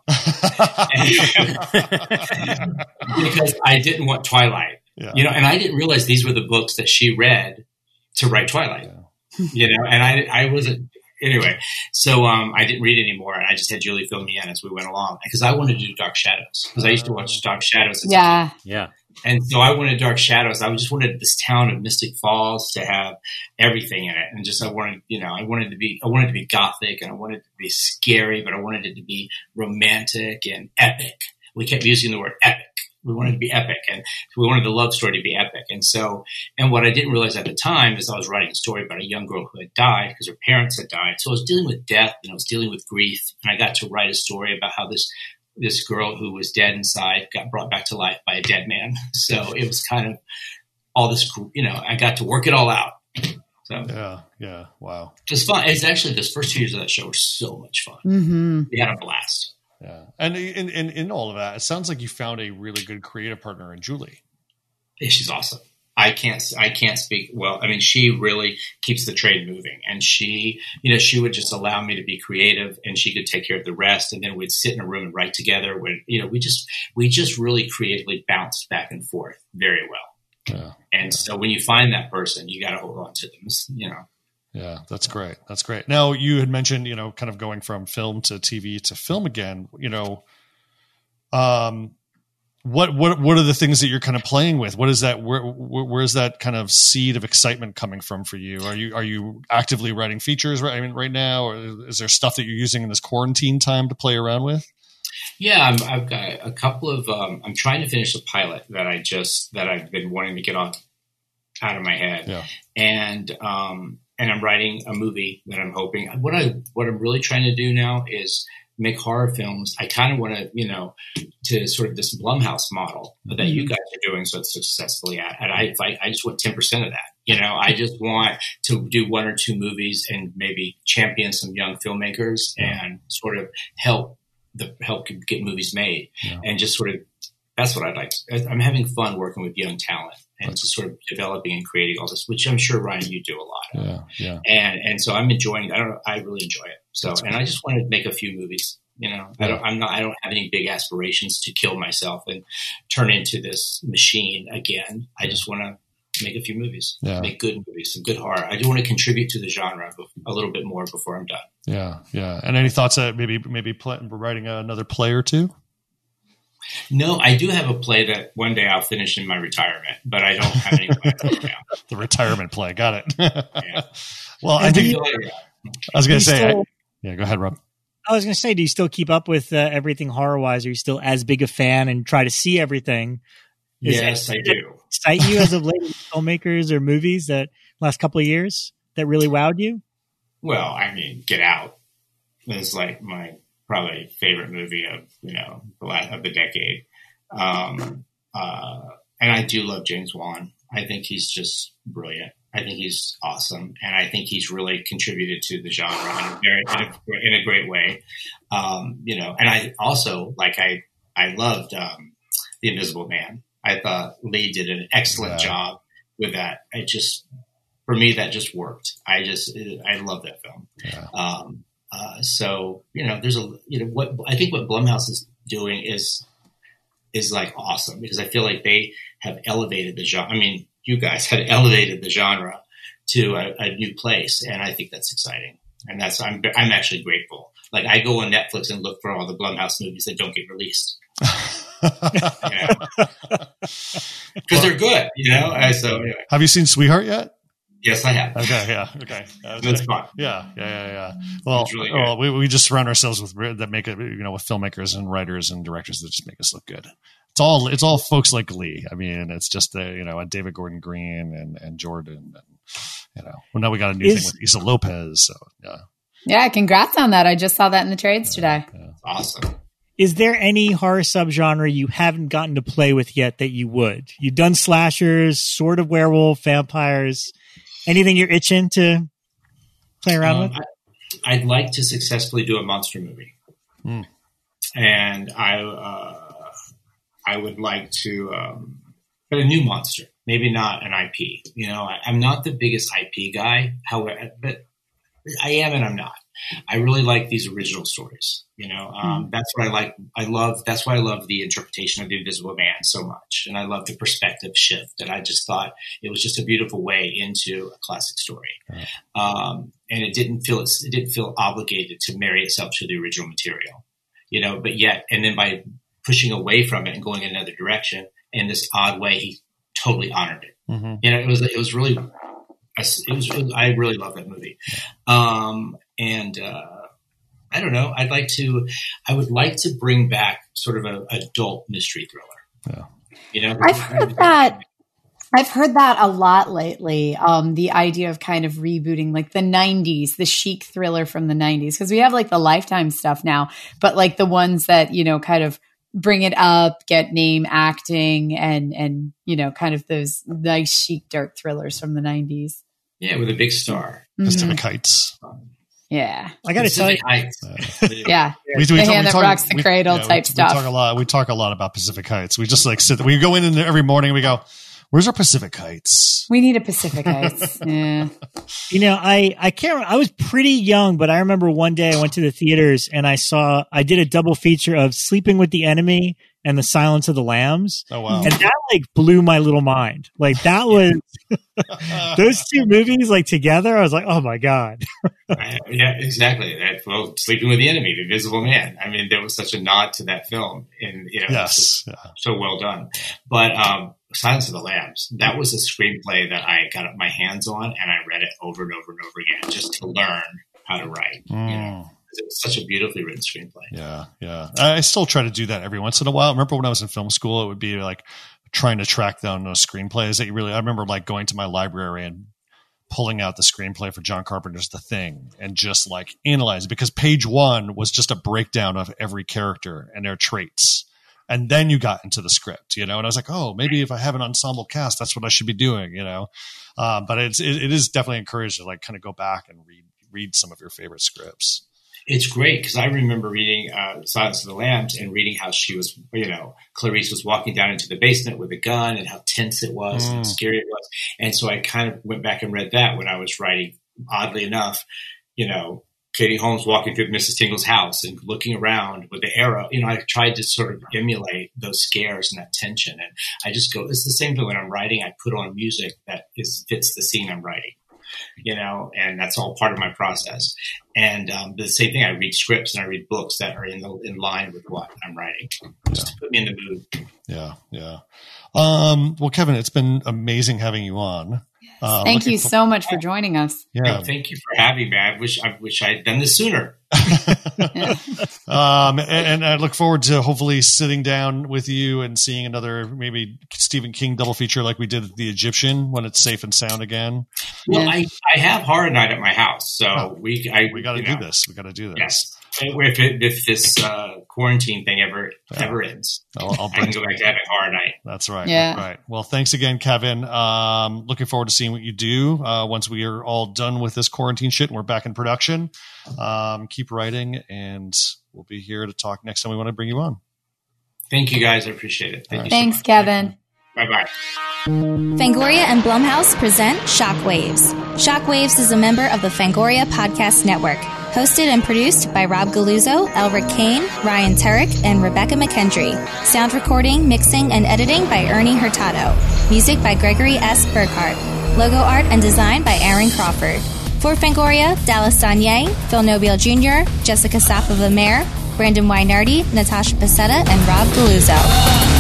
Because I didn't want Twilight, yeah. you know, and I didn't realize these were the books that she read to write Twilight, yeah. you know, and I, I wasn't, anyway, so um, I didn't read anymore, and I just had Julie fill me in as we went along because I wanted to do Dark Shadows because I used to watch Dark Shadows. As yeah, yeah. And so I wanted Dark Shadows. I just wanted this town of Mystic Falls to have everything in it, and just I wanted, you know, I wanted to be, I wanted to be gothic, and I wanted it to be scary, but I wanted it to be romantic and epic. We kept using the word epic. We wanted to be epic, and we wanted the love story to be epic. And so, and what I didn't realize at the time is I was writing a story about a young girl who had died because her parents had died. So I was dealing with death and I was dealing with grief, and I got to write a story about how this this girl who was dead inside got brought back to life by a dead man. So it was kind of all this, you know, I got to work it all out. So yeah, yeah, wow, it's fun. It's actually those first two years of that show were so much fun. Mm-hmm. We had a blast. Yeah, and in, in in all of that, it sounds like you found a really good creative partner in Julie. Yeah, she's awesome. I can't, I can't speak well. I mean, she really keeps the train moving, and she, you know, she would just allow me to be creative, and she could take care of the rest. And then we'd sit in a room and write together. When you know, we just, we just really creatively bounced back and forth very well. Yeah. And yeah. so when you find that person, you got to hold on to them. You know. Yeah, that's great. That's great. Now you had mentioned, you know, kind of going from film to T V to film again. You know, um. what what what are the things that you're kind of playing with? What is that? Where, where where's that kind of seed of excitement coming from for you? Are you are you actively writing features right I mean right now, or is there stuff that you're using in this quarantine time to play around with? Yeah, I'm, I've got a couple of. Um, I'm trying to finish a pilot that I just that I've been wanting to get off out of my head, yeah. and um, and I'm writing a movie that I'm hoping. What I what I'm really trying to do now is make horror films. I kind of want to, you know, to sort of this Blumhouse model that mm-hmm. you guys are doing so successfully at. And I, I, I just want ten percent of that. You know, I just want to do one or two movies and maybe champion some young filmmakers yeah. and sort of help the help get movies made yeah. and just sort of, that's what I'd like. I'm having fun working with young talent and just sort of developing and creating all this, which I'm sure, Ryan, you do a lot of. Yeah, yeah. And and so I'm enjoying. I don't know. I really enjoy it. So, That's and great. I just want to make a few movies. You know, yeah. I don't. I'm not. I don't have any big aspirations to kill myself and turn into this machine again. I just want to make a few movies, yeah. make good movies, some good horror. I do want to contribute to the genre a little bit more before I'm done. Yeah, yeah. And any thoughts that maybe maybe play, writing another play or two? No, I do have a play that one day I'll finish in my retirement, but I don't have any plans right now. The retirement play. Got it. Yeah. Well, I think I was going to say, still, I, yeah, go ahead, Rob. I was going to say, do you still keep up with uh, everything horror-wise? Are you still as big a fan and try to see everything? Is yes, that, I do. Excite you as of late filmmakers or movies that last couple of years that really wowed you? Well, I mean, Get Out is like my probably favorite movie of, you know, the last, of the decade. Um, uh, and I do love James Wan. I think he's just brilliant. I think he's awesome. And I think he's really contributed to the genre in a, very, in a, in a great way. Um, you know, and I also, like, I, I loved um, The Invisible Man. I thought Lee did an excellent yeah. job with that. I just, for me, that just worked. I just, I love that film. Yeah. Um, Uh, so, you know, there's a, you know, what I think what Blumhouse is doing is, is like awesome because I feel like they have elevated the genre. I mean, you guys have elevated the genre to a, a new place. And I think that's exciting. And that's, I'm, I'm actually grateful. Like I go on Netflix and look for all the Blumhouse movies that don't get released. Because they're good, you know? And so, anyway. Have you seen Sweetheart yet? Yes, I have. Okay, yeah, okay. That's fun. Yeah, yeah, yeah, yeah. Well, really well we, we just surround ourselves with that make it, you know, with filmmakers and writers and directors that just make us look good. It's all it's all folks like Lee. I mean, it's just the you know, and David Gordon Green and and Jordan, and you know. Well, now we got a new Is, thing with Issa Lopez. So yeah. Yeah, congrats on that. I just saw that in the trades yeah, today. Yeah. Awesome. Is there any horror subgenre you haven't gotten to play with yet that you would? You've done slashers, sort of werewolf, vampires. Anything you're itching to play around um, with? I, I'd like to successfully do a monster movie, mm. and I uh, I would like to, um, but a new monster, maybe not an I P. You know, I, I'm not the biggest I P guy, however, but I am and I'm not. I really like these original stories. You know, um, mm. that's what I like. I love, that's why I love the interpretation of The Invisible Man so much. And I love the perspective shift. And I just thought it was just a beautiful way into a classic story. Right. Um, and it didn't feel, it didn't feel obligated to marry itself to the original material, you know, but yet, and then by pushing away from it and going in another direction in this odd way, he totally honored it. Mm-hmm. You know, it was, it was really, it was, it was I really love that movie. Um, and, uh, I don't know. I'd like to, I would like to bring back sort of an adult mystery thriller. Yeah. You know, I've heard that. I've heard that a lot lately. Um, the idea of kind of rebooting like the nineties, the chic thriller from the nineties, because we have like the Lifetime stuff now, but like the ones that, you know, kind of bring it up, get name acting and, and, you know, kind of those nice chic dark thrillers from the nineties. Yeah. With a big star. Pacific mm-hmm. Heights. Yeah. I got to tell you. Uh, yeah. We, we the talk, hand we that talk, rocks the we, cradle yeah, type we, stuff. We talk a lot. We talk a lot about Pacific Heights. We just like sit, we go in and every morning we go, where's our Pacific Heights? We need a Pacific Heights. Yeah. You know, I, I can't, I was pretty young, but I remember one day I went to the theaters and I saw, I did a double feature of Sleeping with the Enemy and The Silence of the Lambs. Oh, wow. And that like blew my little mind. Like that was, those two movies like together, I was like, oh my God. Yeah, exactly. That, well, Sleeping with the Enemy, The Invisible Man. I mean, there was such a nod to that film. And, you know, yes. just, yeah. so well done. But um, Silence of the Lambs, that was a screenplay that I got my hands on, and I read it over and over and over again just to learn how to write. Mm. You know? It was such a beautifully written screenplay. Yeah, yeah. I still try to do that every once in a while. I remember when I was in film school, it would be like trying to track down those screenplays that you really, I remember like going to my library and pulling out the screenplay for John Carpenter's The Thing and just like analyzing, because page one was just a breakdown of every character and their traits. And then you got into the script, you know, and I was like, oh, maybe if I have an ensemble cast, that's what I should be doing, you know? Um, but it's, it, it is definitely encouraged to like kind of go back and read, read some of your favorite scripts. It's great because I remember reading uh, Silence of the Lambs and reading how she was, you know, Clarice was walking down into the basement with a gun and how tense it was mm. and scary it was. And so I kind of went back and read that when I was writing, oddly enough, you know, Katie Holmes walking through Missus Tingle's house and looking around with the arrow. You know, I tried to sort of emulate those scares and that tension. And I just go, it's the same thing when I'm writing. I put on music that is fits the scene I'm writing. You know, and that's all part of my process. And um, the same thing, I read scripts and I read books that are in the, in line with what I'm writing, just yeah. to put me in the mood. Yeah, yeah. Um, well, Kevin, it's been amazing having you on. Uh, thank you for- so much for joining us. Yeah, thank you for having me. I wish I wish I had done this sooner. um, and, and I look forward to hopefully sitting down with you and seeing another maybe Stephen King double feature like we did The Egyptian when it's safe and sound again. Well, yeah. I, I have horror night at my house, so oh, we I, we got to do know. this. We got to do this. Yes. If, it, if this uh, quarantine thing ever yeah. ever ends, I'll, I'll I can go back to having horror night. That's right. Yeah. That's right. Well, thanks again, Kevin. Um, looking forward to seeing what you do uh, once we are all done with this quarantine shit and we're back in production. Um, keep writing, and we'll be here to talk next time we want to bring you on. Thank you, guys. I appreciate it. Thank right. you Thanks, so Kevin. Bye-bye. Fangoria and Blumhouse present Shockwaves. Shockwaves is a member of the Fangoria Podcast Network. Hosted and produced by Rob Galuzzo, Elric Kane, Ryan Turek, and Rebecca McKendry. Sound recording, mixing, and editing by Ernie Hurtado. Music by Gregory S. Burkhardt. Logo art and design by Aaron Crawford. For Fangoria, Dallas Sanye, Phil Nobile Junior, Jessica Sapa-Vamer, Brandon Wynardi, Natasha Pacetta, and Rob Galuzzo.